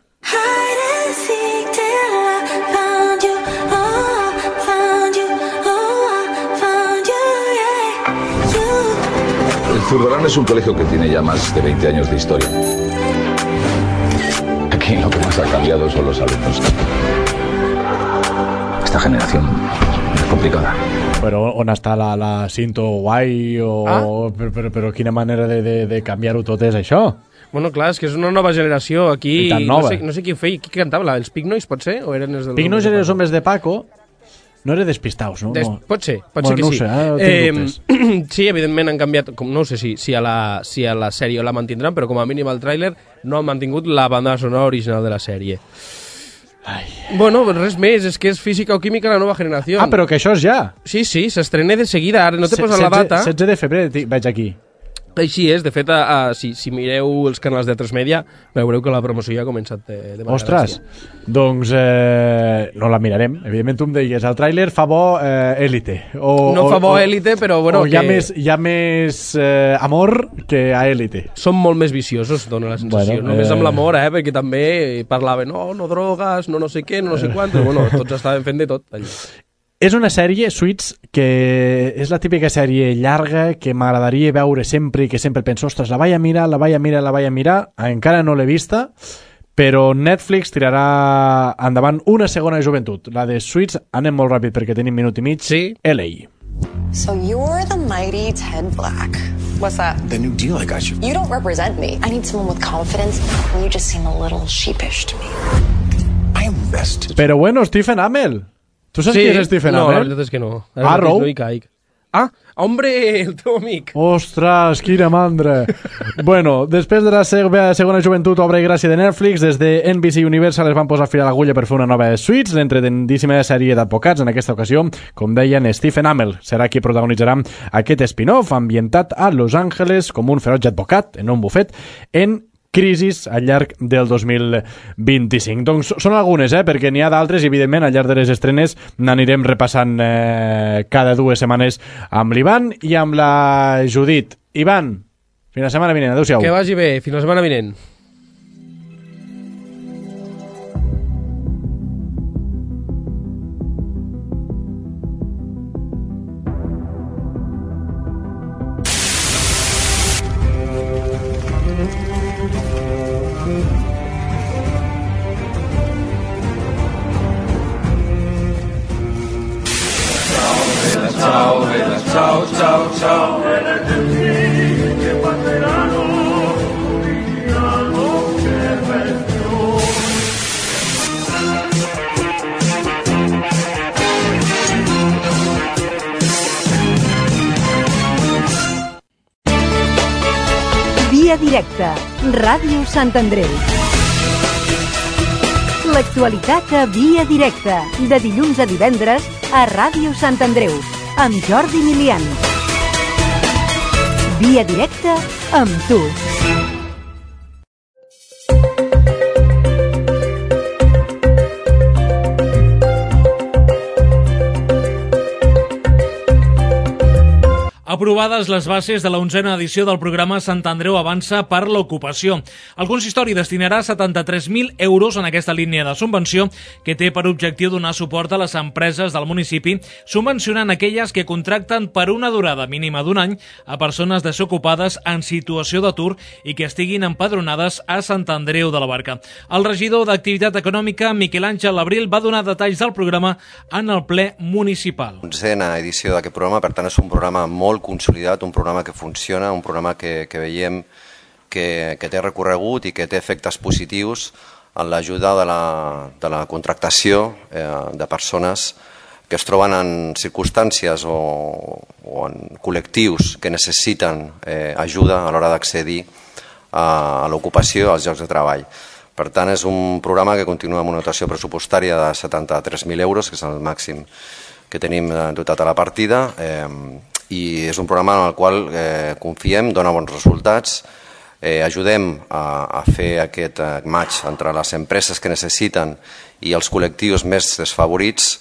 El Zurbarán es un colegio que tiene ya más de veinte años de historia. Aquí lo que más ha cambiado son los alumnos. Esta generación es complicada. Però on està la, la cinto guai o... Ah? Però, però, però quina manera de, de, de canviar-ho tot és això? Bueno, clar, és que és una nova generació aquí. I tan nova. No sé, no sé qui ho feia, qui cantava, els Pink Noise, pot ser? O eren els del Pink Noise eren els homes de Paco. No era Despistaus, no? Des, pot ser, pot bueno, ser que no sí. Sé, eh, eh, sí, evidentment han canviat, com, no sé si, si, a la, si a la sèrie la mantindran, però com a mínim al tràiler no han mantingut la banda sonora original de la sèrie. Ai. Bueno, res més, és que és Física o Química la nova generació. Ah, però que això és ja. Sí, sí, s'estrena de seguida, ara no t'he posat la data. setze de febrer veig aquí. Així és, de fet, a, a, si, si mireu els canals de tres Media, veureu que la promoció ja ha començat de, de manera Ostres, gràcia. Doncs eh, no la mirarem. Evidentment, tu em deies, el tràiler fa bo eh, Élite. O, no o, fa bo o, Élite, però bueno... O hi ha que... més, hi ha més eh, amor que a Élite. Són molt més viciosos, dona la sensació. Bueno, Només eh... amb l'amor, eh, perquè també parlaven, no, no drogues, no no sé què, no no sé quant, però bueno, tots estaven fent de tot allà. És una sèrie, Suits, que és la típica sèrie llarga que m'agradaria veure sempre i que sempre penso, ostres, la vaig a mirar, la vaig a mirar, la vaig a mirar, encara no l'he vista, però Netflix tirarà endavant una segona joventut, la de Suits. Anem molt ràpid perquè tenim minut i mig. Sí. L A. So you're the mighty Ted Black. What's that? The new deal I got you. You don't represent me. I need someone with confidence. You just seem a little sheepish to me. I invested. Però bueno, Stephen Amell. Tu saps sí. qui és Stephen no, Amell? No, la veritat és que no. Ara Arrow? No hi caic. Ah, hombre, el teu amic. Ostres, quina mandra. Bueno, després de la segona joventut, obra i gràcia de Netflix, des de N B C Universal es van posar fil a l'agulla per fer una nova Suits, l'entretenidíssima sèrie d'advocats. En aquesta ocasió, com deien, Stephen Amell serà qui protagonitzarà aquest spin-off ambientat a Los Angeles com un ferotge advocat en un bufet en crisis al llarg del dos mil vint-i-cinc. Doncs són algunes, eh? Perquè n'hi ha d'altres i, evidentment, al llarg de les estrenes n'anirem repassant eh, cada dues setmanes amb l'Ivan i amb la Judit. Ivan, fins la setmana vinent. Adéu-siau. Que vagi bé. Fins la setmana vinent. Chao, chao, chao. Que paterano, villano que venció. Via directa, Ràdio Sant Andreu. L'actualitat a Via directa, de dilluns a divendres a Ràdio Sant Andreu, amb Jordi Milian. Via directa amb tu. Aprovades les bases de la onzena edició del programa Sant Andreu Avança per l'Ocupació. El consistori destinarà setanta-tres mil euros en aquesta línia de subvenció que té per objectiu donar suport a les empreses del municipi, subvencionant aquelles que contracten per una durada mínima d'un any a persones desocupades en situació d'atur i que estiguin empadronades a Sant Andreu de la Barca. El regidor d'Activitat Econòmica, Miquel Àngel Abril, va donar detalls del programa en el ple municipal. Onzena edició d'aquest programa, per tant és un programa molt consolidat, un programa que funciona, un programa que, que veiem que, que té recorregut i que té efectes positius en l'ajuda de, la, de la contractació eh, de persones que es troben en circumstàncies o, o en col·lectius que necessiten eh, ajuda a l'hora d'accedir a, a l'ocupació, als llocs de treball. Per tant, és un programa que continua amb una dotació pressupostària de setanta-tres mil euros, que és el màxim que tenim dotat a la partida, eh, i és un programa en el qual eh, confiem, dona bons resultats, eh, ajudem a, a fer aquest eh, match entre les empreses que necessiten i els col·lectius més desfavorits,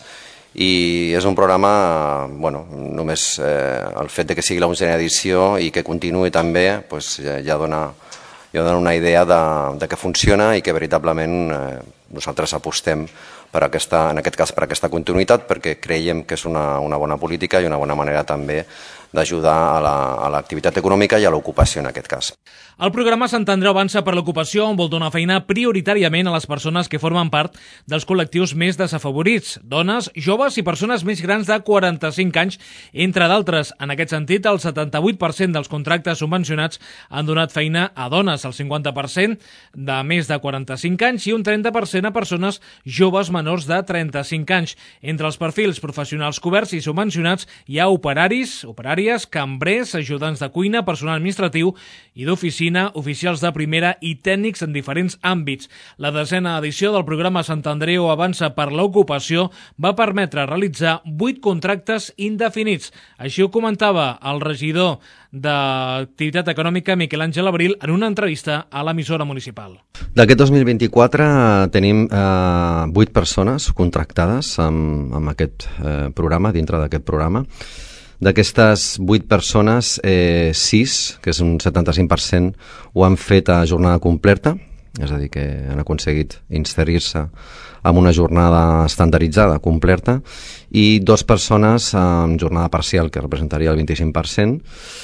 i és un programa, bueno, només eh, el fet de que sigui l'onzena edició i que continuï també, pues, ja, ja, dona, ja dona una idea de, de que funciona i que veritablement eh, nosaltres apostem per aquesta, en aquest cas per aquesta continuïtat, perquè creiem que és una, una bona política i una bona manera també d'ajudar a l'activitat econòmica i a l'ocupació en aquest cas. El programa Sant Andreu Avança per l'Ocupació vol donar feina prioritàriament a les persones que formen part dels col·lectius més desafavorits, dones, joves i persones més grans de quaranta-cinc anys, entre d'altres. En aquest sentit, el setanta-vuit per cent dels contractes subvencionats han donat feina a dones, el cinquanta per cent de més de quaranta-cinc anys i un trenta per cent a persones joves menors de trenta-cinc anys. Entre els perfils professionals coberts i subvencionats hi ha operaris, operàries, cambrers, ajudants de cuina, personal administratiu i d'oficina, oficials de primera i tècnics en diferents àmbits. La desena edició del programa Sant Andreu Avança per l'Ocupació va permetre realitzar vuit contractes indefinits. Així ho comentava el regidor d'Activitat Econòmica, Miquel Àngel Abril, en una entrevista a l'emissora municipal. D'aquest dos mil vint-i-quatre tenim eh, vuit persones contractades amb, amb aquest eh, programa, dintre d'aquest programa. D'aquestes vuit persones, eh, sis, que és un setanta-cinc per cent, ho han fet a jornada completa, és a dir, que han aconseguit inserir-se en una jornada estandarditzada, completa, i dues persones amb jornada parcial, que representaria el vint-i-cinc per cent,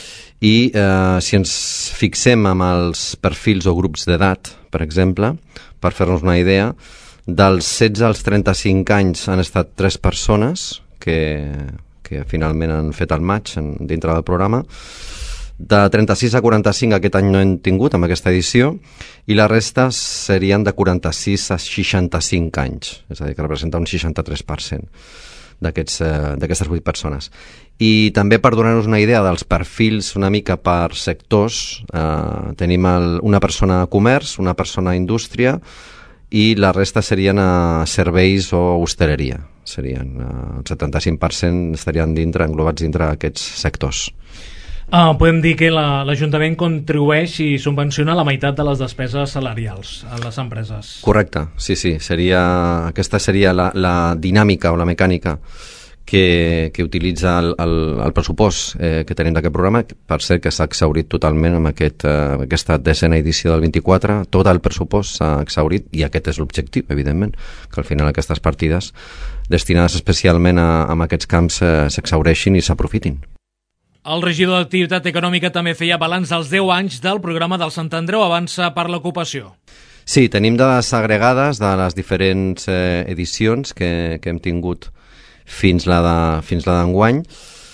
i eh, si ens fixem amb els perfils o grups d'edat, per exemple, per fer-nos una idea, dels setze als trenta-cinc anys han estat tres persones que, que finalment han fet el match en, dintre del programa. De trenta-sis a quaranta-cinc aquest any no hem tingut amb aquesta edició, i la resta serien de quaranta-sis a seixanta-cinc anys, és a dir, que representa un seixanta-tres per cent d'aquestes eh, d'aquestes vuit persones. I també per donar-nos una idea dels perfils una mica per sectors, eh, tenim el, una persona a comerç, una persona a indústria, i la resta serien a serveis o hostaleria. Serien, eh, el setanta-cinc per cent estarien dintre, englobats dintre aquests sectors. Uh, podem dir que la, l'Ajuntament contribueix i subvenciona la meitat de les despeses salarials a les empreses. Correcte, sí, sí. Seria, aquesta seria la, la dinàmica o la mecànica que, que utilitza el, el, el pressupost eh, que tenim d'aquest programa. Per cert, que s'ha exhaurit totalment amb aquest, eh, aquesta desena edició del vint-i-quatre. Tot el pressupost s'ha exhaurit, i aquest és l'objectiu, evidentment, que al final aquestes partides destinades especialment a, a aquests camps eh, s'exhaureixin i s'aprofitin. El regidor d'Activitat Econòmica també feia balanç dels deu anys del programa del Sant Andreu Avança per l'Ocupació. Sí, tenim dades agregades de les diferents eh, edicions que, que hem tingut fins la de, fins la d'enguany.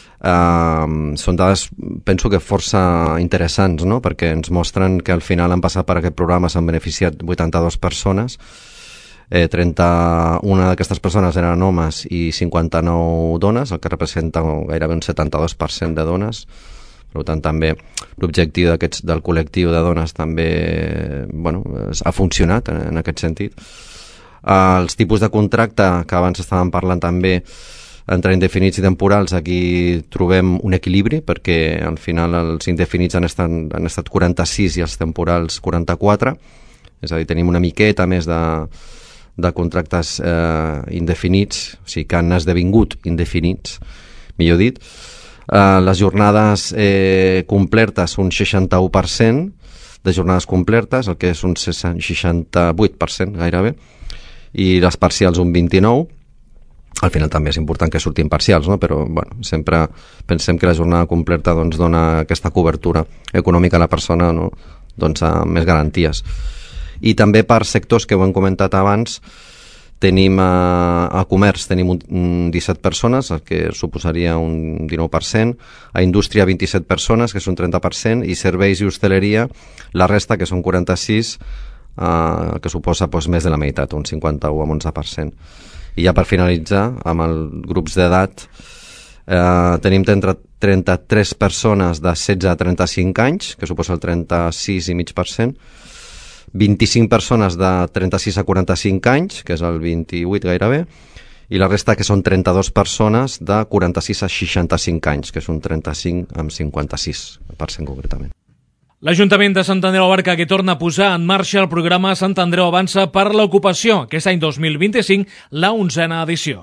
Uh, són dades, penso que força interessants, no? Perquè ens mostren que al final han passat per aquest programa, s'han beneficiat vuitanta-dues persones. Eh, trenta-una d'aquestes persones eren homes i cinquanta-nou dones, el que representa gairebé un setanta-dos per cent de dones. Per tant, també l'objectiu d'aquests, del col·lectiu de dones també bueno, ha funcionat en, en aquest sentit. Eh, els tipus de contracte que abans estàvem parlant també entre indefinits i temporals, aquí trobem un equilibri, perquè al final els indefinits han estat, han estat quaranta-sis i els temporals quaranta-quatre, és a dir, tenim una miqueta més de de contractes eh, indefinits, o sigui que han esdevingut indefinits, millor dit. Eh, les jornades eh, complertes un seixanta-u per cent de jornades complertes, el que és un seixanta-vuit per cent gairebé, i les parcials un vint-i-nou per cent. Al final també és important que surtin parcials, no? Però bueno, sempre pensem que la jornada completa doncs, dona aquesta cobertura econòmica a la persona, no? Doncs, amb més garanties. I també per sectors que ho hem comentat abans, tenim a, a comerç tenim un, un disset persones, el que suposaria un dinou per cent, a indústria vint-i-set persones, que és un trenta per cent, i serveis i hostaleria, la resta, que són quaranta-sis, eh, que suposa doncs, més de la meitat, un cinquanta-u amb onze per cent. I ja per finalitzar, amb els grups d'edat, eh, tenim trenta-tres persones de setze a trenta-cinc anys, que suposa el trenta-sis i mig per cent, vint-i-cinc persones de trenta-sis a quaranta-cinc anys, que és el vint-i-vuit gairebé, i la resta que són trenta-dues persones de quaranta-sis a seixanta-cinc anys, que és un trenta-cinc amb cinquanta-sis per cent concretament. L'Ajuntament de Sant Andreu Abarca, que torna a posar en marxa el programa Sant Andreu Avança per l'Ocupació, aquest any dos mil vint-i-cinc, la onzena edició.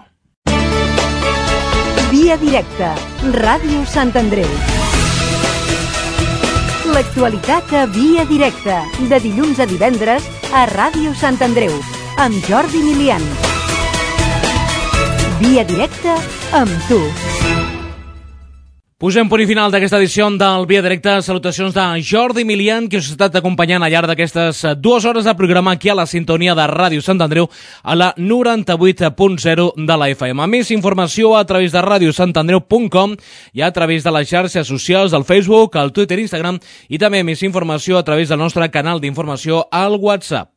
Via directa, Ràdio Sant Andreu. L'actualitat a Via Directa, de dilluns a divendres a Ràdio Sant Andreu, amb Jordi Milian. Via Directa amb tu. Posem punt i final d'aquesta edició del Via Directa. Salutacions de Jordi Milian, que us ha estat acompanyant al llarg d'aquestes dues hores de programa aquí a la sintonia de Ràdio Sant Andreu a la noranta-vuit punt zero de la F M. Més informació a través de radio sant andreu punt com i a través de les xarxes socials del Facebook, el Twitter, Instagram, i també més informació a través del nostre canal d'informació al WhatsApp.